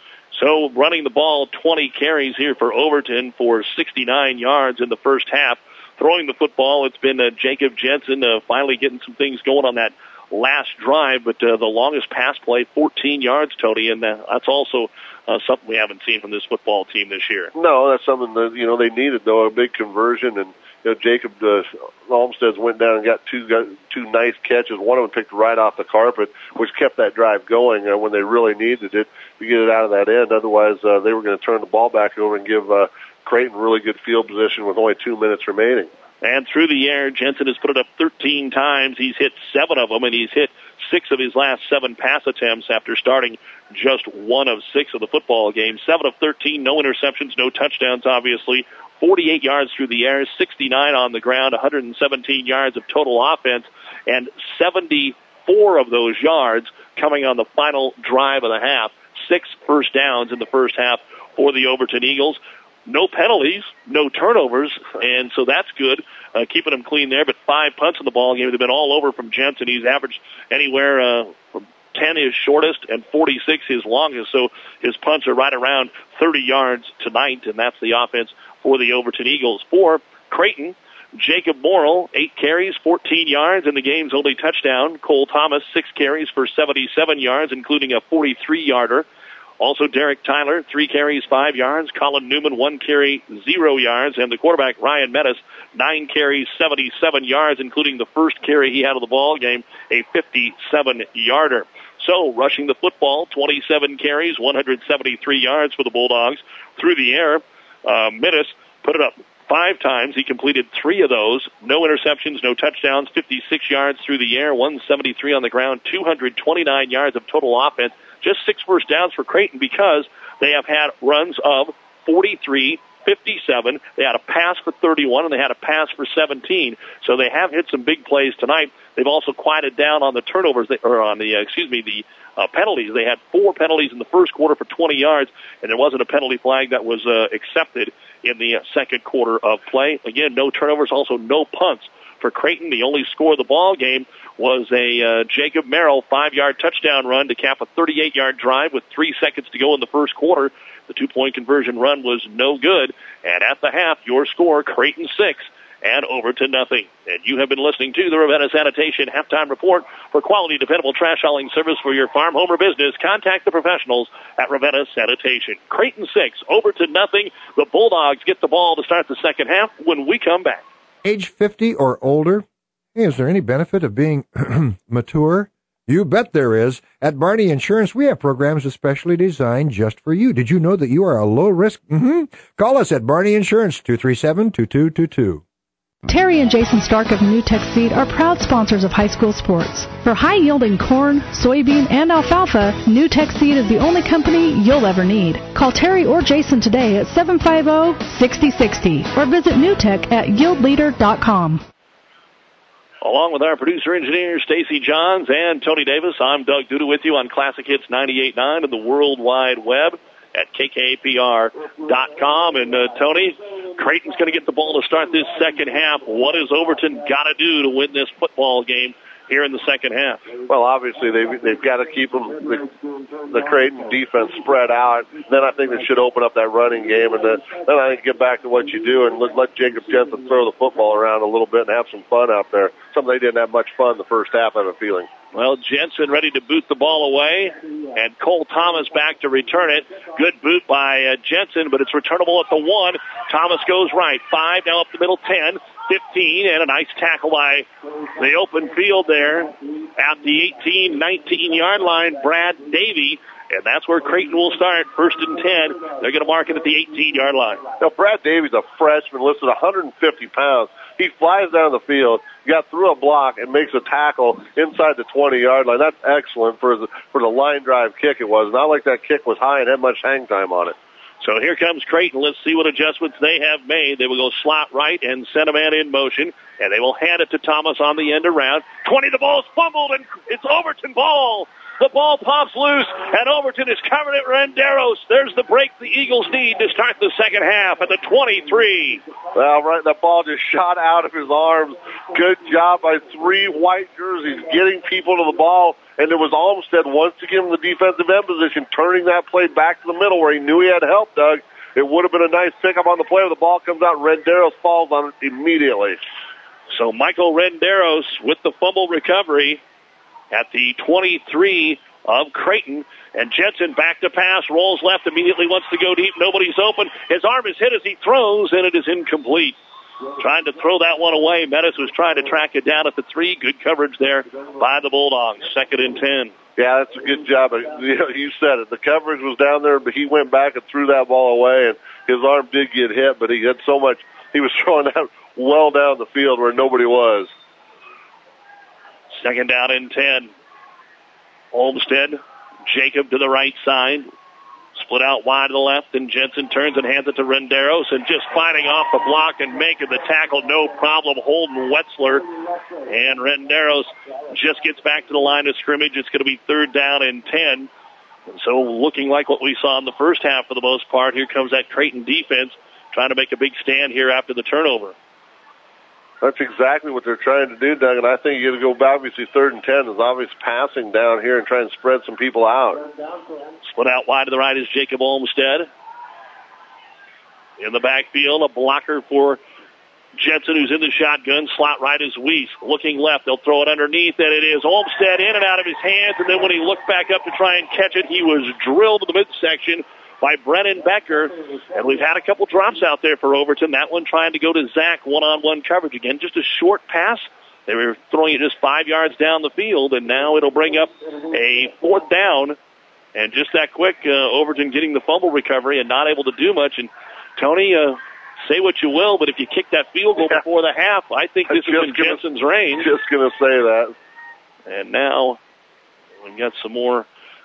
So running the ball, twenty carries here for Overton for sixty-nine yards in the first half. Throwing the football, it's been uh, Jacob Jensen uh, finally getting some things going on that last drive, but uh, the longest pass play, fourteen yards, Tony, and uh, that's also uh, something we haven't seen from this football team this year. No, that's something that, you know, they needed, though, a big conversion, and, you know, Jacob uh, Olmstead went down and got two got two nice catches. One of them picked right off the carpet, which kept that drive going uh, when they really needed it to get it out of that end. Otherwise, uh, they were going to turn the ball back over and give uh, Creighton really good field position with only two minutes remaining. And through the air, Jensen has put it up thirteen times. He's hit seven of them, and he's hit six of his last seven pass attempts after starting just one of six of the football game. Seven of thirteen, no interceptions, no touchdowns, obviously. forty-eight yards through the air, sixty-nine on the ground, one hundred seventeen yards of total offense, and seventy-four of those yards coming on the final drive of the half. Six first downs in the first half for the Overton Eagles. No penalties, no turnovers, and so that's good, uh, keeping them clean there. But five punts in the ball game. They've been all over from Jensen. He's averaged anywhere uh, from ten his shortest and forty-six his longest. So his punts are right around thirty yards tonight, and that's the offense for the Overton Eagles. For Creighton, Jacob Morrill, eight carries, fourteen yards, and the game's only touchdown. Cole Thomas, six carries for seventy-seven yards, including a forty-three yarder. Also, Derek Tyler, three carries, five yards. Colin Newman, one carry, zero yards. And the quarterback, Ryan Metis, nine carries, seventy-seven yards, including the first carry he had of the ball game, a fifty-seven yarder. So, rushing the football, twenty-seven carries, one hundred seventy-three yards for the Bulldogs. Through the air, uh, Metis put it up five times. He completed three of those. No interceptions, no touchdowns, fifty-six yards through the air, one seventy-three on the ground, two hundred twenty-nine yards of total offense. Just six first downs for Creighton because they have had runs of forty-three, fifty-seven. They had a pass for thirty-one, and they had a pass for seventeen. So they have hit some big plays tonight. They've also quieted down on the turnovers, or on the, uh, excuse me, the uh, penalties. They had four penalties in the first quarter for twenty yards, and there wasn't a penalty flag that was uh, accepted in the uh, second quarter of play. Again, no turnovers, also no punts for Creighton. The only score of the ball game was a uh, Jacob Merrill five-yard touchdown run to cap a thirty-eight-yard drive with three seconds to go in the first quarter. The two-point conversion run was no good. And at the half, your score, Creighton six and Overton nothing. And you have been listening to the Ravenna Sanitation Halftime Report. For quality, dependable trash hauling service for your farm, home, or business, contact the professionals at Ravenna Sanitation. Creighton six, Overton nothing. The Bulldogs get the ball to start the second half when we come back. Age fifty or older? Hey, is there any benefit of being mature? You bet there is. At Barney Insurance, we have programs especially designed just for you. Did you know that you are a low risk? Mm-hmm. Call us at Barney Insurance, two three seven, two two two two. Terry and Jason Stark of NewTek Seed are proud sponsors of high school sports. For high-yielding corn, soybean, and alfalfa, NewTek Seed is the only company you'll ever need. Call Terry or Jason today at seven five zero, six zero six zero or visit newtek at yield leader dot com. Along with our producer-engineer, Stacy Johns and Tony Davis, I'm Doug Duda with you on Classic Hits ninety-eight point nine and the World Wide Web at K K P R dot com. And, uh, Tony, Creighton's going to get the ball to start this second half. What has Overton got to do to win this football game here in the second half? Well, obviously, they've, they've got to keep them, the, the Creighton defense spread out. Then I think they should open up that running game, and then, then I think get back to what you do and let, let Jacob Jensen throw the football around a little bit and have some fun out there. Something they didn't have much fun the first half, I have a feeling. Well, Jensen ready to boot the ball away, and Cole Thomas back to return it. Good boot by uh, Jensen, but it's returnable at the one. Thomas goes right. Five, now up the middle, ten, fifteen, and a nice tackle by the open field there at the eighteen, nineteen-yard line, Brad Davey. And that's where Creighton will start, first and ten. They're going to mark it at the eighteen-yard line. Now, Brad Davies, a freshman, listed one hundred fifty pounds. He flies down the field, got through a block, and makes a tackle inside the twenty-yard line. That's excellent for the, for the line drive kick it was. Not like that kick was high and had much hang time on it. So here comes Creighton. Let's see what adjustments they have made. They will go slot right and send a man in motion, and they will hand it to Thomas on the end around. twenty, the ball's fumbled, and it's Overton ball. The ball pops loose, and Overton is covered at Renderos. There's the break the Eagles need to start the second half at the twenty-three. Well, right, the ball just shot out of his arms. Good job by three white jerseys getting people to the ball. And it was Olmstead once again in the defensive end position, turning that play back to the middle where he knew he had help, Doug. It would have been a nice pickup on the play. The ball comes out, Renderos falls on it immediately. So Michael Renderos with the fumble recovery at the twenty-three of Creighton. And Jensen back to pass, rolls left, immediately wants to go deep. Nobody's open. His arm is hit as he throws, and it is incomplete. Trying to throw that one away. Metis was trying to track it down at the three. Good coverage there by the Bulldogs. Second and ten. Yeah, that's a good job. You know, you said it. The coverage was down there, but he went back and threw that ball away, and his arm did get hit, but he had so much. He was throwing that well down the field where nobody was. Second down and ten. Olmstead, Jacob to the right side. Split out wide to the left, and Jensen turns and hands it to Renderos, and just fighting off the block and making the tackle, no problem, Holden Wetzler. And Renderos just gets back to the line of scrimmage. It's going to be third down and ten. And so looking like what we saw in the first half for the most part, here comes that Creighton defense trying to make a big stand here after the turnover. That's exactly what they're trying to do, Doug, and I think you got to go back, obviously, third and ten is obvious passing down here and try and spread some people out. Split out wide to the right is Jacob Olmstead. In the backfield, a blocker for Jensen, who's in the shotgun. Slot right is Weiss. Looking left, they'll throw it underneath, and it is Olmstead in and out of his hands, and then when he looked back up to try and catch it, he was drilled to the midsection by Brennan Becker. And we've had a couple drops out there for Overton. That one trying to go to Zach, one-on-one coverage again. Just a short pass. They were throwing it just five yards down the field, and now it'll bring up a fourth down. And just that quick, uh, Overton getting the fumble recovery and not able to do much. And Tony, uh, say what you will, but if you kick that field goal before the half, I think this is in Jensen's range. Just going to say that. And now we've got some more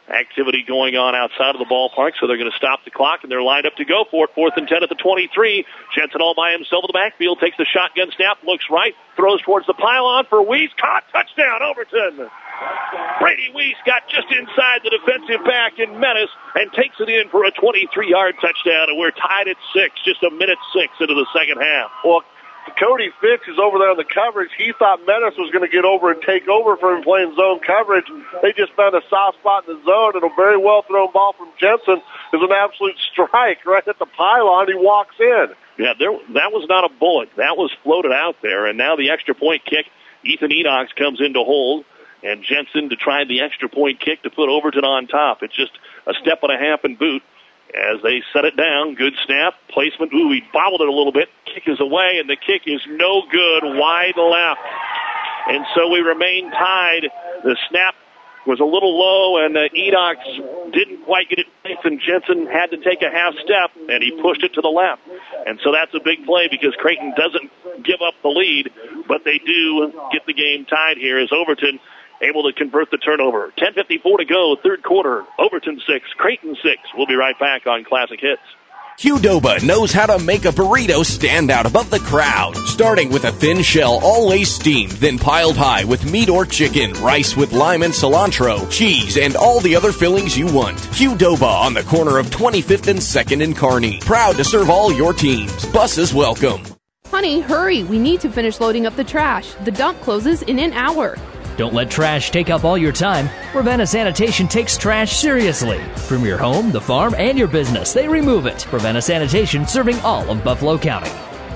activity going on outside of the ballpark, so they're going to stop the clock, and they're lined up to go for it. Fourth and ten at the twenty-three. Jensen all by himself in the backfield, takes the shotgun snap, looks right, throws towards the pylon for Weiss. Caught, touchdown, Overton. Brady Weiss got just inside the defensive back in Menace and takes it in for a twenty-three-yard touchdown, and we're tied at six, just a minute six into the second half. Well, Cody Fix is over there on the coverage. He thought Menace was going to get over and take over for him playing zone coverage. They just found a soft spot in the zone, and a very well-thrown ball from Jensen is an absolute strike right at the pylon. He walks in. Yeah, there, that was not a bullet. That was floated out there, and now the extra point kick, Ethan Enox comes in to hold, and Jensen to try the extra point kick to put Overton on top. It's just a step and a half in boot. As they set it down, good snap, placement. Ooh, he bobbled it a little bit. Kick is away, and the kick is no good, wide left. And so we remain tied. The snap was a little low, and uh, Enox didn't quite get it placed, and Jensen had to take a half step, and he pushed it to the left. And so that's a big play because Creighton doesn't give up the lead, but they do get the game tied here as Overton able to convert the turnover. ten fifty-four to go, third quarter. Overton six, Creighton six. We'll be right back on Classic Hits. Qdoba knows how to make a burrito stand out above the crowd. Starting with a thin shell, always steamed, then piled high with meat or chicken, rice with lime and cilantro, cheese, and all the other fillings you want. Qdoba on the corner of twenty-fifth and second in Kearney. Proud to serve all your teams. Buses welcome. Honey, hurry. We need to finish loading up the trash. The dump closes in an hour. Don't let trash take up all your time. Ravenna Sanitation takes trash seriously. From your home, the farm, and your business, they remove it. Ravenna Sanitation, serving all of Buffalo County.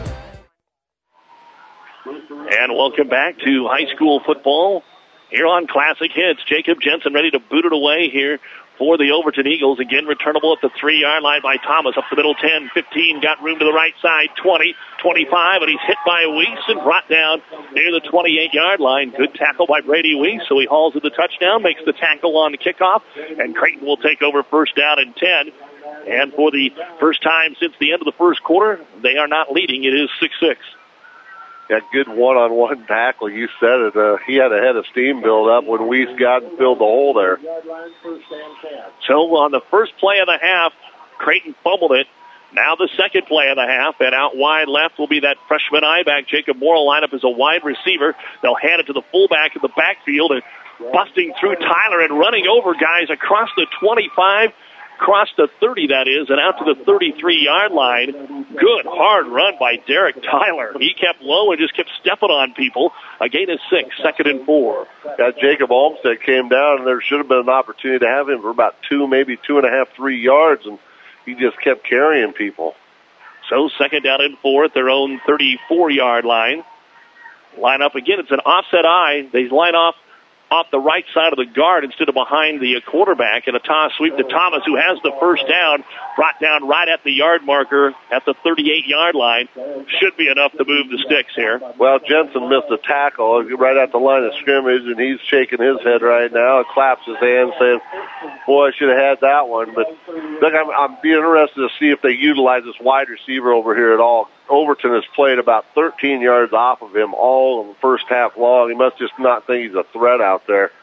And welcome back to high school football here on Classic Hits. Jacob Jensen ready to boot it away here for the Overton Eagles. Again, returnable at the three-yard line by Thomas. Up the middle, ten, fifteen, got room to the right side, twenty, twenty-five, and he's hit by Weiss and brought down near the twenty-eight-yard line. Good tackle by Brady Weiss, so he hauls it the touchdown, makes the tackle on the kickoff, and Creighton will take over first down and ten. And for the first time since the end of the first quarter, they are not leading. It is six six. That good one-on-one tackle, you said it. Uh, he had a head of steam build up when Weiss got and filled the hole there. So on the first play of the half, Creighton fumbled it. Now the second play of the half, and out wide left will be that freshman I-back. Jacob Morrill line up as a wide receiver. They'll hand it to the fullback in the backfield, and busting through Tyler and running over guys across the twenty-five, across the thirty, that is, and out to the thirty-three-yard line. Good, hard run by Derek Tyler. He kept low and just kept stepping on people. A gain of six, second and four. Got Jacob Olmstead came down, and there should have been an opportunity to have him for about two, maybe two and a half, three yards, and he just kept carrying people. So second down and four at their own thirty-four-yard line. Line up again. It's an offset I. They line off off the right side of the guard instead of behind the quarterback, and a toss sweep to Thomas, who has the first down, brought down right at the yard marker at the thirty-eight-yard line. Should be enough to move the sticks here. Well, Jensen missed a tackle right at the line of scrimmage, and he's shaking his head right now and claps his hands saying, boy, I should have had that one. But look, I'm, I'm being interested to see if they utilize this wide receiver over here at all. Overton has played about thirteen yards off of him all of the first half long. He must just not think he's a threat out there.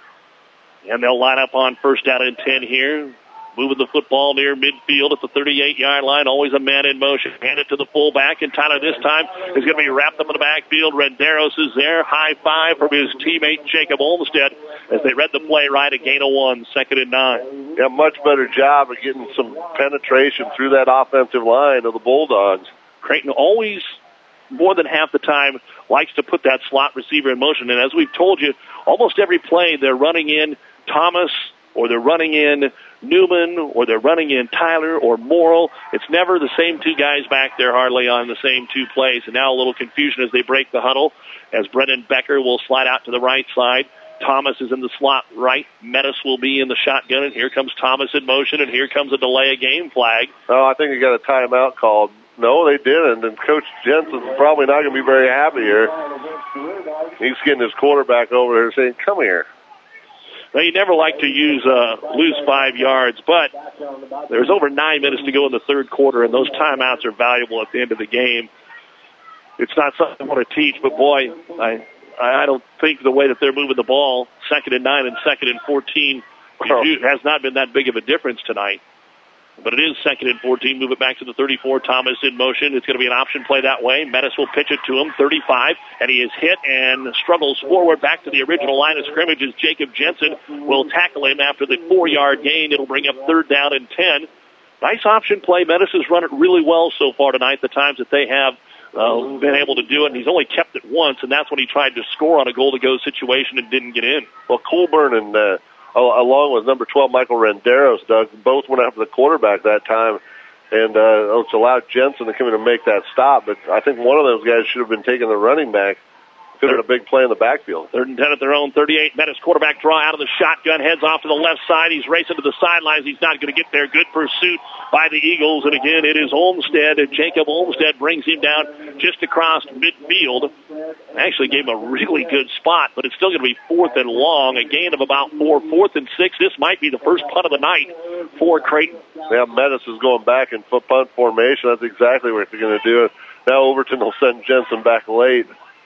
And they'll line up on first down and ten here. Moving the football near midfield at the thirty-eight-yard line. Always a man in motion. Hand it to the fullback, and Tyler this time is going to be wrapped up in the backfield. Renderos is there. High five from his teammate Jacob Olmstead as they read the play right. A gain of one, second and nine. Yeah, much better job of getting some penetration through that offensive line of the Bulldogs. Creighton always, more than half the time, likes to put that slot receiver in motion. And as we've told you, almost every play they're running in Thomas, or they're running in Newman, or they're running in Tyler or Morrill. It's never the same two guys back there hardly on the same two plays. And now a little confusion as they break the huddle, as Brendan Becker will slide out to the right side. Thomas is in the slot right. Menace will be in the shotgun, and here comes Thomas in motion, and here comes a delay of game flag. Oh, I think he got a timeout called. No, they didn't, and Coach Jensen's probably not going to be very happy here. He's getting his quarterback over there saying, come here. Well, you never like to use uh, lose five yards, but there's over nine minutes to go in the third quarter, and those timeouts are valuable at the end of the game. It's not something I want to teach, but, boy, I I don't think the way that they're moving the ball, second and nine and second and fourteen, It has not been that big of a difference tonight. But it is second and fourteen. Move it back to the thirty-four. Thomas in motion. It's going to be an option play that way. Menace will pitch it to him. thirty-five. And he is hit and struggles forward back to the original line of scrimmage as Jacob Jensen will tackle him after the four-yard gain. It'll bring up third down and ten. Nice option play. Menace has run it really well so far tonight, the times that they have uh, been able to do it. And he's only kept it once, and that's when he tried to score on a goal-to-go situation and didn't get in. Well, Colburn and... Uh along with number twelve, Michael Renderos, Doug, both went after the quarterback that time, and uh, it's allowed Jensen to come in and make that stop. But I think one of those guys should have been taking the running back. Could have been a big play in the backfield. Third and ten at their own thirty-eight. Menace quarterback draw out of the shotgun, heads off to the left side. He's racing to the sidelines. He's not going to get there. Good pursuit by the Eagles. And again, it is Olmstead. And Jacob Olmstead brings him down just across midfield. Actually gave him a really good spot, but it's still going to be fourth and long. A gain of about four. Fourth and six. This might be the first punt of the night for Creighton. Yeah, Menace is going back in foot punt formation. That's exactly what they're going to do. Now Overton will send Jensen back late.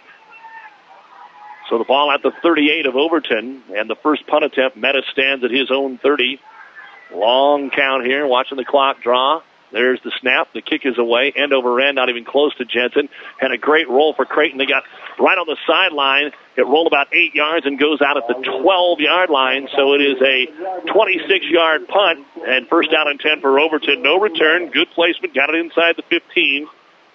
So the ball at the thirty-eight of Overton, and the first punt attempt, Menace stands at his own thirty. Long count here, watching the clock draw. There's the snap. The kick is away, end over end, not even close to Jensen. And a great roll for Creighton. They got right on the sideline. It rolled about eight yards and goes out at the twelve-yard line. So it is a twenty-six-yard punt, and first down and ten for Overton. No return. Good placement. Got it inside the fifteen.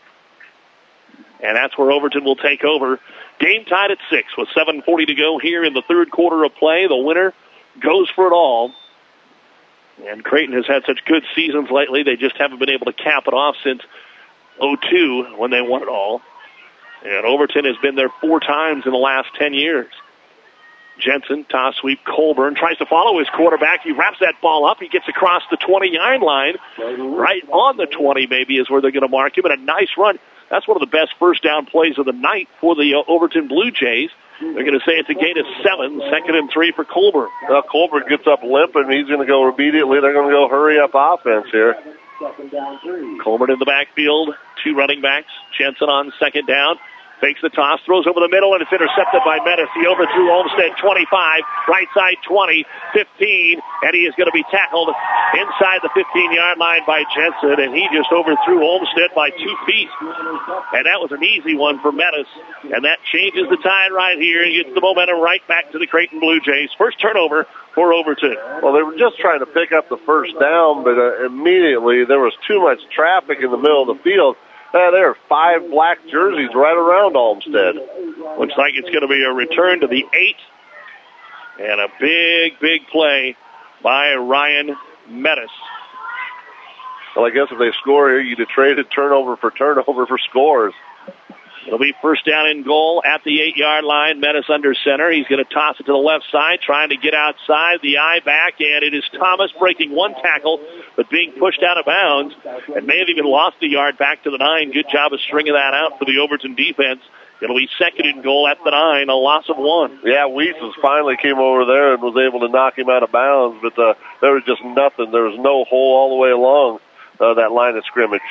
And that's where Overton will take over. Game tied at six with seven forty to go here in the third quarter of play. The winner goes for it all. And Creighton has had such good seasons lately, they just haven't been able to cap it off since oh two when they won it all. And Overton has been there four times in the last ten years. Jensen, toss sweep, Colburn tries to follow his quarterback. He wraps that ball up. He gets across the twenty-yard line. Right on the twenty maybe is where they're going to mark him. And a nice run. That's one of the best first down plays of the night for the uh, Overton Blue Jays. They're going to say it's a gain of seven, second and three for Colburn. Well, Colburn gets up limping. He's going to go immediately. They're going to go hurry up offense here. Colburn in the backfield, two running backs. Jensen on second down. Fakes the toss, throws over the middle, and it's intercepted by Menace. He overthrew Olmstead, twenty-five, right side twenty, fifteen, and he is going to be tackled inside the fifteen-yard line by Jensen, and he just overthrew Olmstead by two feet. And that was an easy one for Menace, and that changes the tide right here and gets the momentum right back to the Creighton Blue Jays. First turnover for Overton. Well, they were just trying to pick up the first down, but uh, immediately there was too much traffic in the middle of the field. Uh, there are five black jerseys right around Olmstead. Looks like it's going to be a return to the eight. And a big, big play by Ryan Menace. Well, I guess if they score here, you'd have traded turnover for turnover for scores. It'll be first down and goal at the eight-yard line. Menace under center. He's going to toss it to the left side, trying to get outside the eye back, and it is Thomas breaking one tackle, but being pushed out of bounds, and may have even lost a yard back to the nine. Good job of stringing that out for the Overton defense. It'll be second and goal at the nine, a loss of one. Yeah, Weeses finally came over there and was able to knock him out of bounds, but uh, there was just nothing. There was no hole all the way along uh, that line of scrimmage.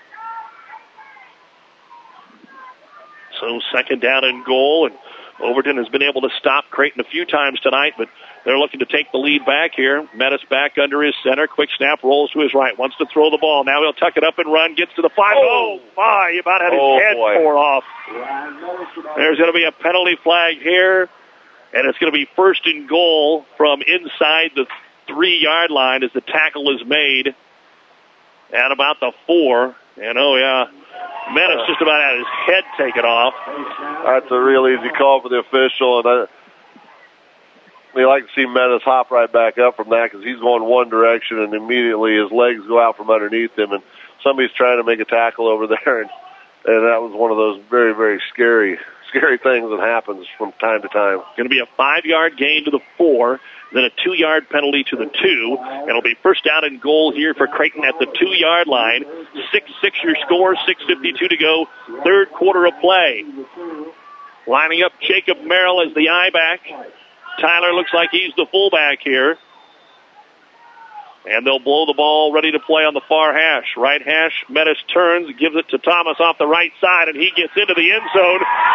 So second down and goal, and Overton has been able to stop Creighton a few times tonight, but they're looking to take the lead back here. Menace back under his center. Quick snap, rolls to his right. Wants to throw the ball. Now he'll tuck it up and run. Gets to the five. Oh, oh my. He about had his oh, head boy. tore off. There's going to be a penalty flag here, and it's going to be first and goal from inside the three-yard line as the tackle is made at about the four. And, oh, yeah, Menace just about had his head taken off. That's a real easy call for the official, and I, we like to see Menace hop right back up from that because he's going one direction, and immediately his legs go out from underneath him, and somebody's trying to make a tackle over there, and, and that was one of those very, very scary, scary things that happens from time to time. Going to be a five-yard gain to the four, then a two-yard penalty to the two. It'll be first down and goal here for Creighton at the two-yard line. six six your score, six fifty-two to go, third quarter of play. Lining up Jacob Merrill as the I-back. Tyler looks like he's the fullback here. And they'll blow the ball, ready to play on the far hash. Right hash, Menace turns, gives it to Thomas off the right side, and he gets into the end zone.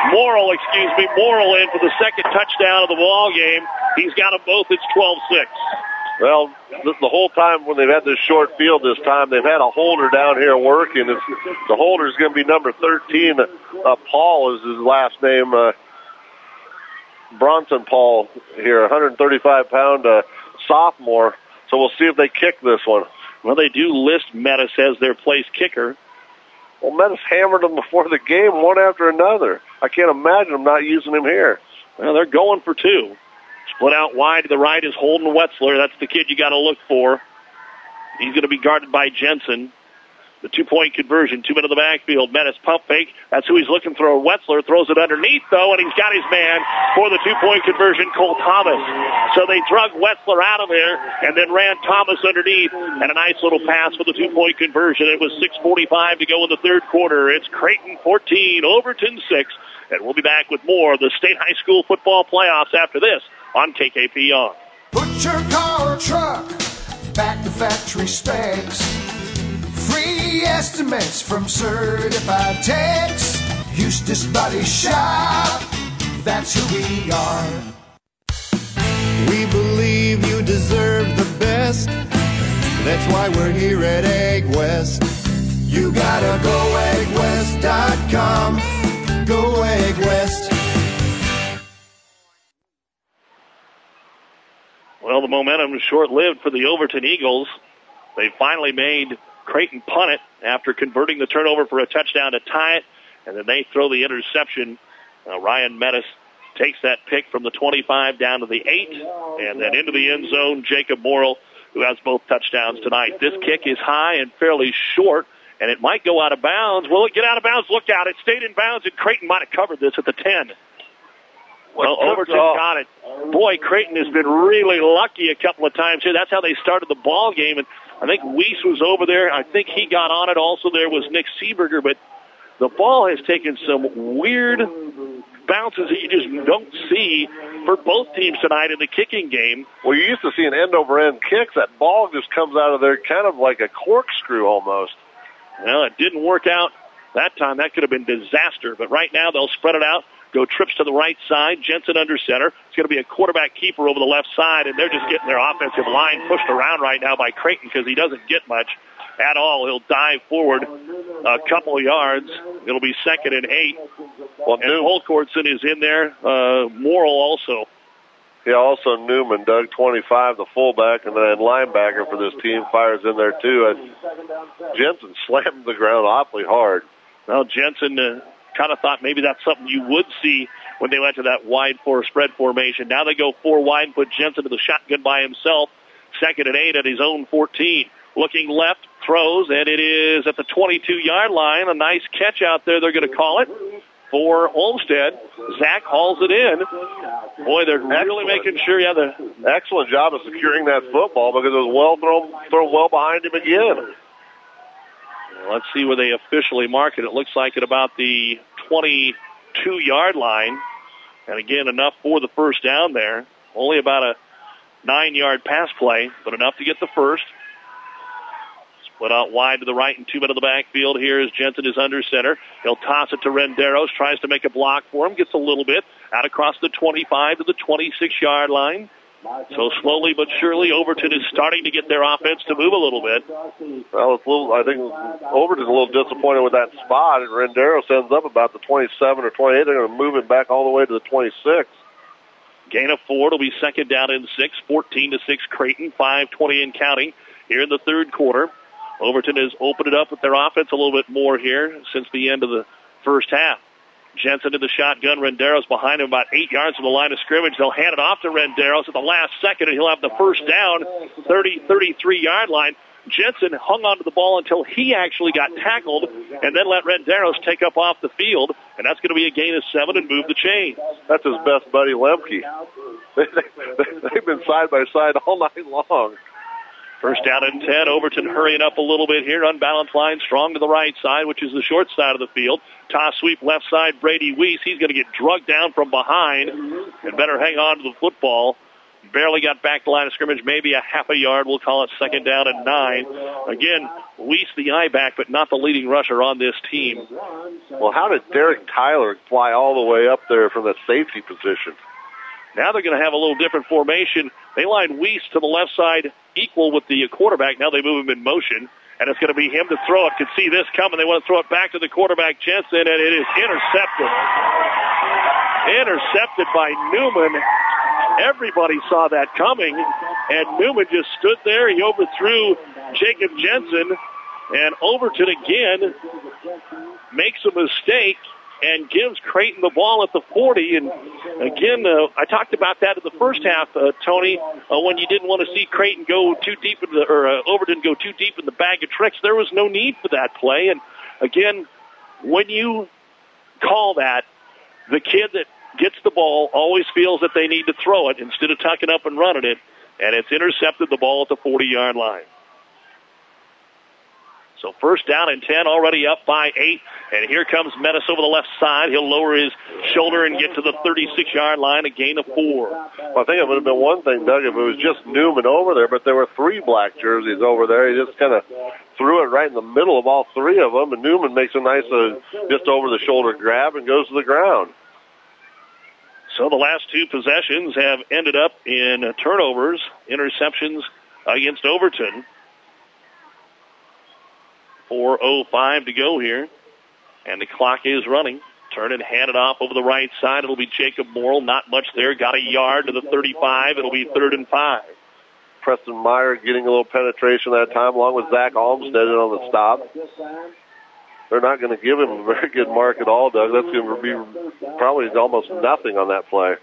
Morrill, excuse me, Morrill in for the second touchdown of the ball game. He's got them both. It's twelve six. Well, the, the whole time when they've had this short field this time, they've had a holder down here working. It's, the holder's going to be number thirteen. Uh, Paul is his last name. Uh, Bronson Paul here, one hundred thirty-five pound uh, sophomore. So we'll see if they kick this one. Well, they do list Metis as their place kicker. Well, Metis hammered them before the game, one after another. I can't imagine them not using him here. Well, they're going for two. Split out wide to the right is Holden Wetzler. That's the kid you got to look for. He's going to be guarded by Jensen. The two-point conversion, two men in the backfield. Metis pump fake. That's who he's looking for. Wetzler throws it underneath, though, and he's got his man for the two-point conversion, Cole Thomas. So they drug Wetzler out of there and then ran Thomas underneath, and a nice little pass for the two-point conversion. It was six forty-five to go in the third quarter. It's Creighton fourteen, Overton six, and we'll be back with more of the state high school football playoffs after this on K K P R. Put your car or truck back to factory specs. Free estimates from Certified Techs. Eustace Body Shop, that's who we are. We believe you deserve the best. That's why we're here at Egg West. You gotta go egg west dot com. Go Egg West. Well, the momentum was short-lived for the Overton Eagles. They finally made Creighton punt it after converting the turnover for a touchdown to tie it, and then they throw the interception. Uh, Ryan Metis takes that pick from the twenty-five down to the eight, and then into the end zone, Jacob Morrill, who has both touchdowns tonight. This kick is high and fairly short, and it might go out of bounds. Will it get out of bounds? Look out. It stayed in bounds, and Creighton might have covered this at the ten. Well, Overton got it. Boy, Creighton has been really lucky a couple of times here. That's how they started the ball game, and I think Weiss was over there. I think he got on it. Also, there was Nick Seeberger, but the ball has taken some weird bounces that you just don't see for both teams tonight in the kicking game. Well, you used to see an end-over-end kicks. That ball just comes out of there kind of like a corkscrew almost. Well, it didn't work out that time. That could have been disaster, but right now they'll spread it out. Go trips to the right side. Jensen under center. It's going to be a quarterback keeper over the left side, and they're just getting their offensive line pushed around right now by Creighton because he doesn't get much at all. He'll dive forward a couple of yards. It'll be second and eight. Well, and Holcourtson is in there. Uh, Morrill also. Yeah, also Newman, Doug, twenty-five, the fullback, and then linebacker for this team, fires in there too. And Jensen slammed the ground awfully hard. Well, Jensen uh, kind of thought maybe that's something you would see when they went to that wide four spread formation. Now they go four wide and put Jensen to the shotgun by himself. Second and eight at his own fourteen. Looking left, throws, and it is at the twenty-two-yard line. A nice catch out there, they're going to call it, for Olmsted. Zach hauls it in. Boy, they're excellent. Really making sure, yeah, the excellent job of securing that football because it was well thrown, thrown well behind him again. Let's see where they officially mark it. It looks like at about the twenty-two-yard line. And again, enough for the first down there. Only about a nine-yard pass play, but enough to get the first. Split out wide to the right and two men in the backfield. Here is Jensen is under center. He'll toss it to Renderos. Tries to make a block for him. Gets a little bit. Out across the twenty-five to the twenty-six-yard line. So slowly but surely, Overton is starting to get their offense to move a little bit. Well, it's a little, I think Overton's a little disappointed with that spot, and Renderos ends up about the twenty-seven or twenty-eight. They're going to move it back all the way to the twenty-six. Gain of four. It'll be second down and six. fourteen to six Creighton. five twenty and counting here in the third quarter. Overton has opened it up with their offense a little bit more here since the end of the first half. Jensen to the shotgun. Renderos behind him about eight yards from the line of scrimmage. They'll hand it off to Renderos at the last second, and he'll have the first down, thirty, thirty-three-yard line. Jensen hung onto the ball until he actually got tackled and then let Renderos take up off the field, and that's going to be a gain of seven and move the chains. That's his best buddy, Lemke. They've been side by side all night long. First down and ten. Overton hurrying up a little bit here. Unbalanced line, strong to the right side, which is the short side of the field. Toss sweep left side, Brady Weiss. He's going to get drugged down from behind and better hang on to the football. barely got back to the line of scrimmage, maybe a half a yard. We'll call it second down and nine. Again, Weiss the eye back, but not the leading rusher on this team. Well, how did Derek Tyler fly all the way up there from the safety position? Now they're going to have a little different formation. They line Weiss to the left side, equal with the quarterback. Now they move him in motion, and it's going to be him to throw it. Could see this coming. They want to throw it back to the quarterback, Jensen, and it is intercepted. Intercepted by Newman. Everybody saw that coming, and Newman just stood there. He overthrew Jacob Jensen, and Overton again makes a mistake and gives Creighton the ball at the forty. And again, uh, I talked about that in the first half, uh, Tony, uh, when you didn't want to see Creighton go too deep in the, or uh, Overton go too deep in the bag of tricks. There was no need for that play. And again, when you call that, the kid that gets the ball always feels that they need to throw it instead of tucking up and running it, and it's intercepted the ball at the forty-yard line. So first down and ten, already up by eight. And here comes Menace over the left side. He'll lower his shoulder and get to the thirty-six-yard line, a gain of four. Well, I think it would have been one thing, Doug, if it was just Newman over there, but there were three black jerseys over there. He just kind of threw it right in the middle of all three of them, and Newman makes a nice uh, just over-the-shoulder grab and goes to the ground. So the last two possessions have ended up in turnovers, interceptions against Overton. four oh five to go here, and the clock is running. Turn and hand it off over the right side. It'll be Jacob Morrill. Not much there. Got a yard to the thirty-five. It'll be third and five. Preston Meyer getting a little penetration that time, along with Zach Olmstead on the stop. They're not going to give him a very good mark at all, Doug. That's going to be probably almost nothing on that play.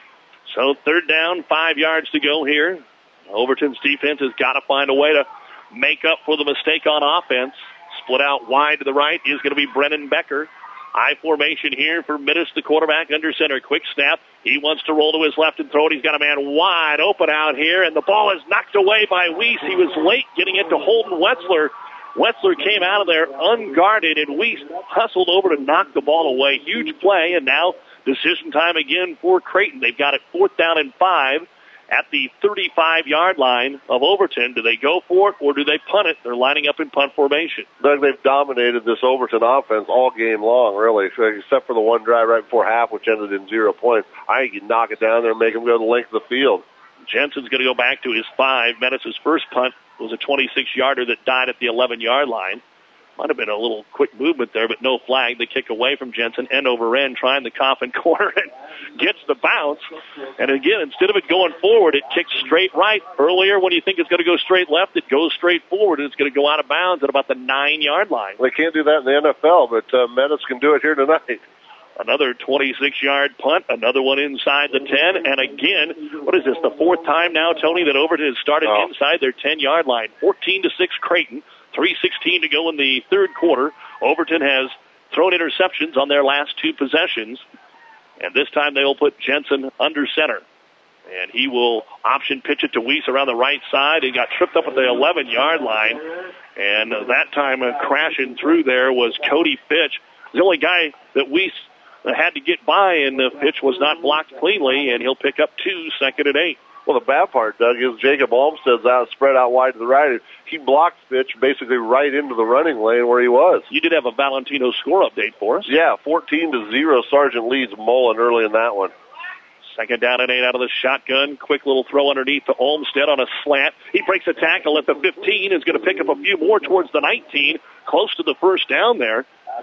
So third down, five yards to go here. Overton's defense has got to find a way to make up for the mistake on offense. Split out wide to the right is going to be Brennan Becker. I formation here for Menace, the quarterback, under center. Quick snap. He wants to roll to his left and throw it. He's got a man wide open out here, and the ball is knocked away by Weiss. He was late getting it to Holden Wetzler. Wetzler came out of there unguarded, and Weiss hustled over to knock the ball away. Huge play, and now decision time again for Creighton. They've got it fourth down and five at the thirty-five-yard line of Overton. Do they go for it, or do they punt it? They're lining up in punt formation. Doug, they've dominated this Overton offense all game long, really, except for the one drive right before half, which ended in zero points. I think you can knock it down there and make them go the length of the field. Jensen's going to go back to his five. Menace's first punt was a twenty-six-yarder that died at the eleven-yard line. Might have been a little quick movement there, but no flag. The kick away from Jensen, end over end, trying the coffin corner, and gets the bounce. And again, instead of it going forward, it kicks straight right. Earlier, when you think it's going to go straight left, it goes straight forward, and it's going to go out of bounds at about the nine-yard line. They can't do that in the N F L, but uh, Menace can do it here tonight. Another twenty-six-yard punt, another one inside the ten, and again, what is this, the fourth time now, Tony, that Overton has started oh. inside their ten-yard line. fourteen to six Creighton, three sixteen to go in the third quarter. Overton has thrown interceptions on their last two possessions, and this time they will put Jensen under center. And he will option pitch it to Weiss around the right side. He got tripped up at the eleven-yard line, and that time uh, crashing through there was Cody Fitch. The only guy that Weiss had to get by, and the pitch was not blocked cleanly, and he'll pick up two, second and eight. Well, the bad part, Doug, is Jacob Olmstead's out, spread out wide to the right. He blocked Fitch basically right into the running lane where he was. You did have a Valentino score update for us. Yeah, fourteen to zero. Sargent leads Mullen early in that one. Second down and eight out of the shotgun. Quick little throw underneath to Olmstead on a slant. He breaks a tackle at the fifteen, is going to pick up a few more towards the nineteen, close to the first down there.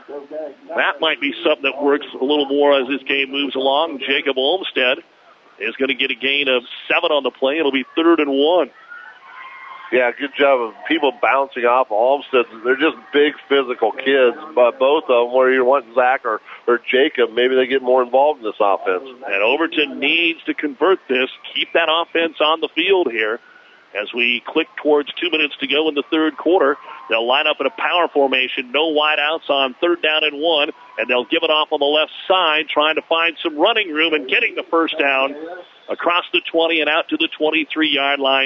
That might be something that works a little more as this game moves along. Jacob Olmstead is going to get a gain of seven on the play. It'll be third and one. Yeah, good job of people bouncing off Olmstead. They're just big physical kids, but both of them, where you want Zach or, or Jacob, maybe they get more involved in this offense. And Overton needs to convert this, keep that offense on the field here. As we click towards two minutes to go in the third quarter, they'll line up in a power formation, no wideouts on third down and one, and they'll give it off on the left side, trying to find some running room and getting the first down across the twenty and out to the twenty-three-yard line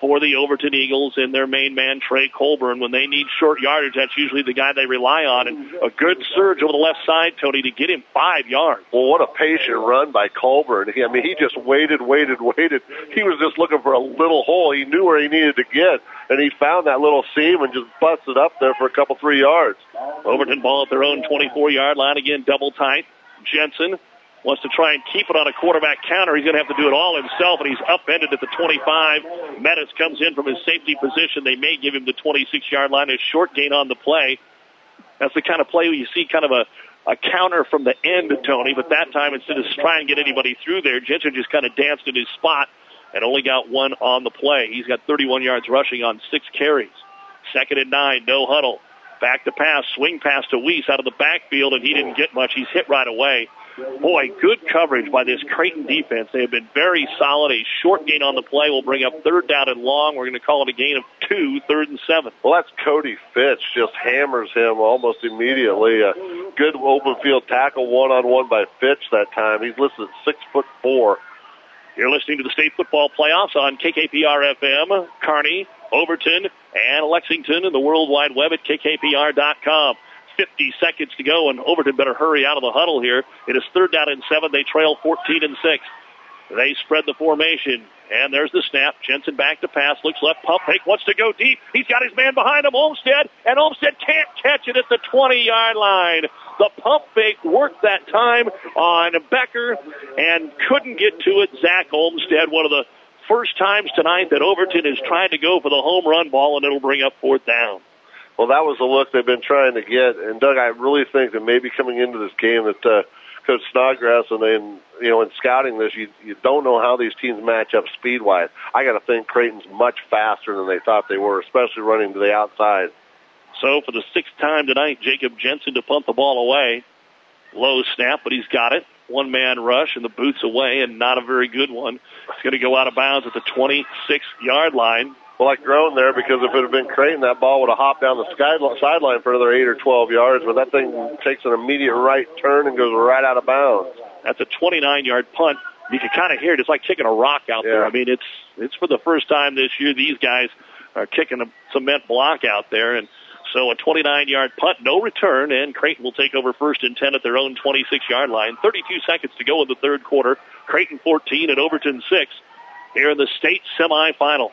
for the Overton Eagles in their main man, Trey Colburn. When they need short yardage, that's usually the guy they rely on. And a good surge over the left side, Tony, to get him five yards. Well, what a patient run by Colburn. He, I mean, he just waited, waited, waited. He was just looking for a little hole. He knew where he needed to get, and he found that little seam and just busted up there for a couple, three yards. Overton ball at their own twenty-four-yard line. Again, double tight. Jensen wants to try and keep it on a quarterback counter. He's going to have to do it all himself, and he's upended at the twenty-five. Metis comes in from his safety position. They may give him the twenty-six-yard line. A short gain on the play. That's the kind of play where you see kind of a, a counter from the end, Tony, but that time instead of trying to get anybody through there, Jensen just kind of danced in his spot and only got one on the play. He's got thirty-one yards rushing on six carries. Second and nine, no huddle. Back to pass, swing pass to Weiss out of the backfield, and he didn't get much. He's hit right away. Boy, good coverage by this Creighton defense. They have been very solid. A short gain on the play will bring up third down and long. We're going to call it a gain of two, third and seven. Well, that's Cody Fitch. Just hammers him almost immediately. A good open field tackle one-on-one by Fitch that time. He's listed at six foot four. You're listening to the state football playoffs on K K P R F M, Kearney, Overton, and Lexington, and the World Wide Web at K K P R dot com. fifty seconds to go, and Overton better hurry out of the huddle here. It is third down and seven. They trail fourteen and six. They spread the formation, and there's the snap. Jensen back to pass, looks left, pump fake, wants to go deep. He's got his man behind him, Olmstead, and Olmstead can't catch it at the twenty-yard line. The pump fake worked that time on Becker and couldn't get to it. Zach Olmstead, one of the first times tonight that Overton is trying to go for the home run ball, and it'll bring up fourth down. Well, that was the look they've been trying to get. And, Doug, I really think that maybe coming into this game that uh, Coach Snodgrass and then, you know, in scouting this, you, you don't know how these teams match up speed-wise. I got to think Creighton's much faster than they thought they were, especially running to the outside. So for the sixth time tonight, Jacob Jensen to punt the ball away. Low snap, but he's got it. One-man rush, and the boot's away, and not a very good one. It's going to go out of bounds at the twenty-six-yard line. Well, I groaned there because if it had been Creighton, that ball would have hopped down the sky, sideline for another eight or twelve yards, but that thing takes an immediate right turn and goes right out of bounds. That's a twenty-nine-yard punt. You can kind of hear it. It's like kicking a rock out yeah. there. I mean, it's it's for the first time this year these guys are kicking a cement block out there, and so a twenty-nine-yard punt, no return, and Creighton will take over first and ten at their own twenty-six-yard line. thirty-two seconds to go in the third quarter. Creighton fourteen and Overton six here in the state semifinals.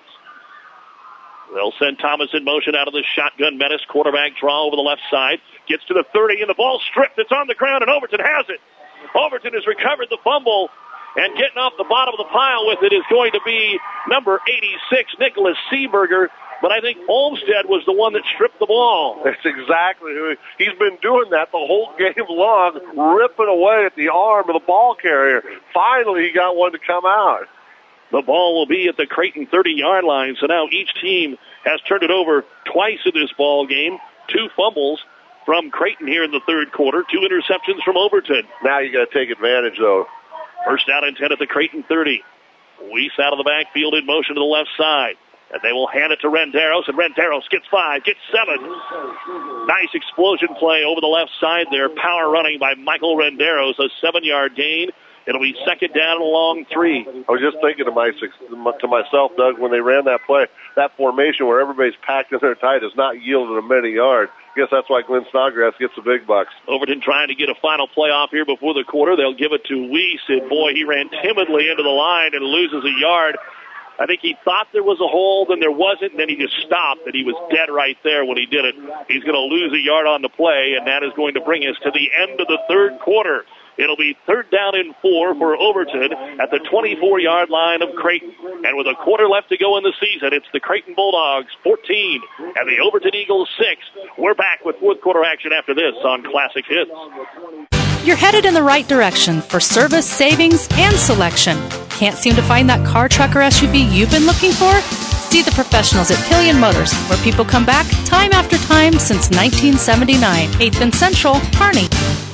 They'll send Thomas in motion out of the shotgun. Metis, quarterback draw over the left side. Gets to the thirty, and the ball stripped. It's on the ground, and Overton has it. Overton has recovered the fumble, and getting off the bottom of the pile with it is going to be number eighty-six, Nicholas Seeberger. But I think Olmstead was the one that stripped the ball. That's exactly who he, he's been doing that the whole game long, ripping away at the arm of the ball carrier. Finally, he got one to come out. The ball will be at the Creighton thirty-yard line, so now each team has turned it over twice in this ball game. Two fumbles from Creighton here in the third quarter, two interceptions from Overton. Now you got to take advantage, though. First down and ten at the Creighton thirty. Weiss out of the backfield in motion to the left side. And they will hand it to Renderos, and Renderos gets five, gets seven. Nice explosion play over the left side there. Power running by Michael Renderos, a seven-yard gain. It'll be second down and a long three. I was just thinking to, my, to myself, Doug, when they ran that play, that formation where everybody's packed in there tight has not yielded a many yards. I guess that's why Glenn Snodgrass gets the big bucks. Overton trying to get a final playoff here before the quarter. They'll give it to Weiss, and boy, he ran timidly into the line and loses a yard. I think he thought there was a hole, then there wasn't, and then he just stopped, and he was dead right there when he did it. He's going to lose a yard on the play, and that is going to bring us to the end of the third quarter. It'll be third down and four for Overton at the twenty-four-yard line of Creighton. And with a quarter left to go in the season, it's the Creighton Bulldogs fourteen and the Overton Eagles six. We're back with fourth quarter action after this on Classic Hits. You're headed in the right direction for service, savings, and selection. Can't seem to find that car, truck, or S U V you've been looking for? See the professionals at Pillion Motors, where people come back time after time since nineteen seventy-nine. eighth and Central, Kearney.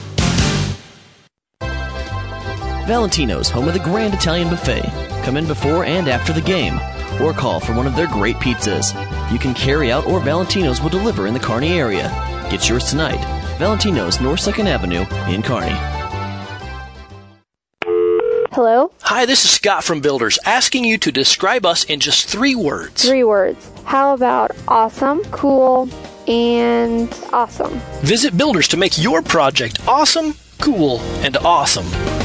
Valentino's, home of the Grand Italian Buffet. Come in before and after the game, or call for one of their great pizzas. You can carry out, or Valentino's will deliver in the Kearney area. Get yours tonight. Valentino's, North second Avenue in Kearney. Hello? Hi, this is Scott from Builders, asking you to describe us in just three words. Three words. How about awesome, cool, and awesome? Visit Builders to make your project awesome, cool, and awesome.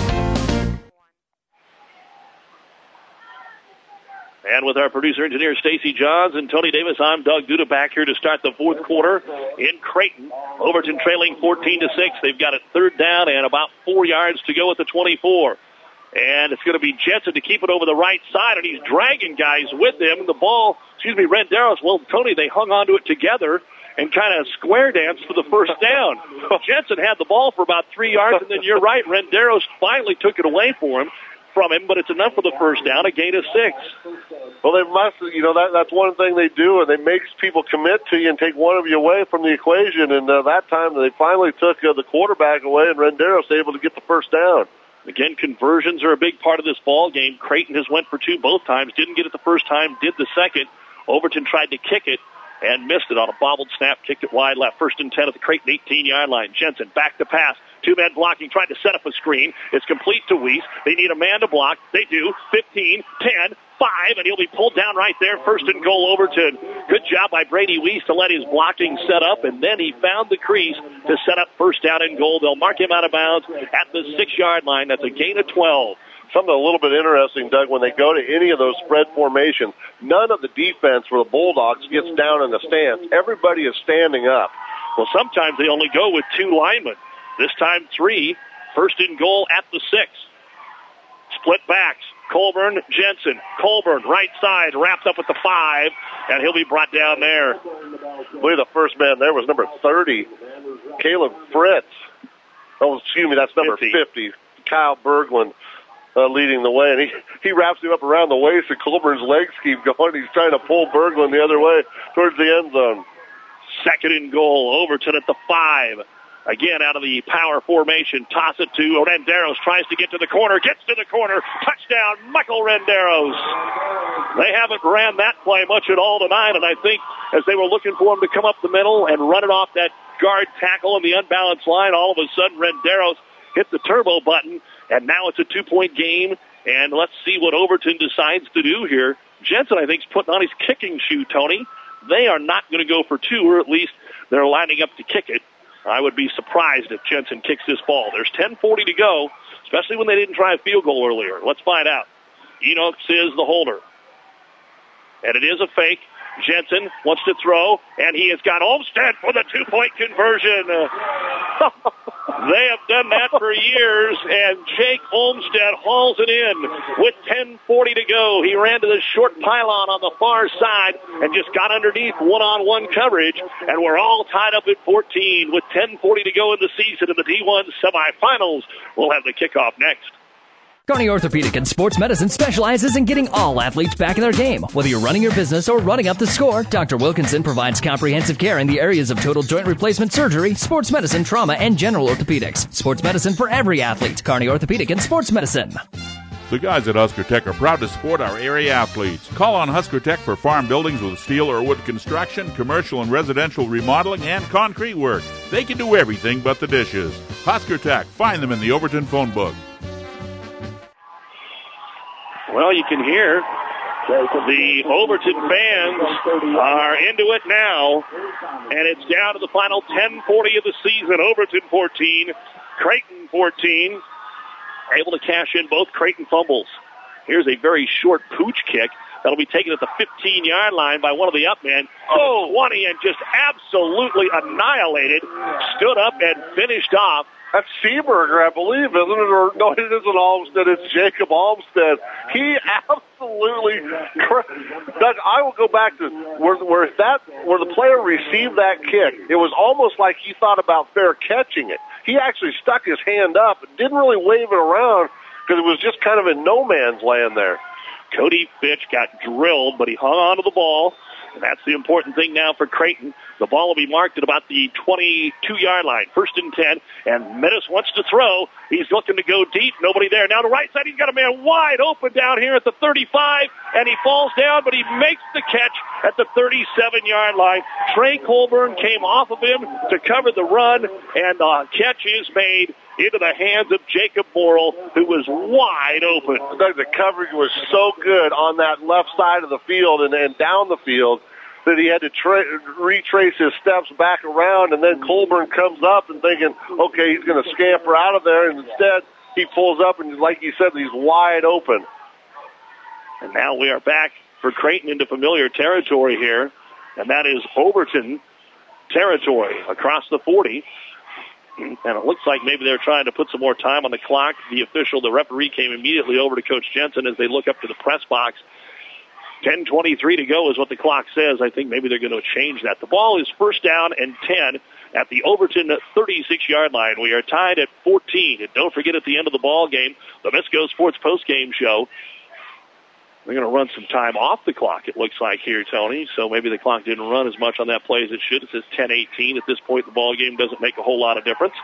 And with our producer-engineer Stacy Johns and Tony Davis, I'm Doug Duda back here to start the fourth quarter in Creighton. Overton trailing fourteen to six. They've got it third down and about four yards to go at the twenty-four. And it's going to be Jensen to keep it over the right side, and he's dragging guys with him. The ball, excuse me, Renderos, well, Tony, they hung onto it together and kind of square danced for the first down. Jensen had the ball for about three yards, and then you're right, Renderos finally took it away for him. From him, but it's enough for the first down, a gain of six. Well, they must, you know, that that's one thing they do, and they make people commit to you and take one of you away from the equation. And uh, that time they finally took uh, the quarterback away, and Renderos able to get the first down. Again, conversions are a big part of this ball game. Creighton has went for two both times, didn't get it the first time, did the second. Overton tried to kick it and missed it on a bobbled snap, kicked it wide left. First and ten at the Creighton eighteen-yard line. Jensen back to pass. Two men blocking, trying to set up a screen. It's complete to Weiss. They need a man to block. They do. fifteen, ten, five, and he'll be pulled down right there. First and goal, Overton. Good job by Brady Weiss to let his blocking set up, and then he found the crease to set up first down and goal. They'll mark him out of bounds at the six-yard line. That's a gain of twelve. Something a little bit interesting, Doug, when they go to any of those spread formations, none of the defense for the Bulldogs gets down in the stance. Everybody is standing up. Well, sometimes they only go with two linemen. This time three. First and goal at the six. Split backs. Colburn, Jensen. Colburn, right side, wrapped up at the five, and he'll be brought down there. I believe the first man there was number thirty, Caleb Fritz. Oh, excuse me, that's number fifty. fifty. Kyle Berglund uh, leading the way, and he, he wraps him up around the waist, and Colburn's legs keep going. He's trying to pull Berglund the other way towards the end zone. Second and goal. Overton at the five. Again, out of the power formation, toss it to Renderos, tries to get to the corner, gets to the corner, touchdown, Michael Renderos. They haven't ran that play much at all tonight, and I think as they were looking for him to come up the middle and run it off that guard tackle on the unbalanced line, all of a sudden Renderos hit the turbo button, and now it's a two-point game, and let's see what Overton decides to do here. Jensen, I think, is putting on his kicking shoe, Tony. They are not going to go for two, or at least they're lining up to kick it. I would be surprised if Jensen kicks this ball. There's ten forty to go, especially when they didn't try a field goal earlier. Let's find out. Enoch is the holder. And it is a fake. Jensen wants to throw, and he has got Olmstead for the two-point conversion. Uh, they have done that for years, and Jake Olmstead hauls it in with ten forty to go. He ran to the short pylon on the far side and just got underneath one-on-one coverage, and we're all tied up at fourteen with ten forty to go in the season in the D one semifinals. We'll have the kickoff next. Kearney Orthopedic and Sports Medicine specializes in getting all athletes back in their game. Whether you're running your business or running up the score, Doctor Wilkinson provides comprehensive care in the areas of total joint replacement surgery, sports medicine, trauma, and general orthopedics. Sports medicine for every athlete. Kearney Orthopedic and Sports Medicine. The guys at Husker Tech are proud to support our area athletes. Call on Husker Tech for farm buildings with steel or wood construction, commercial and residential remodeling, and concrete work. They can do everything but the dishes. Husker Tech. Find them in the Overton phone book. Well, you can hear the Overton fans are into it now, and it's down to the final ten forty of the season. Overton fourteen, Creighton fourteen. Able to cash in both Creighton fumbles. Here's a very short pooch kick that'll be taken at the fifteen-yard line by one of the up men. Oh, twenty, and just absolutely annihilated. Stood up and finished off. That's Seaberger, I believe, isn't it? Or no, it isn't Olmstead. It's Jacob Olmstead. He absolutely. Doug, I will go back to where, where that where the player received that kick. It was almost like he thought about fair catching it. He actually stuck his hand up, didn't really wave it around because it was just kind of in no man's land there. Cody Fitch got drilled, but he hung on to the ball. And that's the important thing now for Creighton. The ball will be marked at about the twenty-two-yard line. First and ten, and Menace wants to throw. He's looking to go deep. Nobody there. Now to the right side, he's got a man wide open down here at the thirty-five, and he falls down, but he makes the catch at the thirty-seven-yard line. Trey Colburn came off of him to cover the run, and the catch is made. into the hands of Jacob Morrill, who was wide open. Doug, the coverage was so good on that left side of the field and, and down the field that he had to tra- retrace his steps back around, and then Colburn comes up and thinking, okay, he's going to scamper out of there, and instead he pulls up, and like you said, he's wide open. And now we are back for Creighton into familiar territory here, and that is Overton territory across the forty. And it looks like maybe they're trying to put some more time on the clock. The official, the referee, came immediately over to Coach Jensen as they look up to the press box. ten twenty-three to go is what the clock says. I think maybe they're going to change that. The ball is first down and ten at the Overton thirty-six-yard line. We are tied at fourteen. And don't forget, at the end of the ball game, the Misco Sports postgame show, they're going to run some time off the clock, it looks like here, Tony. So maybe the clock didn't run as much on that play as it should. It says ten eighteen. At this point, the ball game doesn't make a whole lot of difference.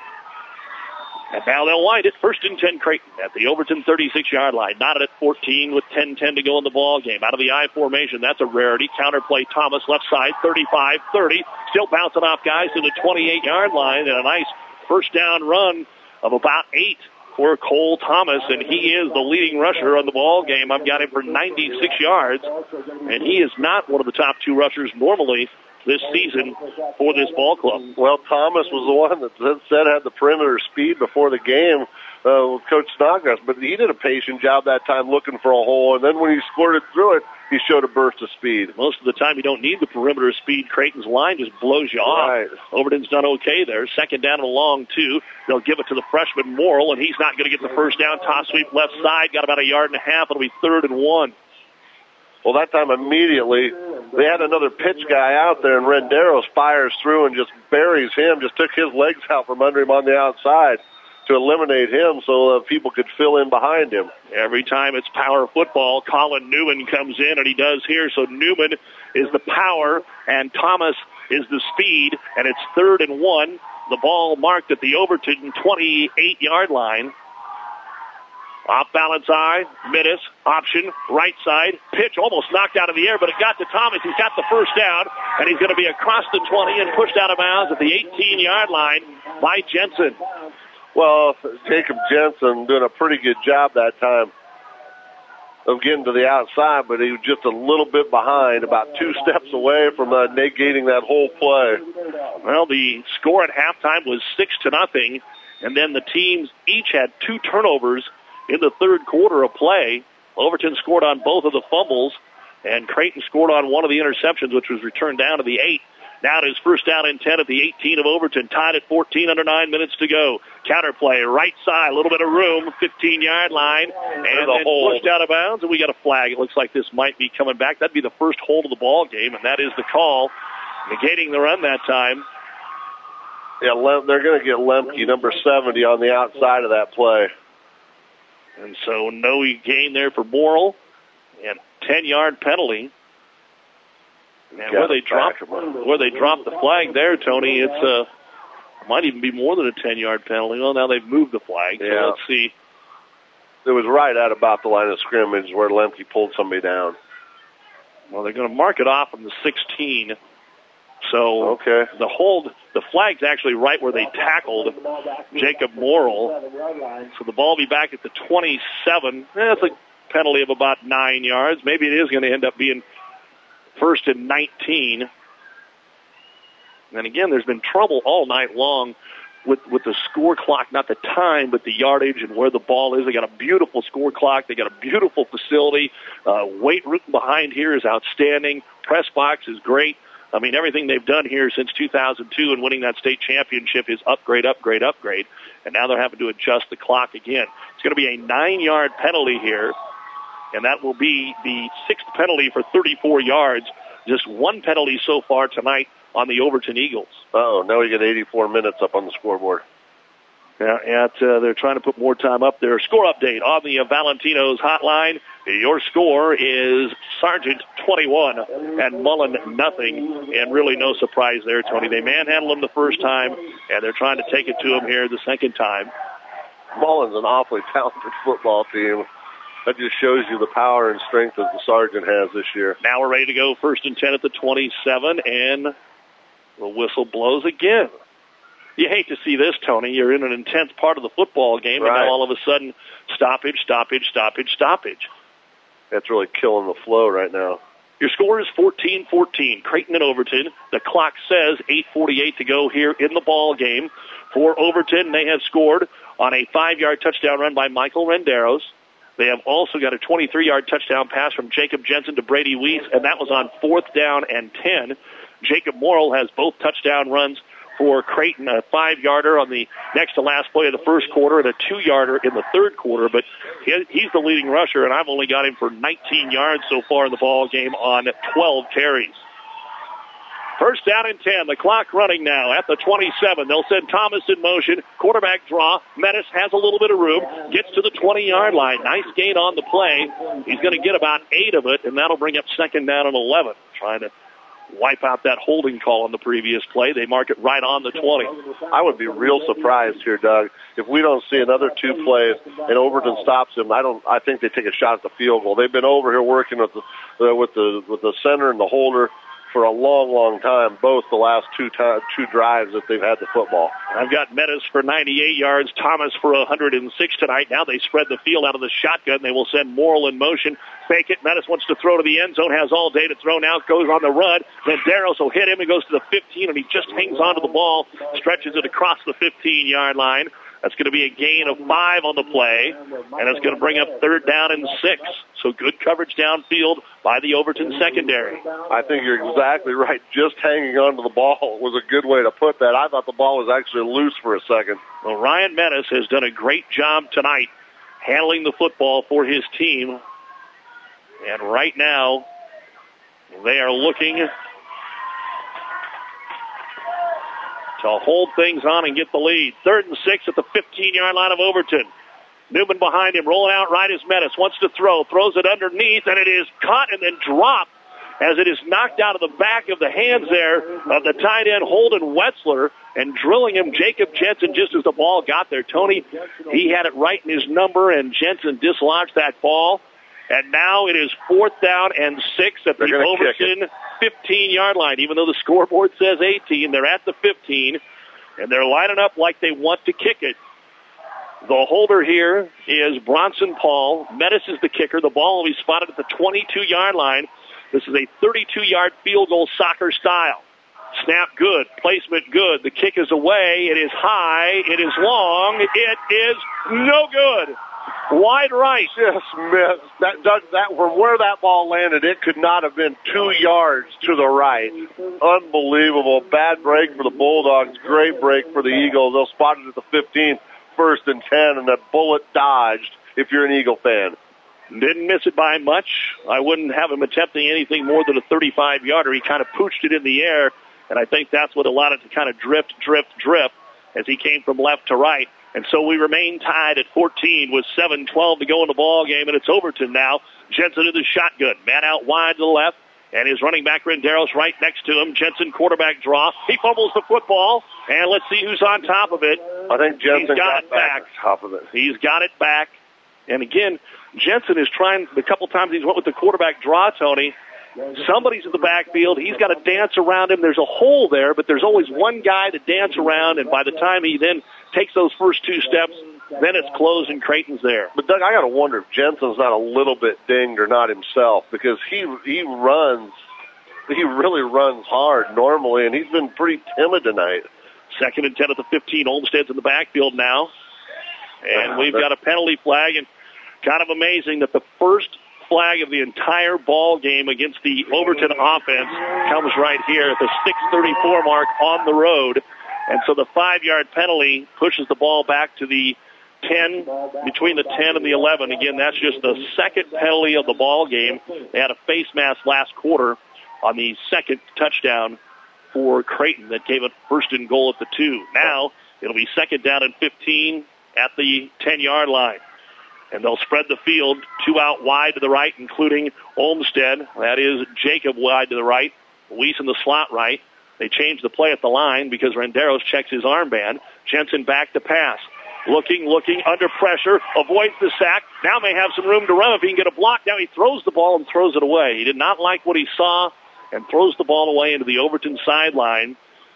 And now they'll wind it. First and ten, Creighton at the Overton thirty-six-yard line. Knotted at fourteen with ten ten to go in the ball game. Out of the I formation, that's a rarity. Counterplay Thomas, left side, thirty-five thirty. Still bouncing off guys to the twenty-eight-yard line. And a nice first down run of about eight for Cole Thomas. And he is the leading rusher on the ball game. I've got him for ninety-six yards. And he is not one of the top two rushers normally this season for this ball club. Well, Thomas was the one that said had the perimeter speed before the game uh, with Coach Snodgrass, but he did a patient job that time looking for a hole, and then when he squirted through it, he showed a burst of speed. Most of the time you don't need the perimeter speed. Creighton's line just blows you off. Right. Overton's done okay there. Second down and a long two. They'll give it to the freshman Morrill, and he's not going to get the first down. Toss sweep left side, got about a yard and a half. It'll be third and one. Well, that time immediately they had another pitch guy out there, and Renderos fires through and just buries him, just took his legs out from under him on the outside to eliminate him so uh, people could fill in behind him. Every time it's power football, Colin Newman comes in, and he does here. So Newman is the power, and Thomas is the speed, and it's third and one. The ball marked at the Overton twenty-eight-yard line. Off balance eye, Mittis, option, right side, pitch almost knocked out of the air, but it got to Thomas. He's got the first down, and he's going to be across the twenty and pushed out of bounds at the eighteen-yard line by Jensen. Well, Jacob Jensen doing a pretty good job that time of getting to the outside, but he was just a little bit behind, about two steps away from uh, negating that whole play. Well, the score at halftime was six to nothing, and then the teams each had two turnovers in the third quarter of play. Overton scored on both of the fumbles, and Creighton scored on one of the interceptions, which was returned down to the eight. Now it is first down and ten at the eighteen of Overton, tied at fourteen, under nine minutes to go. Counterplay, right side, a little bit of room, fifteen-yard line, and then pushed out of bounds, and we got a flag. It looks like this might be coming back. That'd be the first hold of the ball game, and that is the call, negating the run that time. Yeah, they're going to get Lemke, number seventy, on the outside of that play. And so no gain there for Morrill, and ten-yard penalty. And where they dropped where they dropped the flag there, Tony, it's uh might even be more than a ten-yard penalty. Well, now they've moved the flag. So yeah. Let's see. It was right at about the line of scrimmage where Lemke pulled somebody down. Well, they're going to mark it off from the sixteen. So okay. the hold, the flag's actually right where they tackled Jacob Morrill. So the ball will be back at the twenty-seven. That's a penalty of about nine yards. Maybe it is going to end up being first and nineteen. And again, there's been trouble all night long with, with the score clock, not the time, but the yardage and where the ball is. They got a beautiful score clock. They got a beautiful facility. Uh, weight room behind here is outstanding. Press box is great. I mean, everything they've done here since two thousand two and winning that state championship is upgrade, upgrade, upgrade. And now they're having to adjust the clock again. It's going to be a nine-yard penalty here, and that will be the sixth penalty for thirty-four yards. Just one penalty so far tonight on the Overton Eagles. Oh, now we get eighty-four minutes up on the scoreboard. Yeah, and uh, they're trying to put more time up there. Score update on the uh, Valentino's hotline. Your score is Sargent twenty-one and Mullen nothing. And really no surprise there, Tony. They manhandled him the first time, and they're trying to take it to him here the second time. Mullen's an awfully talented football team. That just shows you the power and strength that the Sargent has this year. Now we're ready to go first and ten at the twenty-seven, and the whistle blows again. you hate to see this, Tony. You're in an intense part of the football game, Right. and now all of a sudden, stoppage, stoppage, stoppage, stoppage. That's really killing the flow right now. Your score is fourteen fourteen, Creighton and Overton. The clock says eight forty-eight to go here in the ball game. For Overton, they have scored on a five-yard touchdown run by Michael Renderos. They have also got a twenty-three-yard touchdown pass from Jacob Jensen to Brady Weiss, and that was on fourth down and ten. Jacob Morrill has both touchdown runs for Creighton, a five-yarder on the next to last play of the first quarter and a two-yarder in the third quarter. But he, he's the leading rusher, and I've only got him for nineteen yards so far in the ball game on twelve carries. First down and ten. The clock running now at the twenty-seven. They'll send Thomas in motion. Quarterback draw. Menace has a little bit of room. Gets to the twenty-yard line. Nice gain on the play. He's going to get about eight of it, and that'll bring up second down and eleven. Trying to wipe out that holding call on the previous play. They mark it right on the twenty. I would be real surprised here, Doug, if we don't see another two plays and Overton stops him. I don't. I think they take a shot at the field goal. They've been over here working with the uh, with the with the center and the holder for a long, long time, both the last two time, two drives that they've had the football. I've got Menace for ninety-eight yards, Thomas for one hundred six tonight. Now they spread the field out of the shotgun. They will send Morrill in motion. Fake it. Menace wants to throw to the end zone, has all day to throw now, goes on the run. Then Darrows will hit him. He goes to the fifteen, and he just hangs onto the ball, stretches it across the fifteen-yard line. That's going to be a gain of five on the play, and it's going to bring up third down and six. So good coverage downfield by the Overton secondary. I think you're exactly right. Just hanging onto the ball was a good way to put that. I thought the ball was actually loose for a second. Well, Ryan Menace has done a great job tonight handling the football for his team. And right now, they are looking to hold things on and get the lead. Third and six at the fifteen-yard line of Overton. Newman behind him, rolling out right is Menace. Wants to throw, throws it underneath, and it is caught and then dropped as it is knocked out of the back of the hands there of the tight end Holden Wetzler, and drilling him Jacob Jensen just as the ball got there. Tony, he had it right in his number, and Jensen dislodged that ball. And now it is fourth down and six at the Overton fifteen-yard line. Even though the scoreboard says eighteen, they're at the fifteen, and they're lining up like they want to kick it. The holder here is Bronson Paul. Menace is the kicker. The ball will be spotted at the twenty-two-yard line. This is a thirty-two-yard field goal soccer style. Snap good. Placement good. The kick is away. It is high. It is long. It is no good. Wide right. Just missed. That, that, that, from where that ball landed, it could not have been two yards to the right. Unbelievable. Bad break for the Bulldogs. Great break for the Eagles. They'll spot it at the fifteen, first and ten, and that bullet dodged if you're an Eagle fan. Didn't miss it by much. I wouldn't have him attempting anything more than a thirty-five-yarder. He kind of pooched it in the air, and I think that's what allowed it to kind of drift, drift, drift as he came from left to right. And so we remain tied at fourteen with seven twelve to go in the ball game, and it's Overton now. Jensen in the shotgun. Man out wide to the left, and his running back Renderos right next to him. Jensen quarterback draw. He fumbles the football, and let's see who's on top of it. I think Jensen He's got, got it back. back. Top of it. He's got it back. And again, Jensen is trying, the couple times he's went with the quarterback draw, Tony, somebody's in the backfield. He's got to dance around him. There's a hole there, but there's always one guy to dance around, and by the time he then takes those first two steps, then it's closed and Creighton's there. But, Doug, I got to wonder if Jensen's not a little bit dinged or not himself, because he he runs, he really runs hard normally, and he's been pretty timid tonight. Second and ten at the fifteen. Olmsted's in the backfield now. And we've got a penalty flag, and kind of amazing that the first flag of the entire ball game against the Overton offense comes right here at the six thirty-four mark on the road. And so the five-yard penalty pushes the ball back to the ten, between the ten and the eleven. Again, that's just the second penalty of the ball game. They had a face mask last quarter on the second touchdown for Creighton that gave it first and goal at the two. Now it'll be second down and fifteen at the ten-yard line. And they'll spread the field, two out wide to the right, including Olmsted. That is Jacob wide to the right, Weiss in the slot right. They change the play at the line because Renderos checks his armband. Jensen back to pass. Looking, looking, under pressure, avoids the sack. Now may have some room to run if he can get a block. Now he throws the ball and throws it away. He did not like what he saw and throws the ball away into the Overton sideline.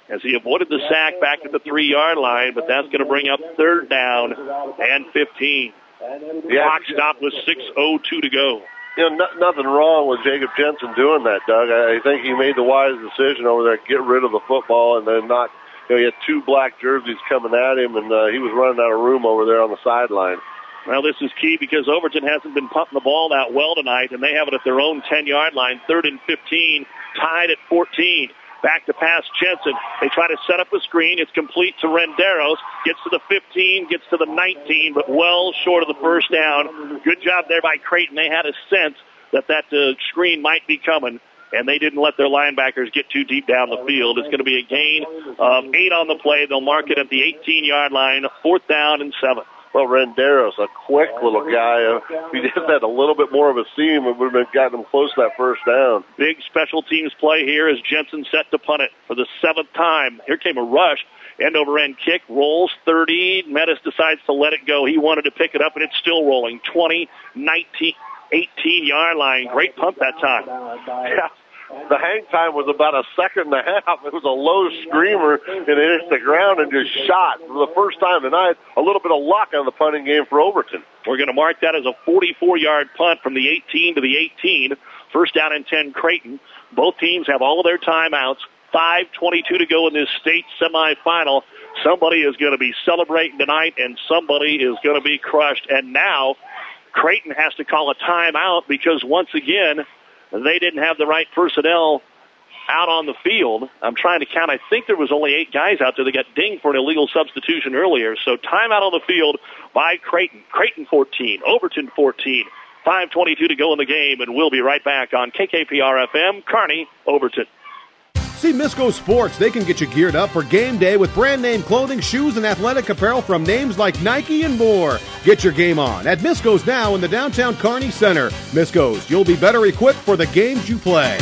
as he avoided the sack back at the three-yard line, but that's going to bring up third down and fifteen. Yeah. Clock stopped with six oh two to go. You know, no, nothing wrong with Jacob Jensen doing that, Doug. I, I think he made the wise decision over there, get rid of the football and then not, you know, he had two black jerseys coming at him, and uh, he was running out of room over there on the sideline. Well, this is key because Overton hasn't been pumping the ball that well tonight, and they have it at their own ten-yard line, third and fifteen, tied at fourteen. Back to pass Jensen. They try to set up a screen. It's complete to Renderos. Gets to the fifteen, gets to the nineteen, but well short of the first down. Good job there by Creighton. They had a sense that that uh, screen might be coming, and they didn't let their linebackers get too deep down the field. It's going to be a gain of eight on the play. They'll mark it at the eighteen-yard line, fourth down and seven. Well, Renderos, a quick little guy. Uh, if he just had a little bit more of a seam, it would have gotten him close to that first down. Big special teams play here as Jensen set to punt it for the seventh time. Here came a rush. End-over-end kick, rolls thirty. Metis decides to let it go. He wanted to pick it up, and it's still rolling. twenty, nineteen, eighteen-yard line. Great punt that time. Yeah. The hang time was about a second and a half. It was a low screamer, and it hit the ground and just shot. For the first time tonight, a little bit of luck on the punting game for Overton. We're going to mark that as a forty-four-yard punt from the eighteen to the eighteen. First down and ten, Creighton. Both teams have all of their timeouts. five twenty-two to go in this state semifinal. Somebody is going to be celebrating tonight, and somebody is going to be crushed. And now Creighton has to call a timeout because, once again, they didn't have the right personnel out on the field. I'm trying to count. I think there was only eight guys out there that got dinged for an illegal substitution earlier. So timeout on the field by Creighton. Creighton fourteen, Overton fourteen. five twenty-two to go in the game, and we'll be right back on K K P R F M, Kearney, Overton. See Misco Sports. They can get you geared up for game day with brand name clothing, shoes, and athletic apparel from names like Nike and more. Get your game on at Misco's now in the downtown Kearney Center. Misco's, you'll be better equipped for the games you play.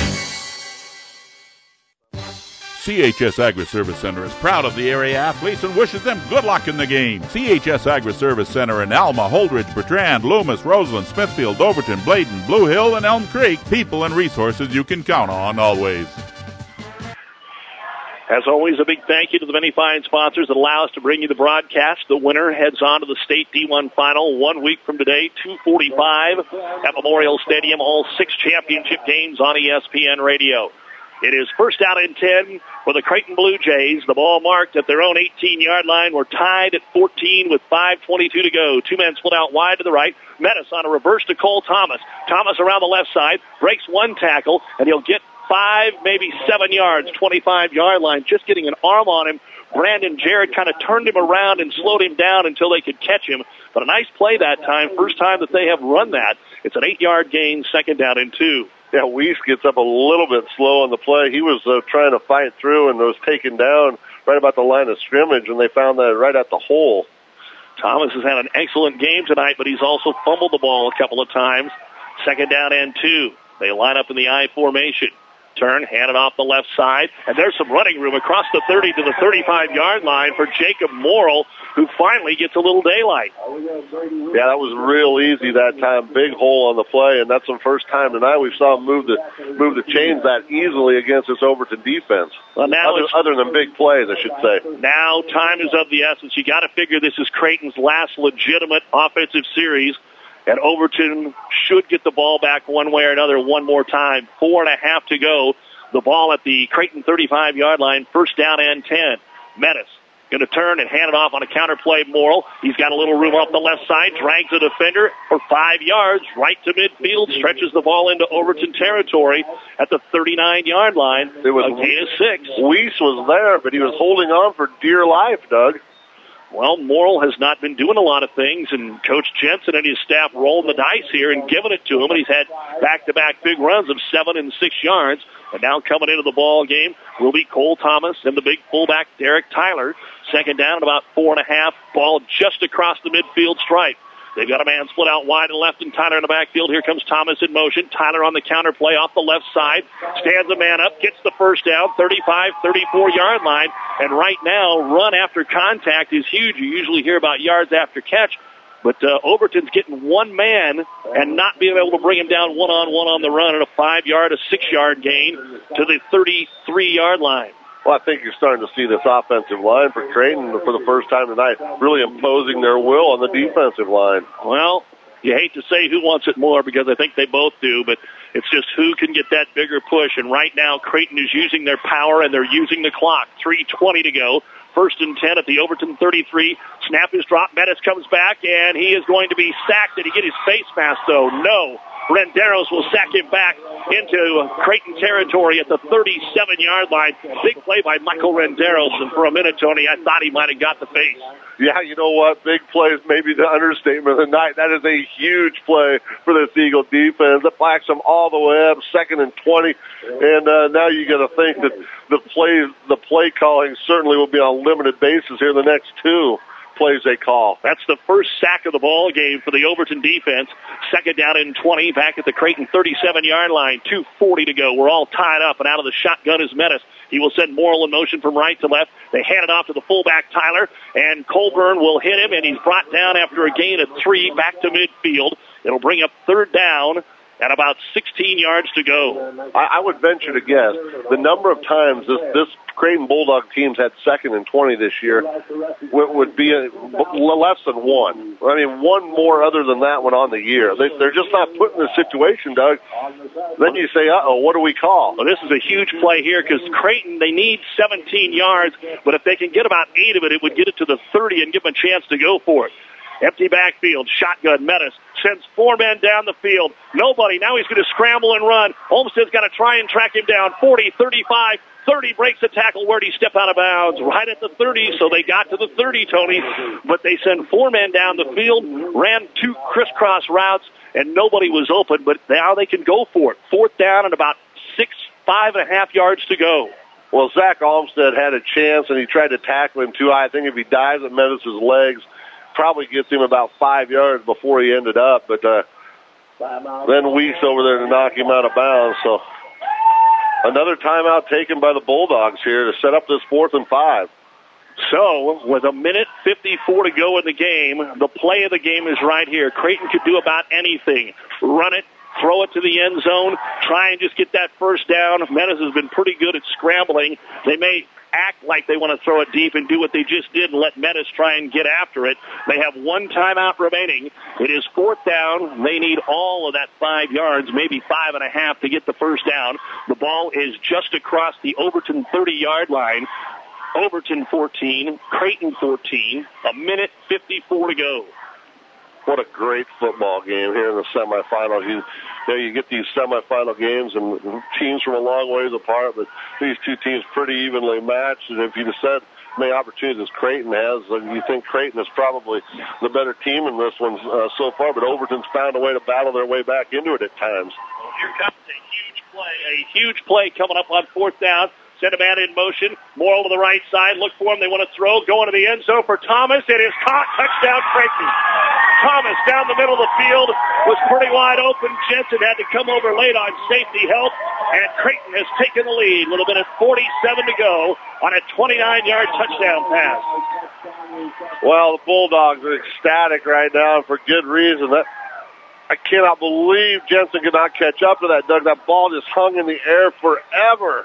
C H S Agri-Service Center is proud of the area athletes and wishes them good luck in the game. C H S Agri-Service Center in Alma, Holdridge, Bertrand, Loomis, Roseland, Smithfield, Overton, Bladen, Blue Hill, and Elm Creek. People and resources you can count on always. As always, a big thank you to the many fine sponsors that allow us to bring you the broadcast. The winner heads on to the state D one final one week from today, two forty-five at Memorial Stadium. All six championship games on E S P N Radio. It is first down and ten for the Creighton Blue Jays. The ball marked at their own eighteen-yard line. We're tied at fourteen with five twenty-two to go. Two men split out wide to the right. Metis on a reverse to Cole Thomas. Thomas around the left side, breaks one tackle, and he'll get five, maybe seven yards, twenty-five-yard line, just getting an arm on him. Brandon Jarrett kind of turned him around and slowed him down until they could catch him. But a nice play that time, first time that they have run that. It's an eight-yard gain, second down and two. Yeah, Weiss gets up a little bit slow on the play. He was uh, trying to fight through and was taken down right about the line of scrimmage, and they found that right at the hole. Thomas has had an excellent game tonight, but he's also fumbled the ball a couple of times. Second down and two. They line up in the I formation. Turn, hand it off the left side, and there's some running room across the thirty to the thirty-five-yard line for Jacob Morrill, who finally gets a little daylight. Yeah, that was real easy that time. Big hole on the play, and that's the first time tonight we saw him move the move the chains that easily against this Overton defense. Well, now other, other than big plays, I should say. Now time is of the essence. You got to figure this is Creighton's last legitimate offensive series. And Overton should get the ball back one way or another one more time. Four and a half to go. The ball at the Creighton thirty-five-yard line. First down and ten. Metis going to turn and hand it off on a counter play. Morrill. He's got a little room off the left side. Drags the defender for five yards. Right to midfield. Stretches the ball into Overton territory at the thirty-nine-yard line. It was a gain of six. Weiss was there, but he was holding on for dear life, Doug. Well, Morrill has not been doing a lot of things, and Coach Jensen and his staff rolling the dice here and giving it to him, and he's had back-to-back big runs of seven and six yards. And now coming into the ball game will be Cole Thomas and the big fullback Derek Tyler. Second down at about four and a half. Ball just across the midfield stripe. They've got a man split out wide and left and Tyler in the backfield. Here comes Thomas in motion. Tyler on the counter play off the left side. Stands a man up, gets the first down, thirty-five, thirty-four-yard line. And right now, run after contact is huge. You usually hear about yards after catch. But uh, Overton's getting one man and not being able to bring him down one-on-one on the run at a five-yard, a six-yard gain to the thirty-three-yard line. Well, I think you're starting to see this offensive line for Creighton for the first time tonight really imposing their will on the defensive line. Well, you hate to say who wants it more because I think they both do, but it's just who can get that bigger push. And right now, Creighton is using their power and they're using the clock. three twenty to go. First and ten at the Overton thirty-three. Snap is dropped. Menace comes back, and he is going to be sacked. Did he get his face mask, though? No. Renderos will sack him back into Creighton territory at the thirty-seven-yard line. Big play by Michael Renderos, and for a minute, Tony, I thought he might have got the face. Yeah, you know what? Big play is maybe the understatement of the night. That is a huge play for this Eagle defense. It backs them all the way up, second and twenty. And uh, now you got to think that the play, the play calling certainly will be on a limited basis here in the next two plays they call. That's the first sack of the ball game for the Overton defense. Second down and twenty, back at the Creighton thirty-seven-yard line. two forty to go. We're all tied up, and out of the shotgun is Menace. He will send Morrill in motion from right to left. They hand it off to the fullback, Tyler, and Colburn will hit him, and he's brought down after a gain of three back to midfield. It'll bring up third down and about sixteen yards to go. I, I would venture to guess the number of times this, this Creighton Bulldog team's had second and twenty this year would, would be a, less than one. I mean, one more other than that one on the year. They, they're just not put in this situation, Doug. Then you say, uh-oh, what do we call? Well, this is a huge play here because Creighton, they need seventeen yards, but if they can get about eight of it, it would get it to the thirty and give them a chance to go for it. Empty backfield, shotgun, Menace sends four men down the field. Nobody. Now he's going to scramble and run. Olmstead's got to try and track him down. forty, thirty-five, thirty, breaks the tackle. Where'd he step out of bounds? Right at the thirty, so they got to the thirty, Tony. But they send four men down the field, ran two crisscross routes, and nobody was open. But now they can go for it. Fourth down and about six, five and a half yards to go. Well, Zach Olmstead had a chance, and he tried to tackle him too high. I think if he dives at Menace's legs, probably gets him about five yards before he ended up, but uh, then Weeks over there to knock him out of bounds. So another timeout taken by the Bulldogs here to set up this fourth and five. So with a minute fifty-four to go in the game, the play of the game is right here. Creighton could do about anything. Run it, throw it to the end zone, try and just get that first down. Menace has been pretty good at scrambling. They may act like they want to throw it deep and do what they just did and let Menace try and get after it. They have one timeout remaining. It is fourth down. They need all of that five yards, maybe five and a half to get the first down. The ball is just across the Overton thirty-yard line. Overton fourteen, Creighton fourteen, a minute fifty-four to go. What a great football game here in the semifinals. You, you know, you get these semifinal games and teams from a long ways apart, but these two teams pretty evenly matched. And if you just said how many opportunities as Creighton has, you think Creighton is probably the better team in this one uh, so far, but Overton's found a way to battle their way back into it at times. Well, here comes a huge play, a huge play coming up on fourth down. Send a man in motion. Morrill to the right side. Look for him. They want to throw. Going to the end zone for Thomas. It is caught. Touchdown, Creighton. Thomas down the middle of the field was pretty wide open. Jensen had to come over late on safety help, and Creighton has taken the lead with a minute forty-seven to go on a twenty-nine-yard touchdown pass. Well, the Bulldogs are ecstatic right now, and for good reason. That I cannot believe Jensen could not catch up to that, Doug. That ball just hung in the air forever.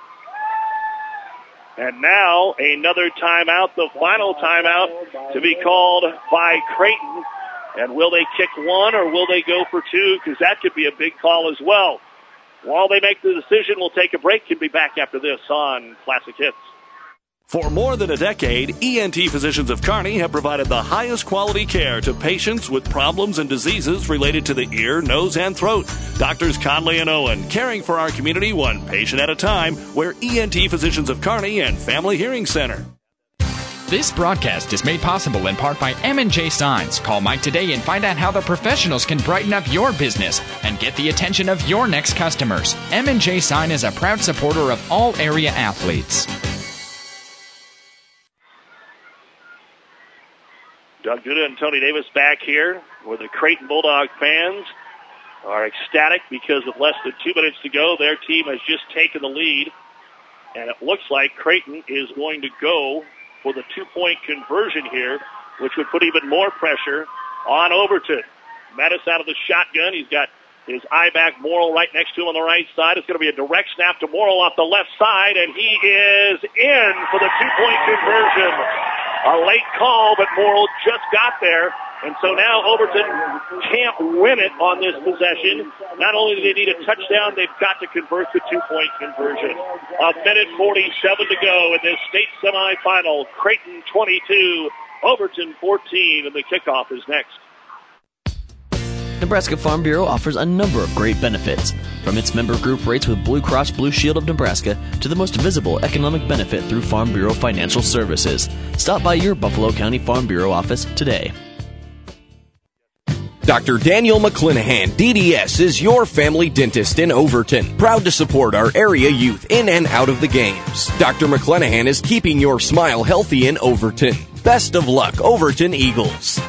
And now another timeout, the final timeout to be called by Creighton. And will they kick one or will they go for two? Because that could be a big call as well. While they make the decision, we'll take a break. Can be back after this on Classic Hits. For more than a decade, E N T Physicians of Kearney have provided the highest quality care to patients with problems and diseases related to the ear, nose, and throat. Doctors Conley and Owen, caring for our community one patient at a time. We're E N T Physicians of Kearney and Family Hearing Center. This broadcast is made possible in part by M and J Signs. Call Mike today and find out how the professionals can brighten up your business and get the attention of your next customers. M and J Sign is a proud supporter of all area athletes. Doug Duda and Tony Davis back here where the Creighton Bulldog fans are ecstatic because with less than two minutes to go, their team has just taken the lead. And it looks like Creighton is going to go for the two-point conversion here, which would put even more pressure on Overton. Menace out of the shotgun. He's got His eye back, Morrill right next to him on the right side. It's going to be a direct snap to Morrill off the left side, and he is in for the two-point conversion. A late call, but Morrill just got there. And so now Overton can't win it on this possession. Not only do they need a touchdown, they've got to convert the two-point conversion. A minute forty-seven to go in this state semifinal. Creighton twenty-two, Overton fourteen, and the kickoff is next. Nebraska Farm Bureau offers a number of great benefits, from its member group rates with Blue Cross Blue Shield of Nebraska to the most visible economic benefit through Farm Bureau Financial Services. Stop by your Buffalo County Farm Bureau office today. Doctor Daniel McClanahan, D D S, is your family dentist in Overton. Proud to support our area youth in and out of the games. Doctor McClanahan is keeping your smile healthy in Overton. Best of luck, Overton Eagles.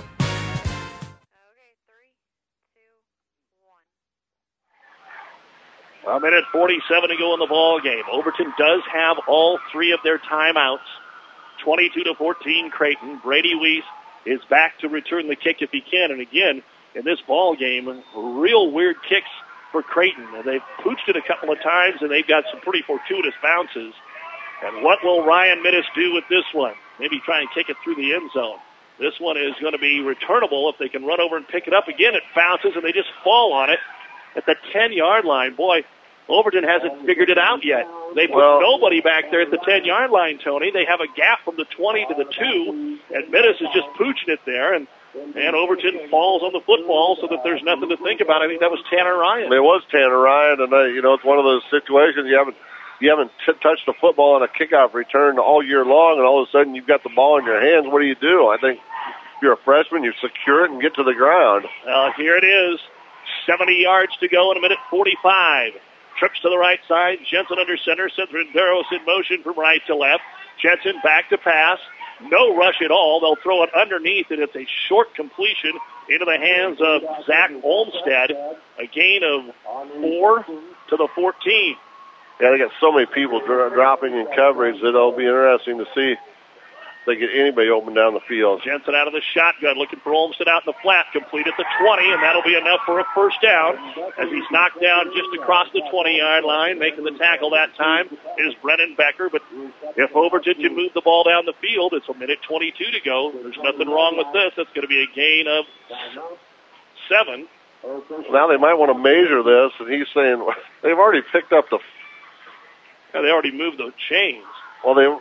A minute forty-seven to go in the ball game. Overton does have all three of their timeouts. twenty-two to fourteen, Creighton. Brady Weiss is back to return the kick if he can. And again, in this ball game, real weird kicks for Creighton. They've pooched it a couple of times, and they've got some pretty fortuitous bounces. And what will Ryan Minnis do with this one? Maybe try and kick it through the end zone. This one is going to be returnable. If they can run over and pick it up again, it bounces, and they just fall on it at the ten-yard line. Boy, Overton hasn't figured it out yet. They put well, nobody back there at the ten-yard line, Tony. They have a gap from the twenty to the two, and Minnis is just pooching it there, and, and Overton falls on the football so that there's nothing to think about. I think that was Tanner Ryan. It was Tanner Ryan, and, uh, you know, it's one of those situations you haven't you haven't t- touched the football on a kickoff return all year long, and all of a sudden you've got the ball in your hands. What do you do? I think if you're a freshman, you secure it and get to the ground. Uh, here it is, seventy yards to go in a minute forty-five. Trips to the right side. Jensen under center. Sends Renderos in motion from right to left. Jensen back to pass. No rush at all. They'll throw it underneath, and it's a short completion into the hands of Zach Olmstead. A gain of four to the fourteen. Yeah, they got so many people dro- dropping in coverage that it'll be interesting to see if they get anybody open down the field. Jensen out of the shotgun, looking for Olmstead out in the flat. Complete at the twenty, and that'll be enough for a first down as he's knocked down just across the twenty-yard line. Making the tackle that time is Brennan Becker, but if Overton can move the ball down the field, it's a minute twenty-two to go. There's nothing wrong with this. It's going to be a gain of seven. Now they might want to measure this, and he's saying they've already picked up the... Yeah, they already moved the chains. Well, they...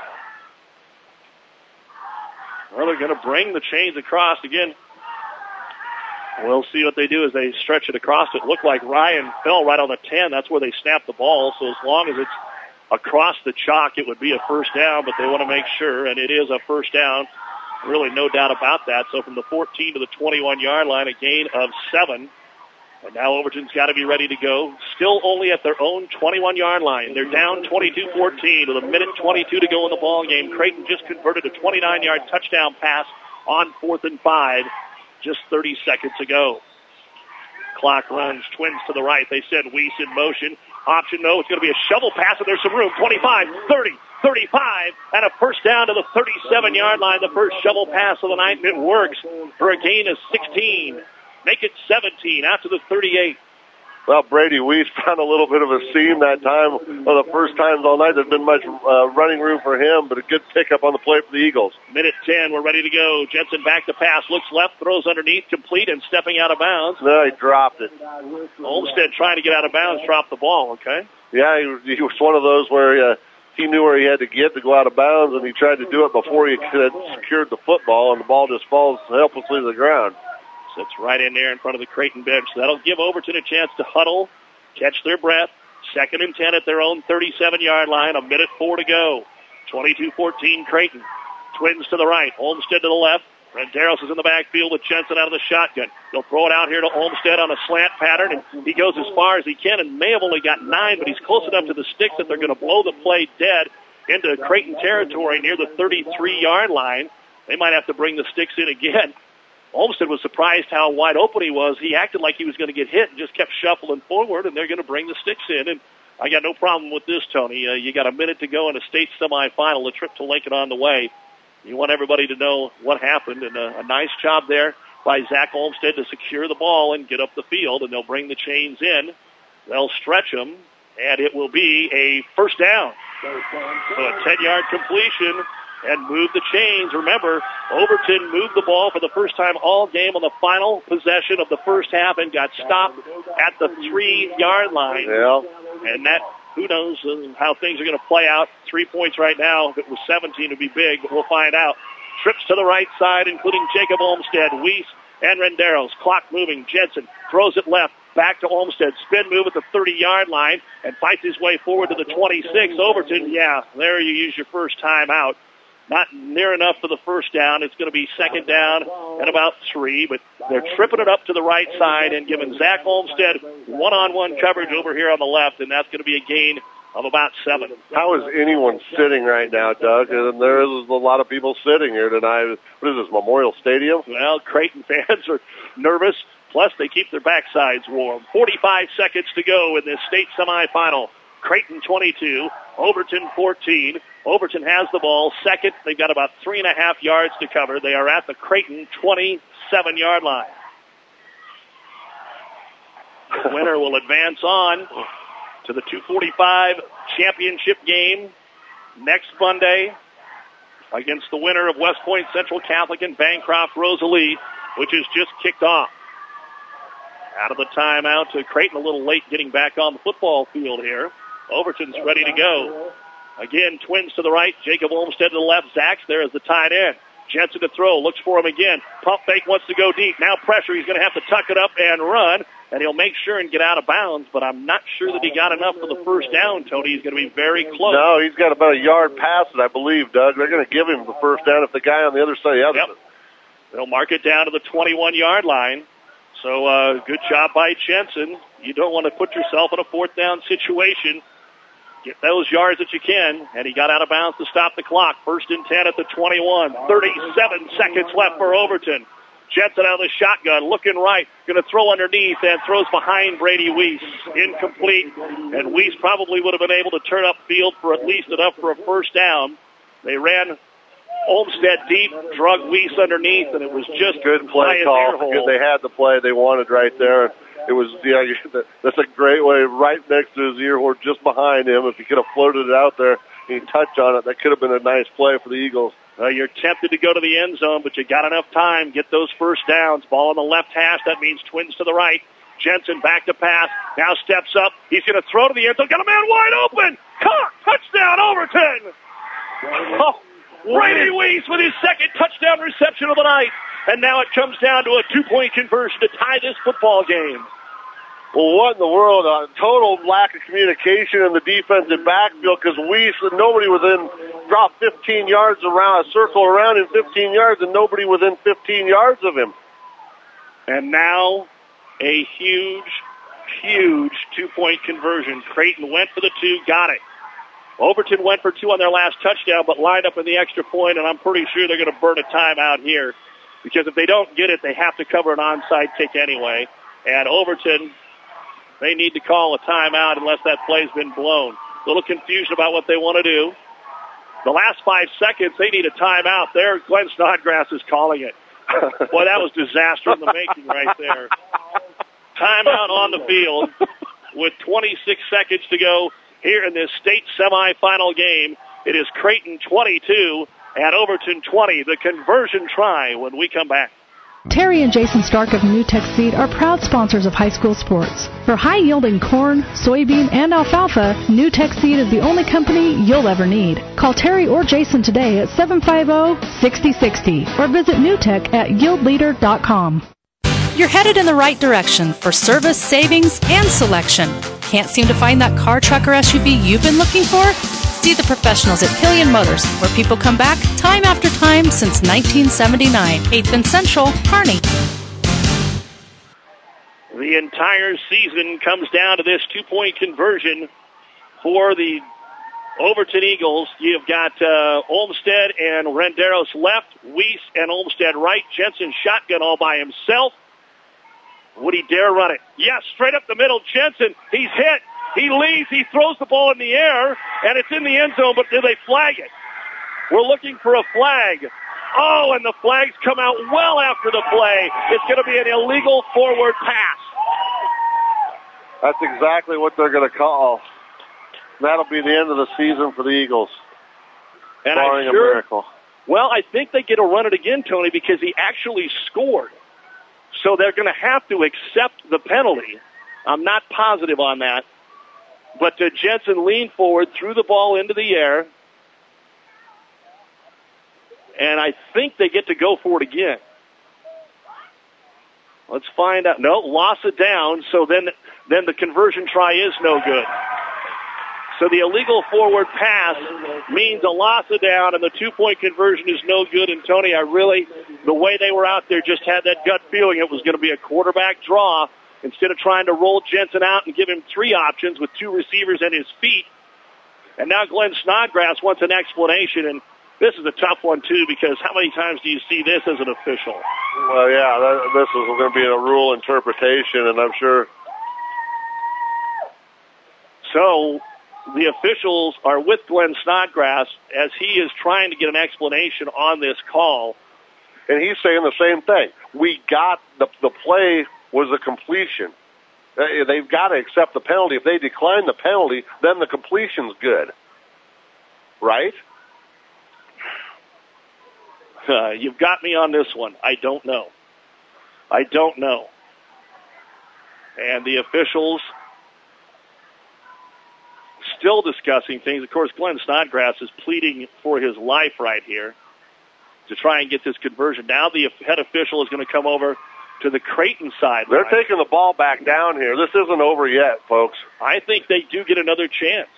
Well, they're going to bring the chains across again. We'll see what they do as they stretch it across. It looked like Ryan fell right on the ten. That's where they snapped the ball. So as long as it's across the chalk, it would be a first down, but they want to make sure, and it is a first down. Really no doubt about that. So from the fourteen to the twenty-one-yard line, a gain of seven. And now Overton's got to be ready to go. Still only at their own twenty-one-yard line. They're down twenty-two fourteen with a minute twenty-two to go in the ball game. Creighton just converted a twenty-nine-yard touchdown pass on fourth and five just thirty seconds ago. Clock runs. Twins to the right. They said Weiss in motion. Option no. It's going to be a shovel pass, and there's some room. twenty-five, thirty, thirty-five, and a first down to the thirty-seven-yard line. The first shovel pass of the night, and it works for a gain of sixteen. Make it seventeen out to the thirty-eight. Well, Brady Weiss found a little bit of a seam that time. Well, the first times all night, there's been much uh, running room for him, but a good pickup on the play for the Eagles. Minute ten, we're ready to go. Jensen back to pass, looks left, throws underneath, complete, and stepping out of bounds. No, he dropped it. Olmstead trying to get out of bounds, dropped the ball, okay? Yeah, he, he was one of those where uh, he knew where he had to get to go out of bounds, and he tried to do it before he had secured the football, and the ball just falls helplessly to the ground. It's right in there in front of the Creighton bench. So that'll give Overton a chance to huddle, catch their breath. Second and ten at their own thirty-seven-yard line. A minute four to go. twenty-two fourteen Creighton. Twins to the right. Olmstead to the left. Renderos is in the backfield with Jensen out of the shotgun. He'll throw it out here to Olmstead on a slant pattern, and he goes as far as he can and may have only got nine, but he's close enough to the sticks that they're going to blow the play dead into Creighton territory near the thirty-three-yard line. They might have to bring the sticks in again. Olmstead was surprised how wide open he was. He acted like he was going to get hit and just kept shuffling forward, and they're going to bring the sticks in. And I got no problem with this, Tony. Uh, you got a minute to go in a state semifinal, a trip to Lincoln on the way. You want everybody to know what happened, and a, a nice job there by Zach Olmsted to secure the ball and get up the field, and they'll bring the chains in. They'll stretch them, and it will be a first down. So a ten-yard completion and move the chains. Remember, Overton moved the ball for the first time all game on the final possession of the first half and got stopped at the three-yard line. Yeah. And that, who knows uh, how things are going to play out. Three points right now. If it was seventeen, it would be big, but we'll find out. Trips to the right side, including Jacob Olmsted, Weiss, and Renderos. Clock moving. Jensen throws it left. Back to Olmsted. Spin move at the thirty-yard line and fights his way forward to the twenty-six. Overton, yeah, there you use your first time out. Not near enough for the first down. It's going to be second down and about three, but they're tripping it up to the right side and giving Zach Olmsted one-on-one coverage over here on the left, and that's going to be a gain of about seven. How is anyone sitting right now, Doug? And there's a lot of people sitting here tonight. What is this, Memorial Stadium? Well, Creighton fans are nervous, plus they keep their backsides warm. forty-five seconds to go in this state semifinal. Creighton twenty-two, Overton fourteen. Overton has the ball. Second, they've got about three and a half yards to cover. They are at the Creighton twenty-seven-yard line. The winner will advance on to the two forty-five championship game next Monday against the winner of West Point Central Catholic and Bancroft Rosalie, which is just kicked off. Out of the timeout to Creighton, a little late getting back on the football field here. Overton's ready to go. Again, twins to the right, Jacob Olmsted to the left. Zach's there as the tight end. Jensen to throw, looks for him again. Pump fake, wants to go deep. Now pressure, he's going to have to tuck it up and run, and he'll make sure and get out of bounds, but I'm not sure that he got enough for the first down, Tony. He's going to be very close. No, he's got about a yard past it, I believe, Doug. They're going to give him the first down if the guy on the other side of yep. They'll mark it down to the twenty-one-yard line. So uh, good job by Jensen. You don't want to put yourself in a fourth down situation. Get those yards that you can, and he got out of bounds to stop the clock. First and ten at the twenty-one. thirty-seven seconds left for Overton. Jensen out of the shotgun, looking right, going to throw underneath and throws behind Brady Weiss. Incomplete, and Weiss probably would have been able to turn up field for at least enough for a first down. They ran Olmsted deep, drug Weiss underneath, and it was just good play call because they had the play they wanted right there. It was, yeah, that's a great way, right next to his ear hole, just behind him. If he could have floated it out there and he touched on it, that could have been a nice play for the Eagles. Uh, you're tempted to go to the end zone, but you got enough time. Get those first downs. Ball on the left hash. That means twins to the right. Jensen back to pass. Now steps up. He's going to throw to the end zone. Got a man wide open. Caught. Touchdown, Overton. Oh, Brady Weiss with his second touchdown reception of the night. And now it comes down to a two-point conversion to tie this football game. Well, what in the world? A total lack of communication in the defensive backfield because Weiss, nobody within, dropped fifteen yards around, a circle around him fifteen yards, and nobody within fifteen yards of him. And now a huge, huge two-point conversion. Creighton went for the two, got it. Overton went for two on their last touchdown, but lined up in the extra point, and I'm pretty sure they're going to burn a timeout here because if they don't get it, they have to cover an onside kick anyway. And Overton, they need to call a timeout unless that play's been blown. A little confusion about what they want to do. The last five seconds, they need a timeout. There, Glenn Snodgrass is calling it. Boy, that was disaster in the making right there. Timeout on the field with twenty-six seconds to go here in this state semifinal game. It is Creighton twenty-two and Overton twenty. The conversion try when we come back. Terry and Jason Stark of NewTek Seed are proud sponsors of high school sports. For high-yielding corn, soybean, and alfalfa, NewTek Seed is the only company you'll ever need. Call Terry or Jason today at seven five zero, six zero six zero or visit newtek at yield leader dot com. You're headed in the right direction for service, savings, and selection. Can't seem to find that car, truck, or S U V you've been looking for? See the professionals at Killian Motors, where people come back time after time since nineteen seventy-nine. eighth and Central, Kearney. The entire season comes down to this two-point conversion for the Overton Eagles. You've got uh, Olmsted and Renderos left, Weiss and Olmsted right, Jensen shotgun all by himself. Would he dare run it? Yes, straight up the middle, Jensen. He's hit. He leads. He throws the ball in the air, and it's in the end zone, but do they flag it? We're looking for a flag Oh, and the flags come out well after the play. It's going to be an illegal forward pass. That's exactly what they're going to call. That'll be the end of the season for the Eagles. And barring I'm sure, a miracle. Well, I think they get to run it again, Tony, because he actually scored. So they're going to have to accept the penalty. I'm not positive on that. But uh, Jensen leaned forward, threw the ball into the air, and I think they get to go for it again. Let's find out. No, lost it down, so then, then the conversion try is no good. So the illegal forward pass means a loss of down, and the two-point conversion is no good. And, Tony, I really, the way they were out there, just had that gut feeling it was going to be a quarterback draw. Instead of trying to roll Jensen out and give him three options with two receivers at his feet. And now Glenn Snodgrass wants an explanation, and this is a tough one, too, because how many times do you see this as an official? Well, yeah, that, this is going to be a rule interpretation, and I'm sure. So the officials are with Glenn Snodgrass as he is trying to get an explanation on this call. And he's saying the same thing. We got the, the play was a completion. Uh, they've got to accept the penalty. If they decline the penalty, then the completion's good. Right? Uh, you've got me on this one. I don't know. I don't know. And the officials still discussing things. Of course, Glenn Snodgrass is pleading for his life right here to try and get this conversion. Now the head official is going to come over to the Creighton side. They're taking the ball back down here. This isn't over yet, folks. I think they do get another chance.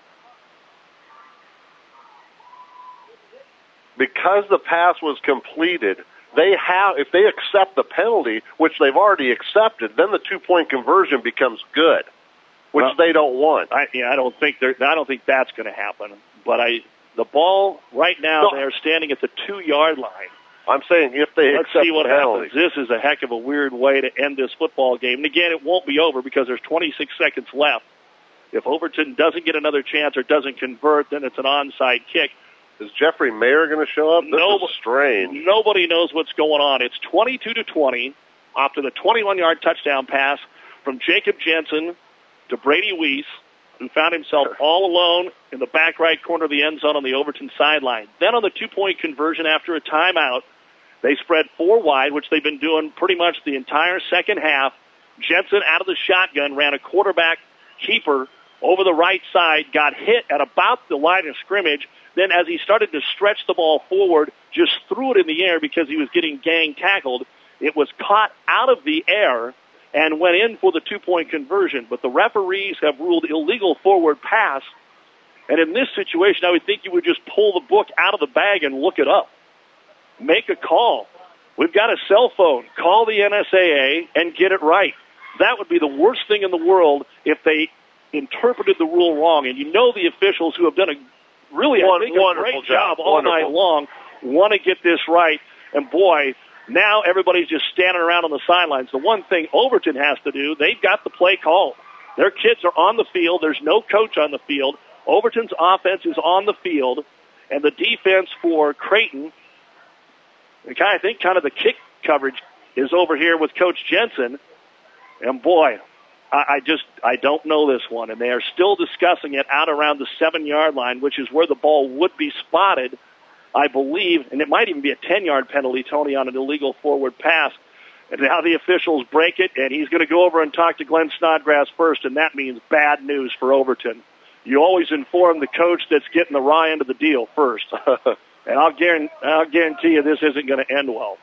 Because the pass was completed, they have, if they accept the penalty, which they've already accepted, then the two-point conversion becomes good, which well, they don't want. I, yeah, I don't think they're, I don't think that's going to happen. But I, the ball right now, no. They're standing at the two-yard line. I'm saying if they Let's accept see what the penalty. happens. This is a heck of a weird way to end this football game. And again, it won't be over because there's twenty-six seconds left. If Overton doesn't get another chance or doesn't convert, then it's an onside kick. Is Jeffrey Mayer going to show up? This no, is strange. Nobody knows what's going on. It's twenty-two to twenty after the twenty-one-yard touchdown pass from Jacob Jensen to Brady Weiss, who found himself all alone in the back right corner of the end zone on the Overton sideline. Then on the two-point conversion after a timeout, they spread four wide, which they've been doing pretty much the entire second half. Jensen out of the shotgun ran a quarterback keeper over the right side, got hit at about the line of scrimmage. Then as he started to stretch the ball forward, just threw it in the air because he was getting gang tackled. It was caught out of the air and went in for the two-point conversion. But the referees have ruled illegal forward pass. And in this situation, I would think you would just pull the book out of the bag and look it up. Make a call. We've got a cell phone. Call the N S A A and get it right. That would be the worst thing in the world if they interpreted the rule wrong. And you know the officials who have done a really, I think, a great job all wonderful. night long want to get this right. And, boy, now everybody's just standing around on the sidelines. The one thing Overton has to do, they've got the play called. Their kids are on the field. There's no coach on the field. Overton's offense is on the field. And the defense for Creighton, I think kind of the kick coverage is over here with Coach Jensen. And, boy, I, I just I don't know this one. And they are still discussing it out around the seven-yard line, which is where the ball would be spotted, I believe. And it might even be a ten-yard penalty, Tony, on an illegal forward pass. And now the officials break it, and he's going to go over and talk to Glenn Snodgrass first, and that means bad news for Overton. You always inform the coach that's getting the raw end of the deal first. And I'll guarantee, I'll guarantee you this isn't going to end well.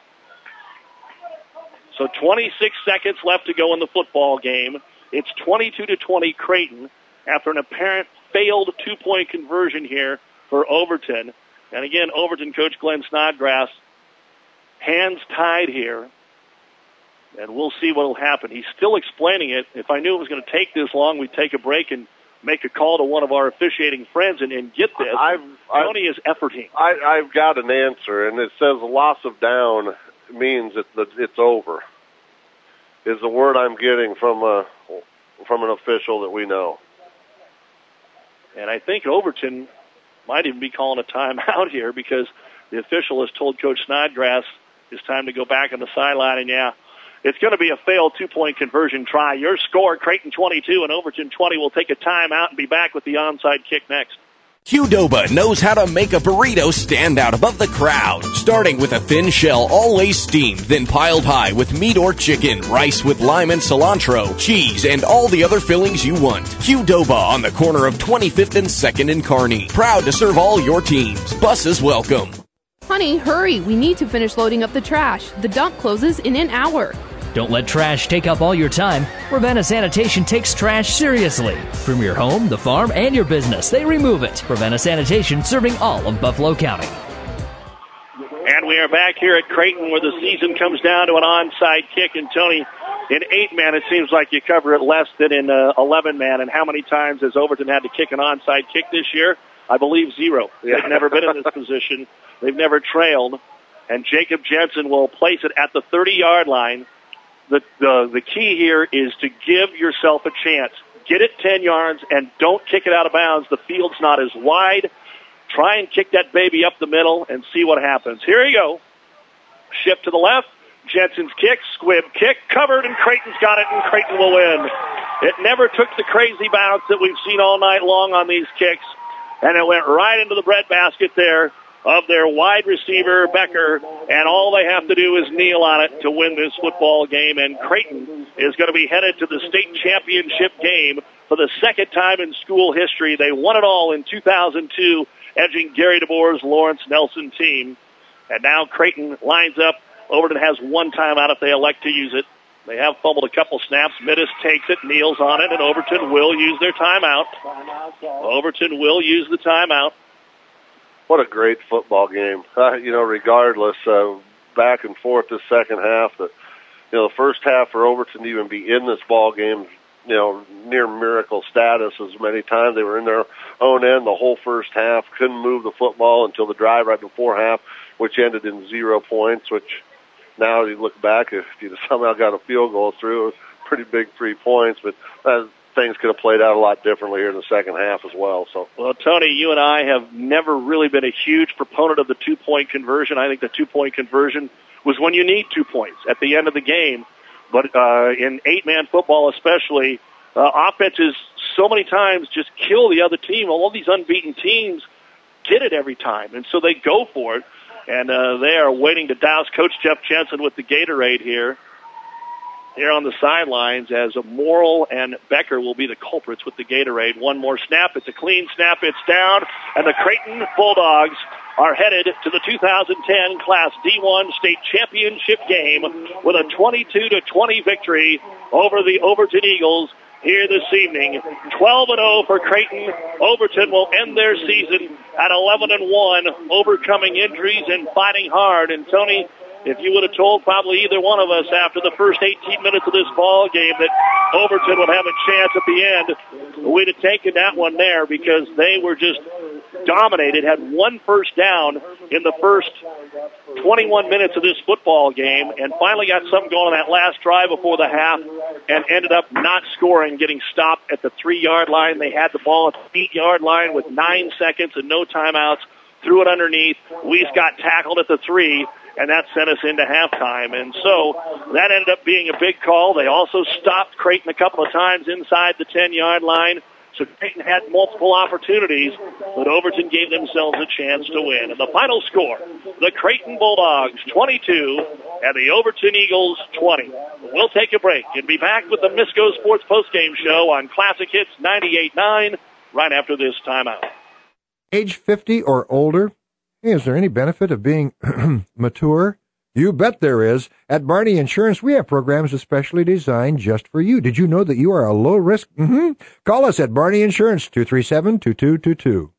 So twenty-six seconds left to go in the football game. It's twenty-two to twenty Creighton after an apparent failed two-point conversion here for Overton. And again, Overton coach Glenn Snodgrass, hands tied here. And we'll see what will happen. He's still explaining it. If I knew it was going to take this long, we'd take a break and make a call to one of our officiating friends and, and get this. I've, Tony is efforting. I, I've got an answer, and it says loss of down means it, that it's over, is the word I'm getting from a, from an official that we know. And I think Overton might even be calling a timeout here because the official has told Coach Snodgrass it's time to go back on the sideline. And, yeah, it's going to be a failed two-point conversion try. Your score, Creighton twenty-two and Overton twenty. We'll take a timeout and be back with the onside kick next. Qdoba knows how to make a burrito stand out above the crowd. Starting with a thin shell, always steamed, then piled high with meat or chicken, rice with lime and cilantro, cheese, and all the other fillings you want. Qdoba on the corner of twenty-fifth and second in Kearney. Proud to serve all your teams. Buses welcome. Honey, hurry. We need to finish loading up the trash. The dump closes in an hour. Don't let trash take up all your time. Ravenna Sanitation takes trash seriously. From your home, the farm, and your business, they remove it. Ravenna Sanitation, serving all of Buffalo County. And we are back here at Creighton where the season comes down to an onside kick. And, Tony, in eight-man, it seems like you cover it less than in uh, eleven-man. And how many times has Overton had to kick an onside kick this year? I believe zero. Yeah. They've never been in this position. They've never trailed. And Jacob Jensen will place it at the thirty-yard line. The, the the key here is to give yourself a chance. Get it ten yards and don't kick it out of bounds. The field's not as wide. Try and kick that baby up the middle and see what happens. Here you go. Shift to the left. Jensen's kick, squib kick, covered, and Creighton's got it, and Creighton will win. It never took the crazy bounce that we've seen all night long on these kicks, and it went right into the breadbasket there of their wide receiver, Becker, and all they have to do is kneel on it to win this football game, and Creighton is going to be headed to the state championship game for the second time in school history. They won it all in two thousand two, edging Gary DeBoer's Lawrence Nelson team, and now Creighton lines up. Overton has one timeout if they elect to use it. They have fumbled a couple snaps. Midas takes it, kneels on it, and Overton will use their timeout. Overton will use the timeout. What a great football game. Uh, you know, regardless, uh, back and forth this second half. The, you know, the first half for Overton to even be in this ball game, you know, near miracle status as many times. They were in their own end the whole first half, couldn't move the football until the drive right before half, which ended in zero points, which now you look back, if you somehow got a field goal through, it was pretty big three points, but uh, things could have played out a lot differently here in the second half as well. So, well, Tony, you and I have never really been a huge proponent of the two-point conversion. I think the two-point conversion was when you need two points at the end of the game. But uh, in eight-man football especially, uh, offenses so many times just kill the other team. All these unbeaten teams get it every time, and so they go for it. And uh, they are waiting to douse Coach Jeff Jensen with the Gatorade here. Here on the sidelines as Morrill and Becker will be the culprits with the Gatorade. One more snap. It's a clean snap. It's down. And the Creighton Bulldogs are headed to the two thousand ten Class D one State Championship game with a twenty-two to twenty victory over the Overton Eagles here this evening. twelve and oh for Creighton. Overton will end their season at eleven and one, overcoming injuries and fighting hard. And Tony, if you would have told probably either one of us after the first eighteen minutes of this ball game that Overton would have a chance at the end, we'd have taken that one there because they were just dominated, had one first down in the first twenty-one minutes of this football game, and finally got something going on that last drive before the half and ended up not scoring, getting stopped at the three-yard line. They had the ball at the eight-yard line with nine seconds and no timeouts, threw it underneath. Weiss got tackled at the three, and that sent us into halftime. And so that ended up being a big call. They also stopped Creighton a couple of times inside the ten-yard line. So Creighton had multiple opportunities, but Overton gave themselves a chance to win. And the final score, the Creighton Bulldogs twenty-two and the Overton Eagles twenty. We'll take a break and be back with the Misco Sports Postgame Show on Classic Hits ninety-eight point nine right after this timeout. Age fifty or older? Hey, is there any benefit of being mature? You bet there is. At Barney Insurance, we have programs especially designed just for you. Did you know that you are a low risk? Mm-hmm. Call us at Barney Insurance, two three seven, two two two two.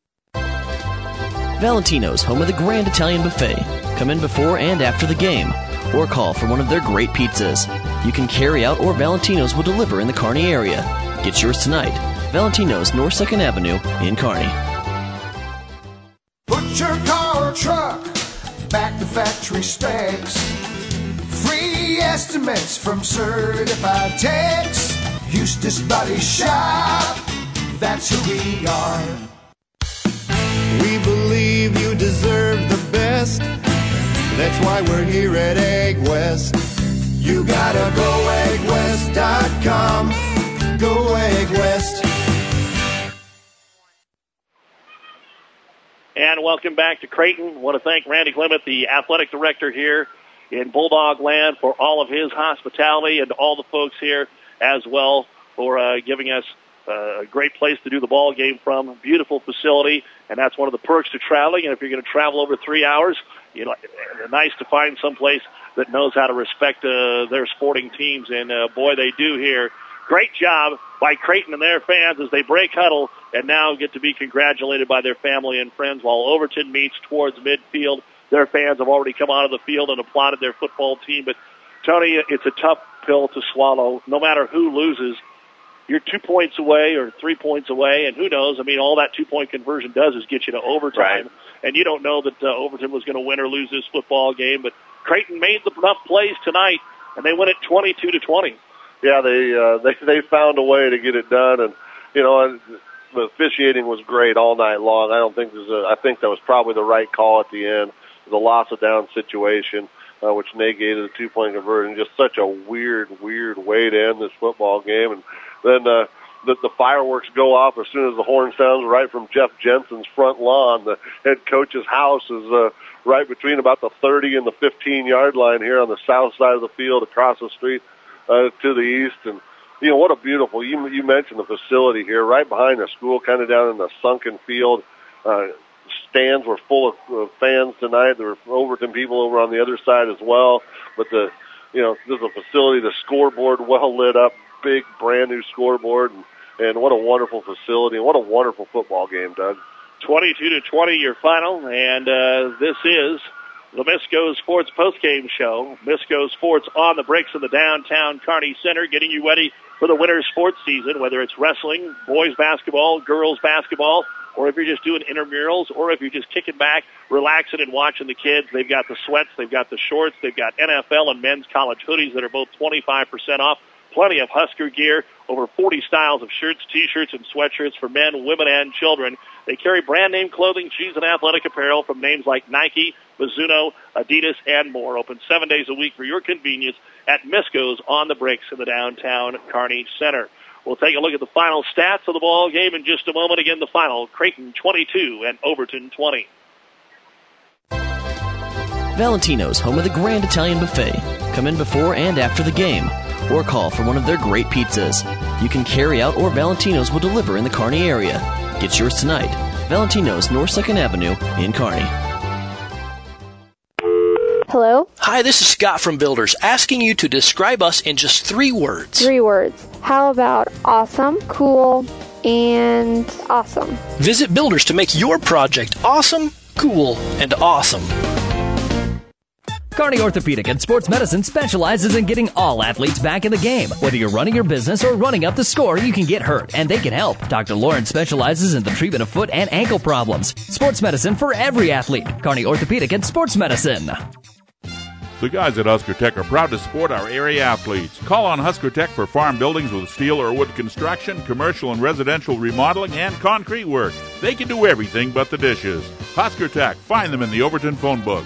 Valentino's, home of the Grand Italian Buffet. Come in before and after the game, or call for one of their great pizzas. You can carry out, or Valentino's will deliver in the Kearney area. Get yours tonight. Valentino's, North second Avenue in Kearney. Put your car or truck back to factory specs. Free estimates from certified techs. Eustace Body Shop, that's who we are. deserve the best. That's why we're here at Egg West. You gotta go egg west dot com. Go Egg West. And welcome back to Creighton. I want to thank Randy Clement, the athletic director here in Bulldog Land, for all of his hospitality, and all the folks here as well for uh, giving us uh, a great place to do the ball game from. Beautiful facility, and that's one of the perks of traveling. And if you're going to travel over three hours, you know, it's nice to find some place that knows how to respect uh, their sporting teams, and uh, boy, they do here. Great job by Creighton and their fans as they break huddle and now get to be congratulated by their family and friends while Overton meets towards midfield. Their fans have already come out of the field and applauded their football team. But, Tony, it's a tough pill to swallow. No matter who loses, you're two points away or three points away, and who knows? I mean, all that two-point conversion does is get you to overtime. Right. And you don't know that uh, Overton was going to win or lose this football game. But Creighton made the enough plays tonight, and they win it twenty-two to twenty. Yeah, they uh, they they found a way to get it done, and you know the officiating was great all night long. I don't think there's a, I think that was probably the right call at the end. It was a loss of down situation, uh, which negated the two point conversion. Just such a weird, weird way to end this football game, and then uh, the, the fireworks go off as soon as the horn sounds right from Jeff Jensen's front lawn. The head coach's house is uh, right between about the thirty and the fifteen yard line here on the south side of the field, across the street. Uh, to the east, and you know what a beautiful. You you mentioned the facility here, right behind the school, kind of down in the sunken field. Uh, stands were full of uh, fans tonight. There were Overton people over on the other side as well. But the you know this is a facility. The scoreboard well lit up, big brand new scoreboard, and, and what a wonderful facility, and what a wonderful football game, Doug. twenty-two to twenty, your final, and uh, this is the Misco Sports postgame show. Misco Sports on the bricks in the downtown Kearney Center, getting you ready for the winter sports season, whether it's wrestling, boys basketball, girls basketball, or if you're just doing intramurals, or if you're just kicking back, relaxing and watching the kids. They've got the sweats, they've got the shorts, they've got N F L and men's college hoodies that are both twenty-five percent off. Plenty of Husker gear, over forty styles of shirts, T-shirts, and sweatshirts for men, women, and children. They carry brand-name clothing, shoes, and athletic apparel from names like Nike, Mizuno, Adidas, and more. Open seven days a week for your convenience at Misco's on the bricks in the downtown Kearney Center. We'll take a look at the final stats of the ball game in just a moment. Again, the final, Creighton twenty-two and Overton twenty. Valentino's, home of the Grand Italian Buffet. Come in before and after the game, or call for one of their great pizzas. You can carry out, or Valentino's will deliver in the Kearney area. Get yours tonight. Valentino's, North second Avenue in Kearney. Hello? Hi, this is Scott from Builders, asking you to describe us in just three words. Three words. How about awesome, cool, and awesome? Visit Builders to make your project awesome, cool, and awesome. Kearney Orthopedic and Sports Medicine specializes in getting all athletes back in the game. Whether you're running your business or running up the score, you can get hurt, and they can help. Doctor Lawrence specializes in the treatment of foot and ankle problems. Sports medicine for every athlete. Kearney Orthopedic and Sports Medicine. The guys at Husker Tech are proud to support our area athletes. Call on Husker Tech for farm buildings with steel or wood construction, commercial and residential remodeling, and concrete work. They can do everything but the dishes. Husker Tech. Find them in the Overton phone book.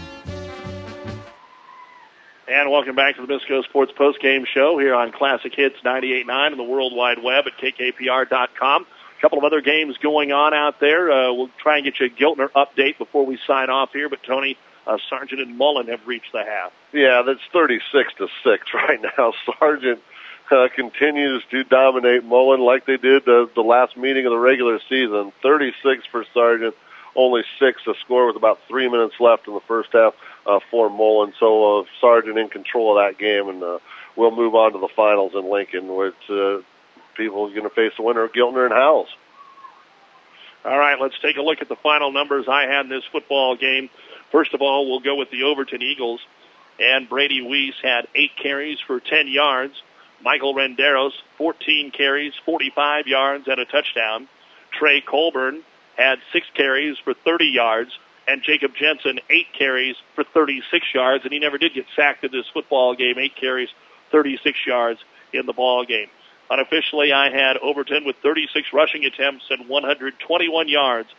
And welcome back to the Misco Sports postgame show here on Classic Hits ninety-eight point nine and the World Wide Web at K K P R dot com. A couple of other games going on out there. Uh, we'll try and get you a Giltner update before we sign off here. But, Tony, uh, Sargent and Mullen have reached the half. Yeah, that's thirty-six to six right now. Sargent uh, continues to dominate Mullen like they did uh, the last meeting of the regular season. thirty-six for Sargent, only six to score with about three minutes left in the first half. Uh, for Mullen, so uh, Sargent in control of that game, and uh, we'll move on to the finals in Lincoln, which uh, people are going to face the winner of Giltner and Howells. All right, let's take a look at the final numbers I had in this football game. First of all, we'll go with the Overton Eagles, and Brady Weiss had eight carries for ten yards. Michael Renderos, fourteen carries, forty-five yards, and a touchdown. Trey Colburn had six carries for thirty yards. And Jacob Jensen, eight carries for thirty-six yards, and he never did get sacked in this football game. Eight carries, thirty-six yards in the ball game. Unofficially, I had Overton with thirty-six rushing attempts and one hundred twenty-one yards.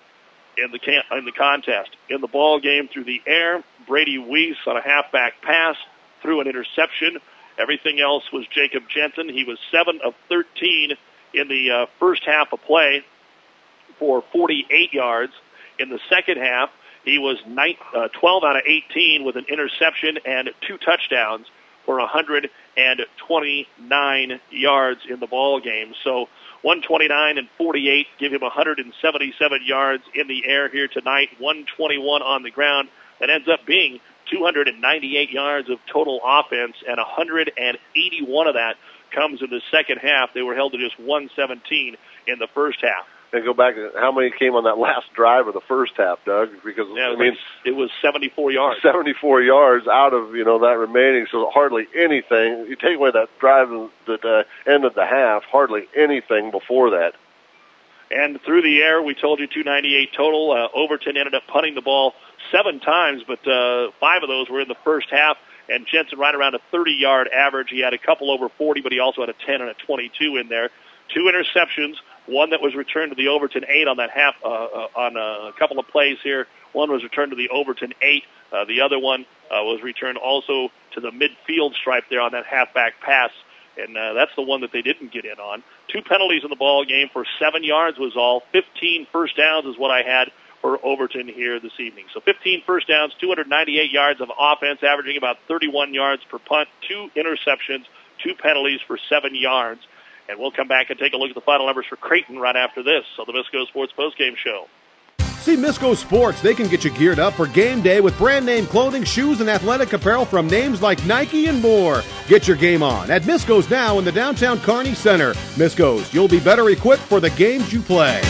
in the can- in the contest. In the ball game through the air, Brady Weiss on a halfback pass threw an interception. Everything else was Jacob Jensen. He was seven of thirteen in the uh, first half of play for forty-eight yards. In the second half, he was nine, uh, twelve out of eighteen with an interception and two touchdowns for one hundred twenty-nine yards in the ball game. So one twenty-nine and forty-eight give him one hundred seventy-seven yards in the air here tonight, one twenty-one on the ground. That ends up being two hundred ninety-eight yards of total offense, and one hundred eighty-one of that comes in the second half. They were held to just one seventeen in the first half. And go back to how many came on that last drive of the first half, Doug? Because yeah, I mean, it was seventy-four yards. seventy-four yards out of you know that remaining, so hardly anything. You take away that drive that uh, ended the half, hardly anything before that. And through the air, we told you two ninety-eight total. Uh, Overton ended up punting the ball seven times, but uh, five of those were in the first half. And Jensen right around a thirty-yard average. He had a couple over forty, but he also had a ten and a twenty-two in there. Two interceptions. One that was returned to the Overton eight on that half, uh, uh, on a couple of plays here. One was returned to the Overton eight. Uh, the other one uh, was returned also to the midfield stripe there on that halfback pass. And uh, that's the one that they didn't get in on. Two penalties in the ball game for seven yards was all. fifteen first downs is what I had for Overton here this evening. So fifteen first downs, two hundred ninety-eight yards of offense, averaging about thirty-one yards per punt, two interceptions, two penalties for seven yards. And we'll come back and take a look at the final numbers for Creighton right after this on the Misco Sports Postgame Show. See Misco Sports. They can get you geared up for game day with brand name clothing, shoes, and athletic apparel from names like Nike and more. Get your game on at Misco's now in the downtown Kearney Center. Misco's, you'll be better equipped for the games you play.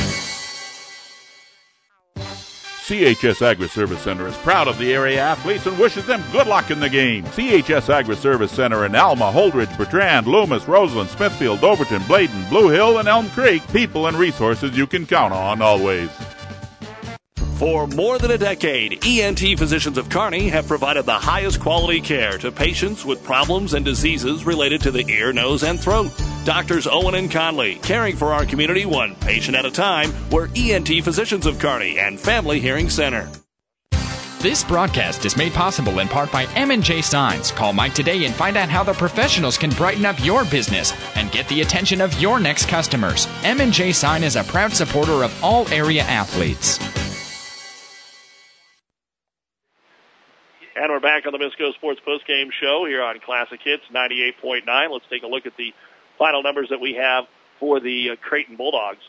C H S Agri-Service Center is proud of the area athletes and wishes them good luck in the game. C H S Agri-Service Center in Alma, Holdridge, Bertrand, Loomis, Roseland, Smithfield, Overton, Bladen, Blue Hill, and Elm Creek. People and resources you can count on always. For more than a decade, E N T Physicians of Kearney have provided the highest quality care to patients with problems and diseases related to the ear, nose, and throat. Doctors Owen and Conley, caring for our community one patient at a time. We're E N T Physicians of Kearney and Family Hearing Center. This broadcast is made possible in part by M and J Signs. Call Mike today and find out how the professionals can brighten up your business and get the attention of your next customers. M and J Sign is a proud supporter of all area athletes. And we're back on the Misco Sports Postgame Show here on Classic Hits ninety-eight point nine. Let's take a look at the final numbers that we have for the uh, Creighton Bulldogs.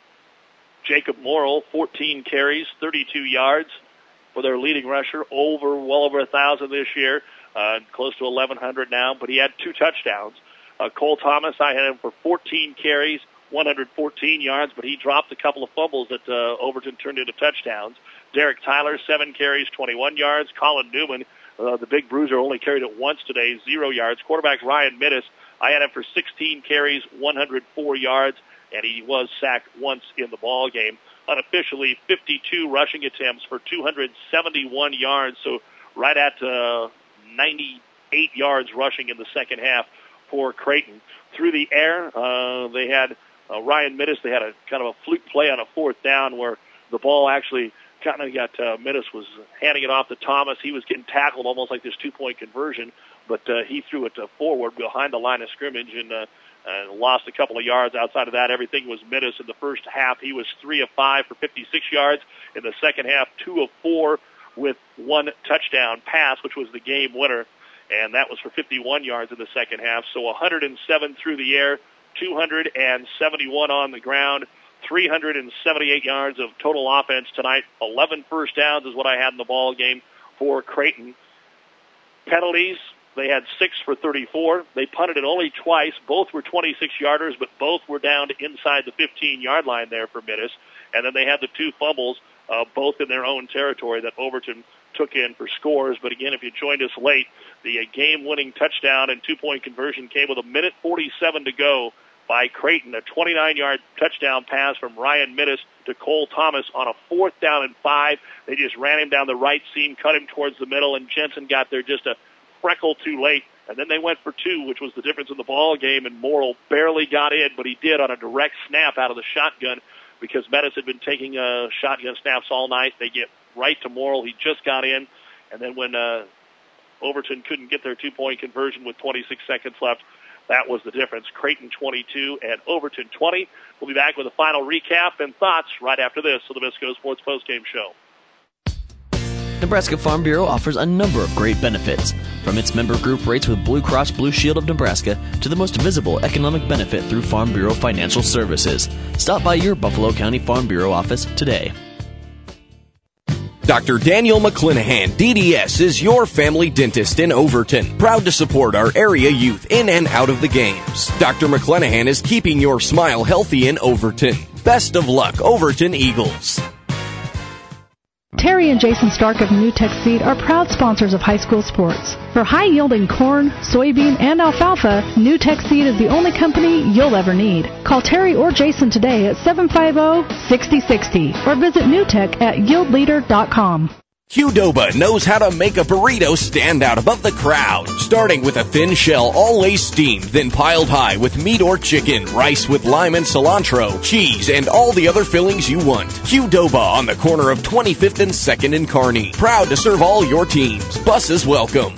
Jacob Morrill, fourteen carries, thirty-two yards for their leading rusher, over well over one thousand this year, uh, close to eleven hundred now, but he had two touchdowns. Uh, Cole Thomas, I had him for fourteen carries, one hundred fourteen yards, but he dropped a couple of fumbles that uh, Overton turned into touchdowns. Derek Tyler, seven carries, twenty-one yards. Colin Newman, uh, the big bruiser, only carried it once today, zero yards. Quarterback Ryan Mittis, I had him for sixteen carries, one hundred four yards, and he was sacked once in the ball game. Unofficially, fifty-two rushing attempts for two hundred seventy-one yards, so right at uh, ninety-eight yards rushing in the second half for Creighton. Through the air, uh, they had uh, Ryan Mittis. They had a kind of a fluke play on a fourth down where the ball actually kind of got uh, Mittis was handing it off to Thomas. He was getting tackled almost like this two-point conversion, but uh, he threw it uh, forward behind the line of scrimmage and uh, uh, lost a couple of yards. Outside of that, everything was Mittis. In the first half, he was three of five for fifty-six yards. In the second half, two of four with one touchdown pass, which was the game winner, and that was for fifty-one yards in the second half. So one hundred seven through the air, two hundred seventy-one on the ground, three hundred seventy-eight yards of total offense tonight. eleven first downs is what I had in the ball game for Creighton. Penalties, they had six for thirty-four. They punted it only twice. Both were twenty-six yarders, but both were down to inside the fifteen-yard line there for Mittis. And then they had the two fumbles, uh, both in their own territory that Overton took in for scores. But again, if you joined us late, the uh, game-winning touchdown and two-point conversion came with a minute forty-seven to go by Creighton. A twenty-nine-yard touchdown pass from Ryan Mittis to Cole Thomas on a fourth down and five. They just ran him down the right seam, cut him towards the middle, and Jensen got there just a freckle too late. And then they went for two, which was the difference in the ball game, and Morrill barely got in, but he did on a direct snap out of the shotgun because Menace had been taking uh, shotgun snaps all night. They get right to Morrill. He just got in. And then when uh, Overton couldn't get their two-point conversion with twenty-six seconds left, that was the difference. Creighton twenty-two and Overton twenty. We'll be back with a final recap and thoughts right after this on the Visco Sports Postgame Show. Nebraska Farm Bureau offers a number of great benefits, from its member group rates with Blue Cross Blue Shield of Nebraska to the most visible economic benefit through Farm Bureau Financial Services. Stop by your Buffalo County Farm Bureau office today. Doctor Daniel McClanahan, D D S, is your family dentist in Overton. Proud to support our area youth in and out of the games. Doctor McClanahan is keeping your smile healthy in Overton. Best of luck, Overton Eagles. Terry and Jason Stark of New Tech Seed are proud sponsors of high school sports. For high-yielding corn, soybean, and alfalfa, New Tech Seed is the only company you'll ever need. Call Terry or Jason today at seven five zero, six zero six zero or visit newtech at yield leader dot com. Qdoba knows how to make a burrito stand out above the crowd. Starting with a thin shell, always steamed, then piled high with meat or chicken, rice with lime and cilantro, cheese, and all the other fillings you want. Qdoba on the corner of twenty-fifth and second in Kearney. Proud to serve all your teams. Buses welcome.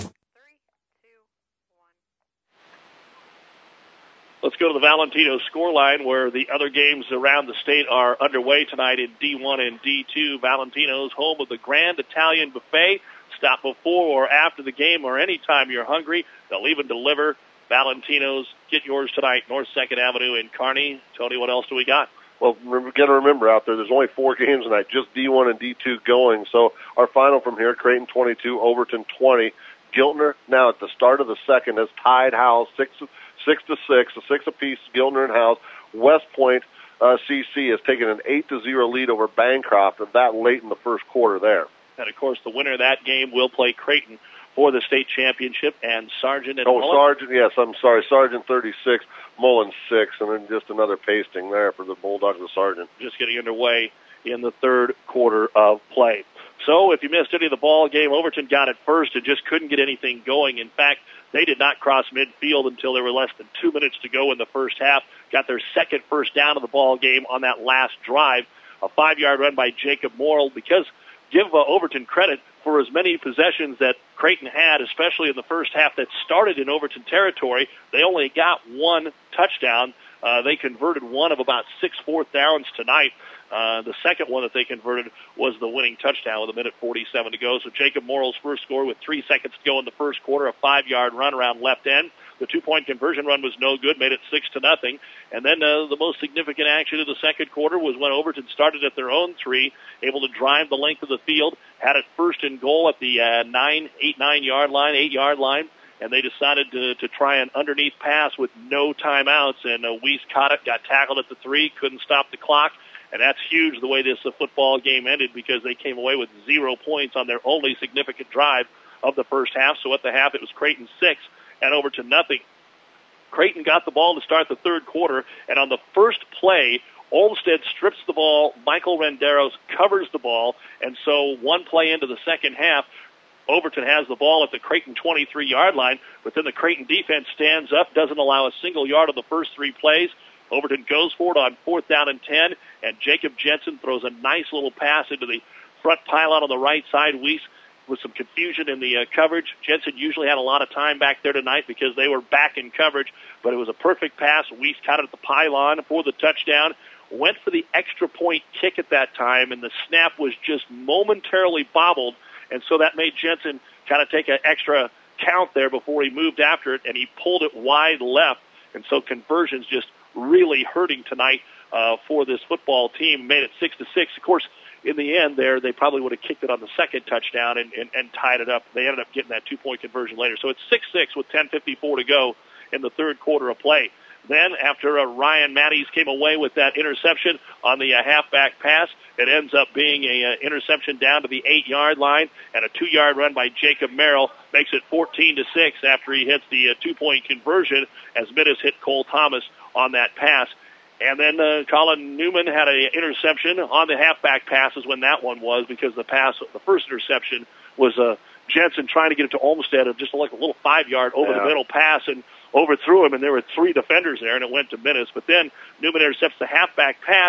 Let's go to the Valentino scoreline, where the other games around the state are underway tonight in D one and D two. Valentino's home of the Grand Italian Buffet. Stop before or after the game or anytime you're hungry. They'll even deliver. Valentino's, get yours tonight, North second Avenue in Kearney. Tony, what else do we got? Well, we've got to remember out there, there's only four games tonight, just D one and D two going. So our final from here, Creighton twenty-two, Overton twenty. Giltner, now at the start of the second, has tied Howell six Six to six, a six apiece, Giltner and Howes. West Point uh, C C has taken an eight to zero lead over Bancroft, and that late in the first quarter there. And of course, the winner of that game will play Creighton for the state championship. And Sargent and oh, Mullen. Sargent, yes, I'm sorry, Sargent thirty-six, Mullen six, and then just another pasting there for the Bulldogs of Sargent. Just getting underway in the third quarter of play. So if you missed any of the ball game, Overton got it first and just couldn't get anything going. In fact, they did not cross midfield until there were less than two minutes to go in the first half. Got their second first down of the ball game on that last drive. A five-yard run by Jacob Morrill. Because give uh, Overton credit for as many possessions that Creighton had, especially in the first half that started in Overton territory, they only got one touchdown. Uh, they converted one of about six fourth downs tonight. Uh, the second one that they converted was the winning touchdown with a minute forty-seven to go. So Jacob Morrill's first score with three seconds to go in the first quarter, a five-yard run around left end. The two-point conversion run was no good, made it six to nothing. And then uh, the most significant action of the second quarter was when Overton started at their own three, able to drive the length of the field, had it first and goal at the uh, nine, eight, nine-yard line, eight-yard line. And they decided to, to try an underneath pass with no timeouts. And uh, Weiss caught it, got tackled at the three, couldn't stop the clock. And that's huge the way this uh, football game ended, because they came away with zero points on their only significant drive of the first half. So at the half, it was Creighton six and Overton nothing. Creighton got the ball to start the third quarter, and on the first play, Olmsted strips the ball. Michael Renderos covers the ball. And so one play into the second half, Overton has the ball at the Creighton twenty-three-yard line, but then the Creighton defense stands up, doesn't allow a single yard on the first three plays. Overton goes for it on fourth down and ten, and Jacob Jensen throws a nice little pass into the front pylon on the right side. Weiss with some confusion in the uh, coverage. Jensen usually had a lot of time back there tonight because they were back in coverage, but it was a perfect pass. Weiss caught it at the pylon for the touchdown, went for the extra point kick at that time, and the snap was just momentarily bobbled. And so that made Jensen kind of take an extra count there before he moved after it, and he pulled it wide left. And so conversions just really hurting tonight uh, for this football team. Made it six to six. Of course, in the end there, they probably would have kicked it on the second touchdown and, and, and tied it up. They ended up getting that two-point conversion later. So it's six six with ten fifty-four to go in the third quarter of play. Then, after uh, Ryan Matties came away with that interception on the uh, halfback pass, it ends up being a uh, interception down to the eight-yard line, and a two-yard run by Jacob Merrill makes it fourteen to six after he hits the uh, two-point conversion as Mittis hit Cole Thomas on that pass. And then uh, Colin Newman had an interception on the halfback passes when that one was, because the pass, the first interception was uh, Jensen trying to get it to Olmsted, of just like a little five-yard over-the-middle pass, and overthrew him, and there were three defenders there, and it went to Mittis. But then Newman intercepts the halfback pass,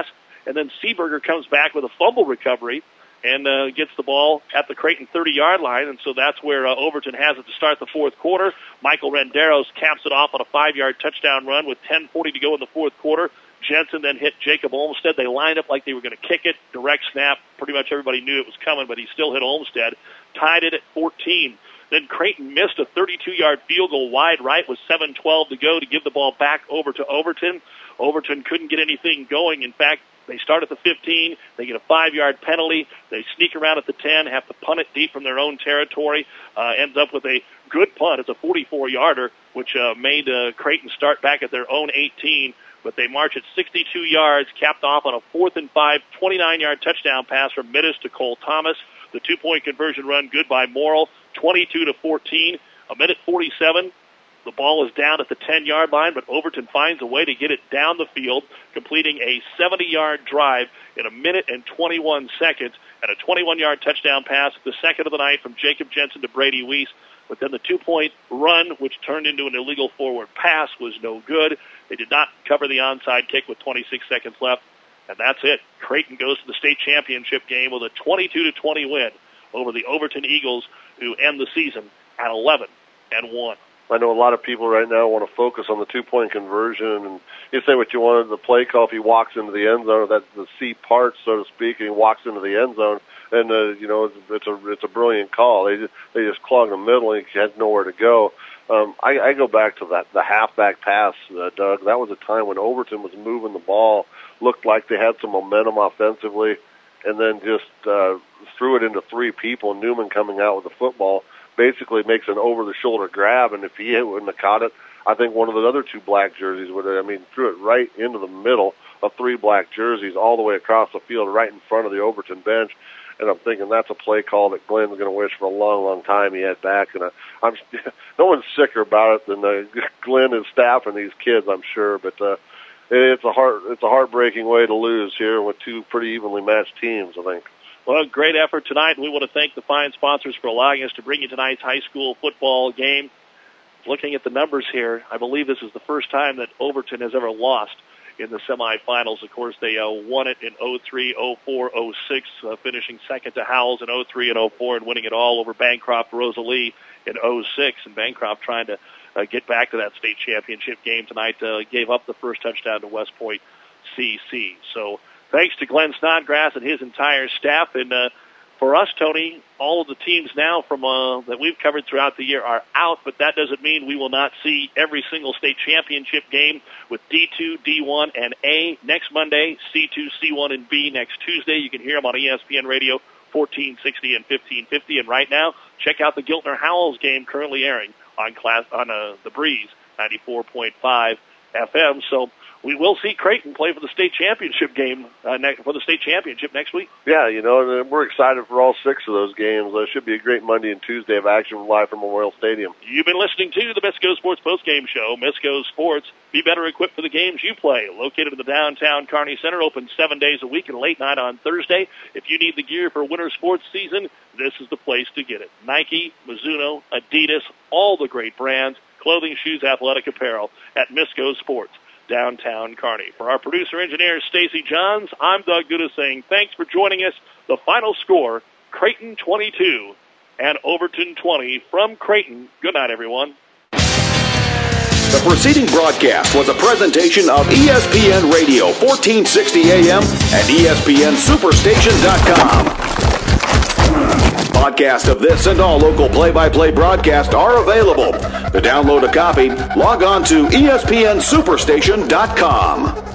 and then Seaberger comes back with a fumble recovery and uh, gets the ball at the Creighton thirty-yard line, and so that's where uh, Overton has it to start the fourth quarter. Michael Renderos caps it off on a five-yard touchdown run with ten forty to go in the fourth quarter. Jensen then hit Jacob Olmstead. They lined up like they were going to kick it. Direct snap. Pretty much everybody knew it was coming, but he still hit Olmstead. Tied it at fourteen. Then Creighton missed a thirty-two-yard field goal wide right with seven twelve to go to give the ball back over to Overton. Overton couldn't get anything going. In fact, they start at the fifteen. They get a five-yard penalty. They sneak around at the ten, have to punt it deep from their own territory. Uh, ends up with a good punt. It's a forty-four-yarder, which uh, made uh, Creighton start back at their own eighteen. But they march at sixty-two yards, capped off on a fourth and five, twenty-nine-yard touchdown pass from Mittis to Cole Thomas. The two-point conversion run good by Morrill, twenty-two to fourteen. A minute forty-seven. The ball is down at the ten-yard line, but Overton finds a way to get it down the field, completing a seventy-yard drive in a minute and twenty-one seconds, and a twenty-one-yard touchdown pass, the second of the night from Jacob Jensen to Brady Weiss. But then the two-point run, which turned into an illegal forward pass, was no good. They did not cover the onside kick with twenty-six seconds left, and that's it. Creighton goes to the state championship game with a twenty-two to twenty win over the Overton Eagles, who end the season at eleven and one. I know a lot of people right now want to focus on the two-point conversion, and you say what you want in the play call if he walks into the end zone, or that's the C part, so to speak, and he walks into the end zone, and uh, you know it's a it's a brilliant call. They just, they just clog the middle, and he has nowhere to go. Um, I, I go back to that the halfback pass, uh, Doug. That was a time when Overton was moving the ball, looked like they had some momentum offensively, and then just uh, threw it into three people. Newman coming out with the football basically makes an over-the-shoulder grab, and if he wouldn't have caught it, I think one of the other two black jerseys would have, I mean, threw it right into the middle of three black jerseys all the way across the field right in front of the Overton bench. And I'm thinking that's a play call that Glenn's going to wish for a long, long time he had back. And I, I'm no one's sicker about it than uh, Glenn and staff and these kids, I'm sure. But uh, it's a heart, it's a heartbreaking way to lose here with two pretty evenly matched teams, I think. Well, great effort tonight, and we want to thank the fine sponsors for allowing us to bring you tonight's high school football game. Looking at the numbers here, I believe this is the first time that Overton has ever lost in the semifinals. Of course, they uh, won it in oh three, oh four, oh six, uh, finishing second to Howells in oh three and oh four and winning it all over Bancroft Rosalie in oh six. And Bancroft trying to uh, get back to that state championship game tonight, uh, gave up the first touchdown to West Point C C. So thanks to Glenn Snodgrass and his entire staff. And uh, for us, Tony, all of the teams now from uh, that we've covered throughout the year are out, but that doesn't mean we will not see every single state championship game with D two, D one, and A next Monday, C two, C one, and B next Tuesday. You can hear them on E S P N Radio fourteen sixty and fifteen fifty. And right now, check out the Giltner-Howells game currently airing on class on uh, the Breeze ninety-four point five F M. So we will see Creighton play for the state championship game uh, ne- for the state championship next week. Yeah, you know, and we're excited for all six of those games. It uh, should be a great Monday and Tuesday of action live from Memorial Stadium. You've been listening to the Misco Sports Postgame Show. Misco Sports, be better equipped for the games you play. Located in the downtown Kearney Center, open seven days a week and late night on Thursday. If you need the gear for winter sports season, this is the place to get it. Nike, Mizuno, Adidas, all the great brands, clothing, shoes, athletic apparel at Misco Sports, downtown Kearney. For our producer-engineer, Stacy Johns, I'm Doug Duda saying thanks for joining us. The final score, Creighton twenty-two and Overton twenty from Creighton. Good night, everyone. The preceding broadcast was a presentation of E S P N Radio, fourteen sixty A M and E S P N Superstation dot com. Podcast of this and all local play-by-play broadcasts are available. To download a copy, log on to E S P N Superstation dot com.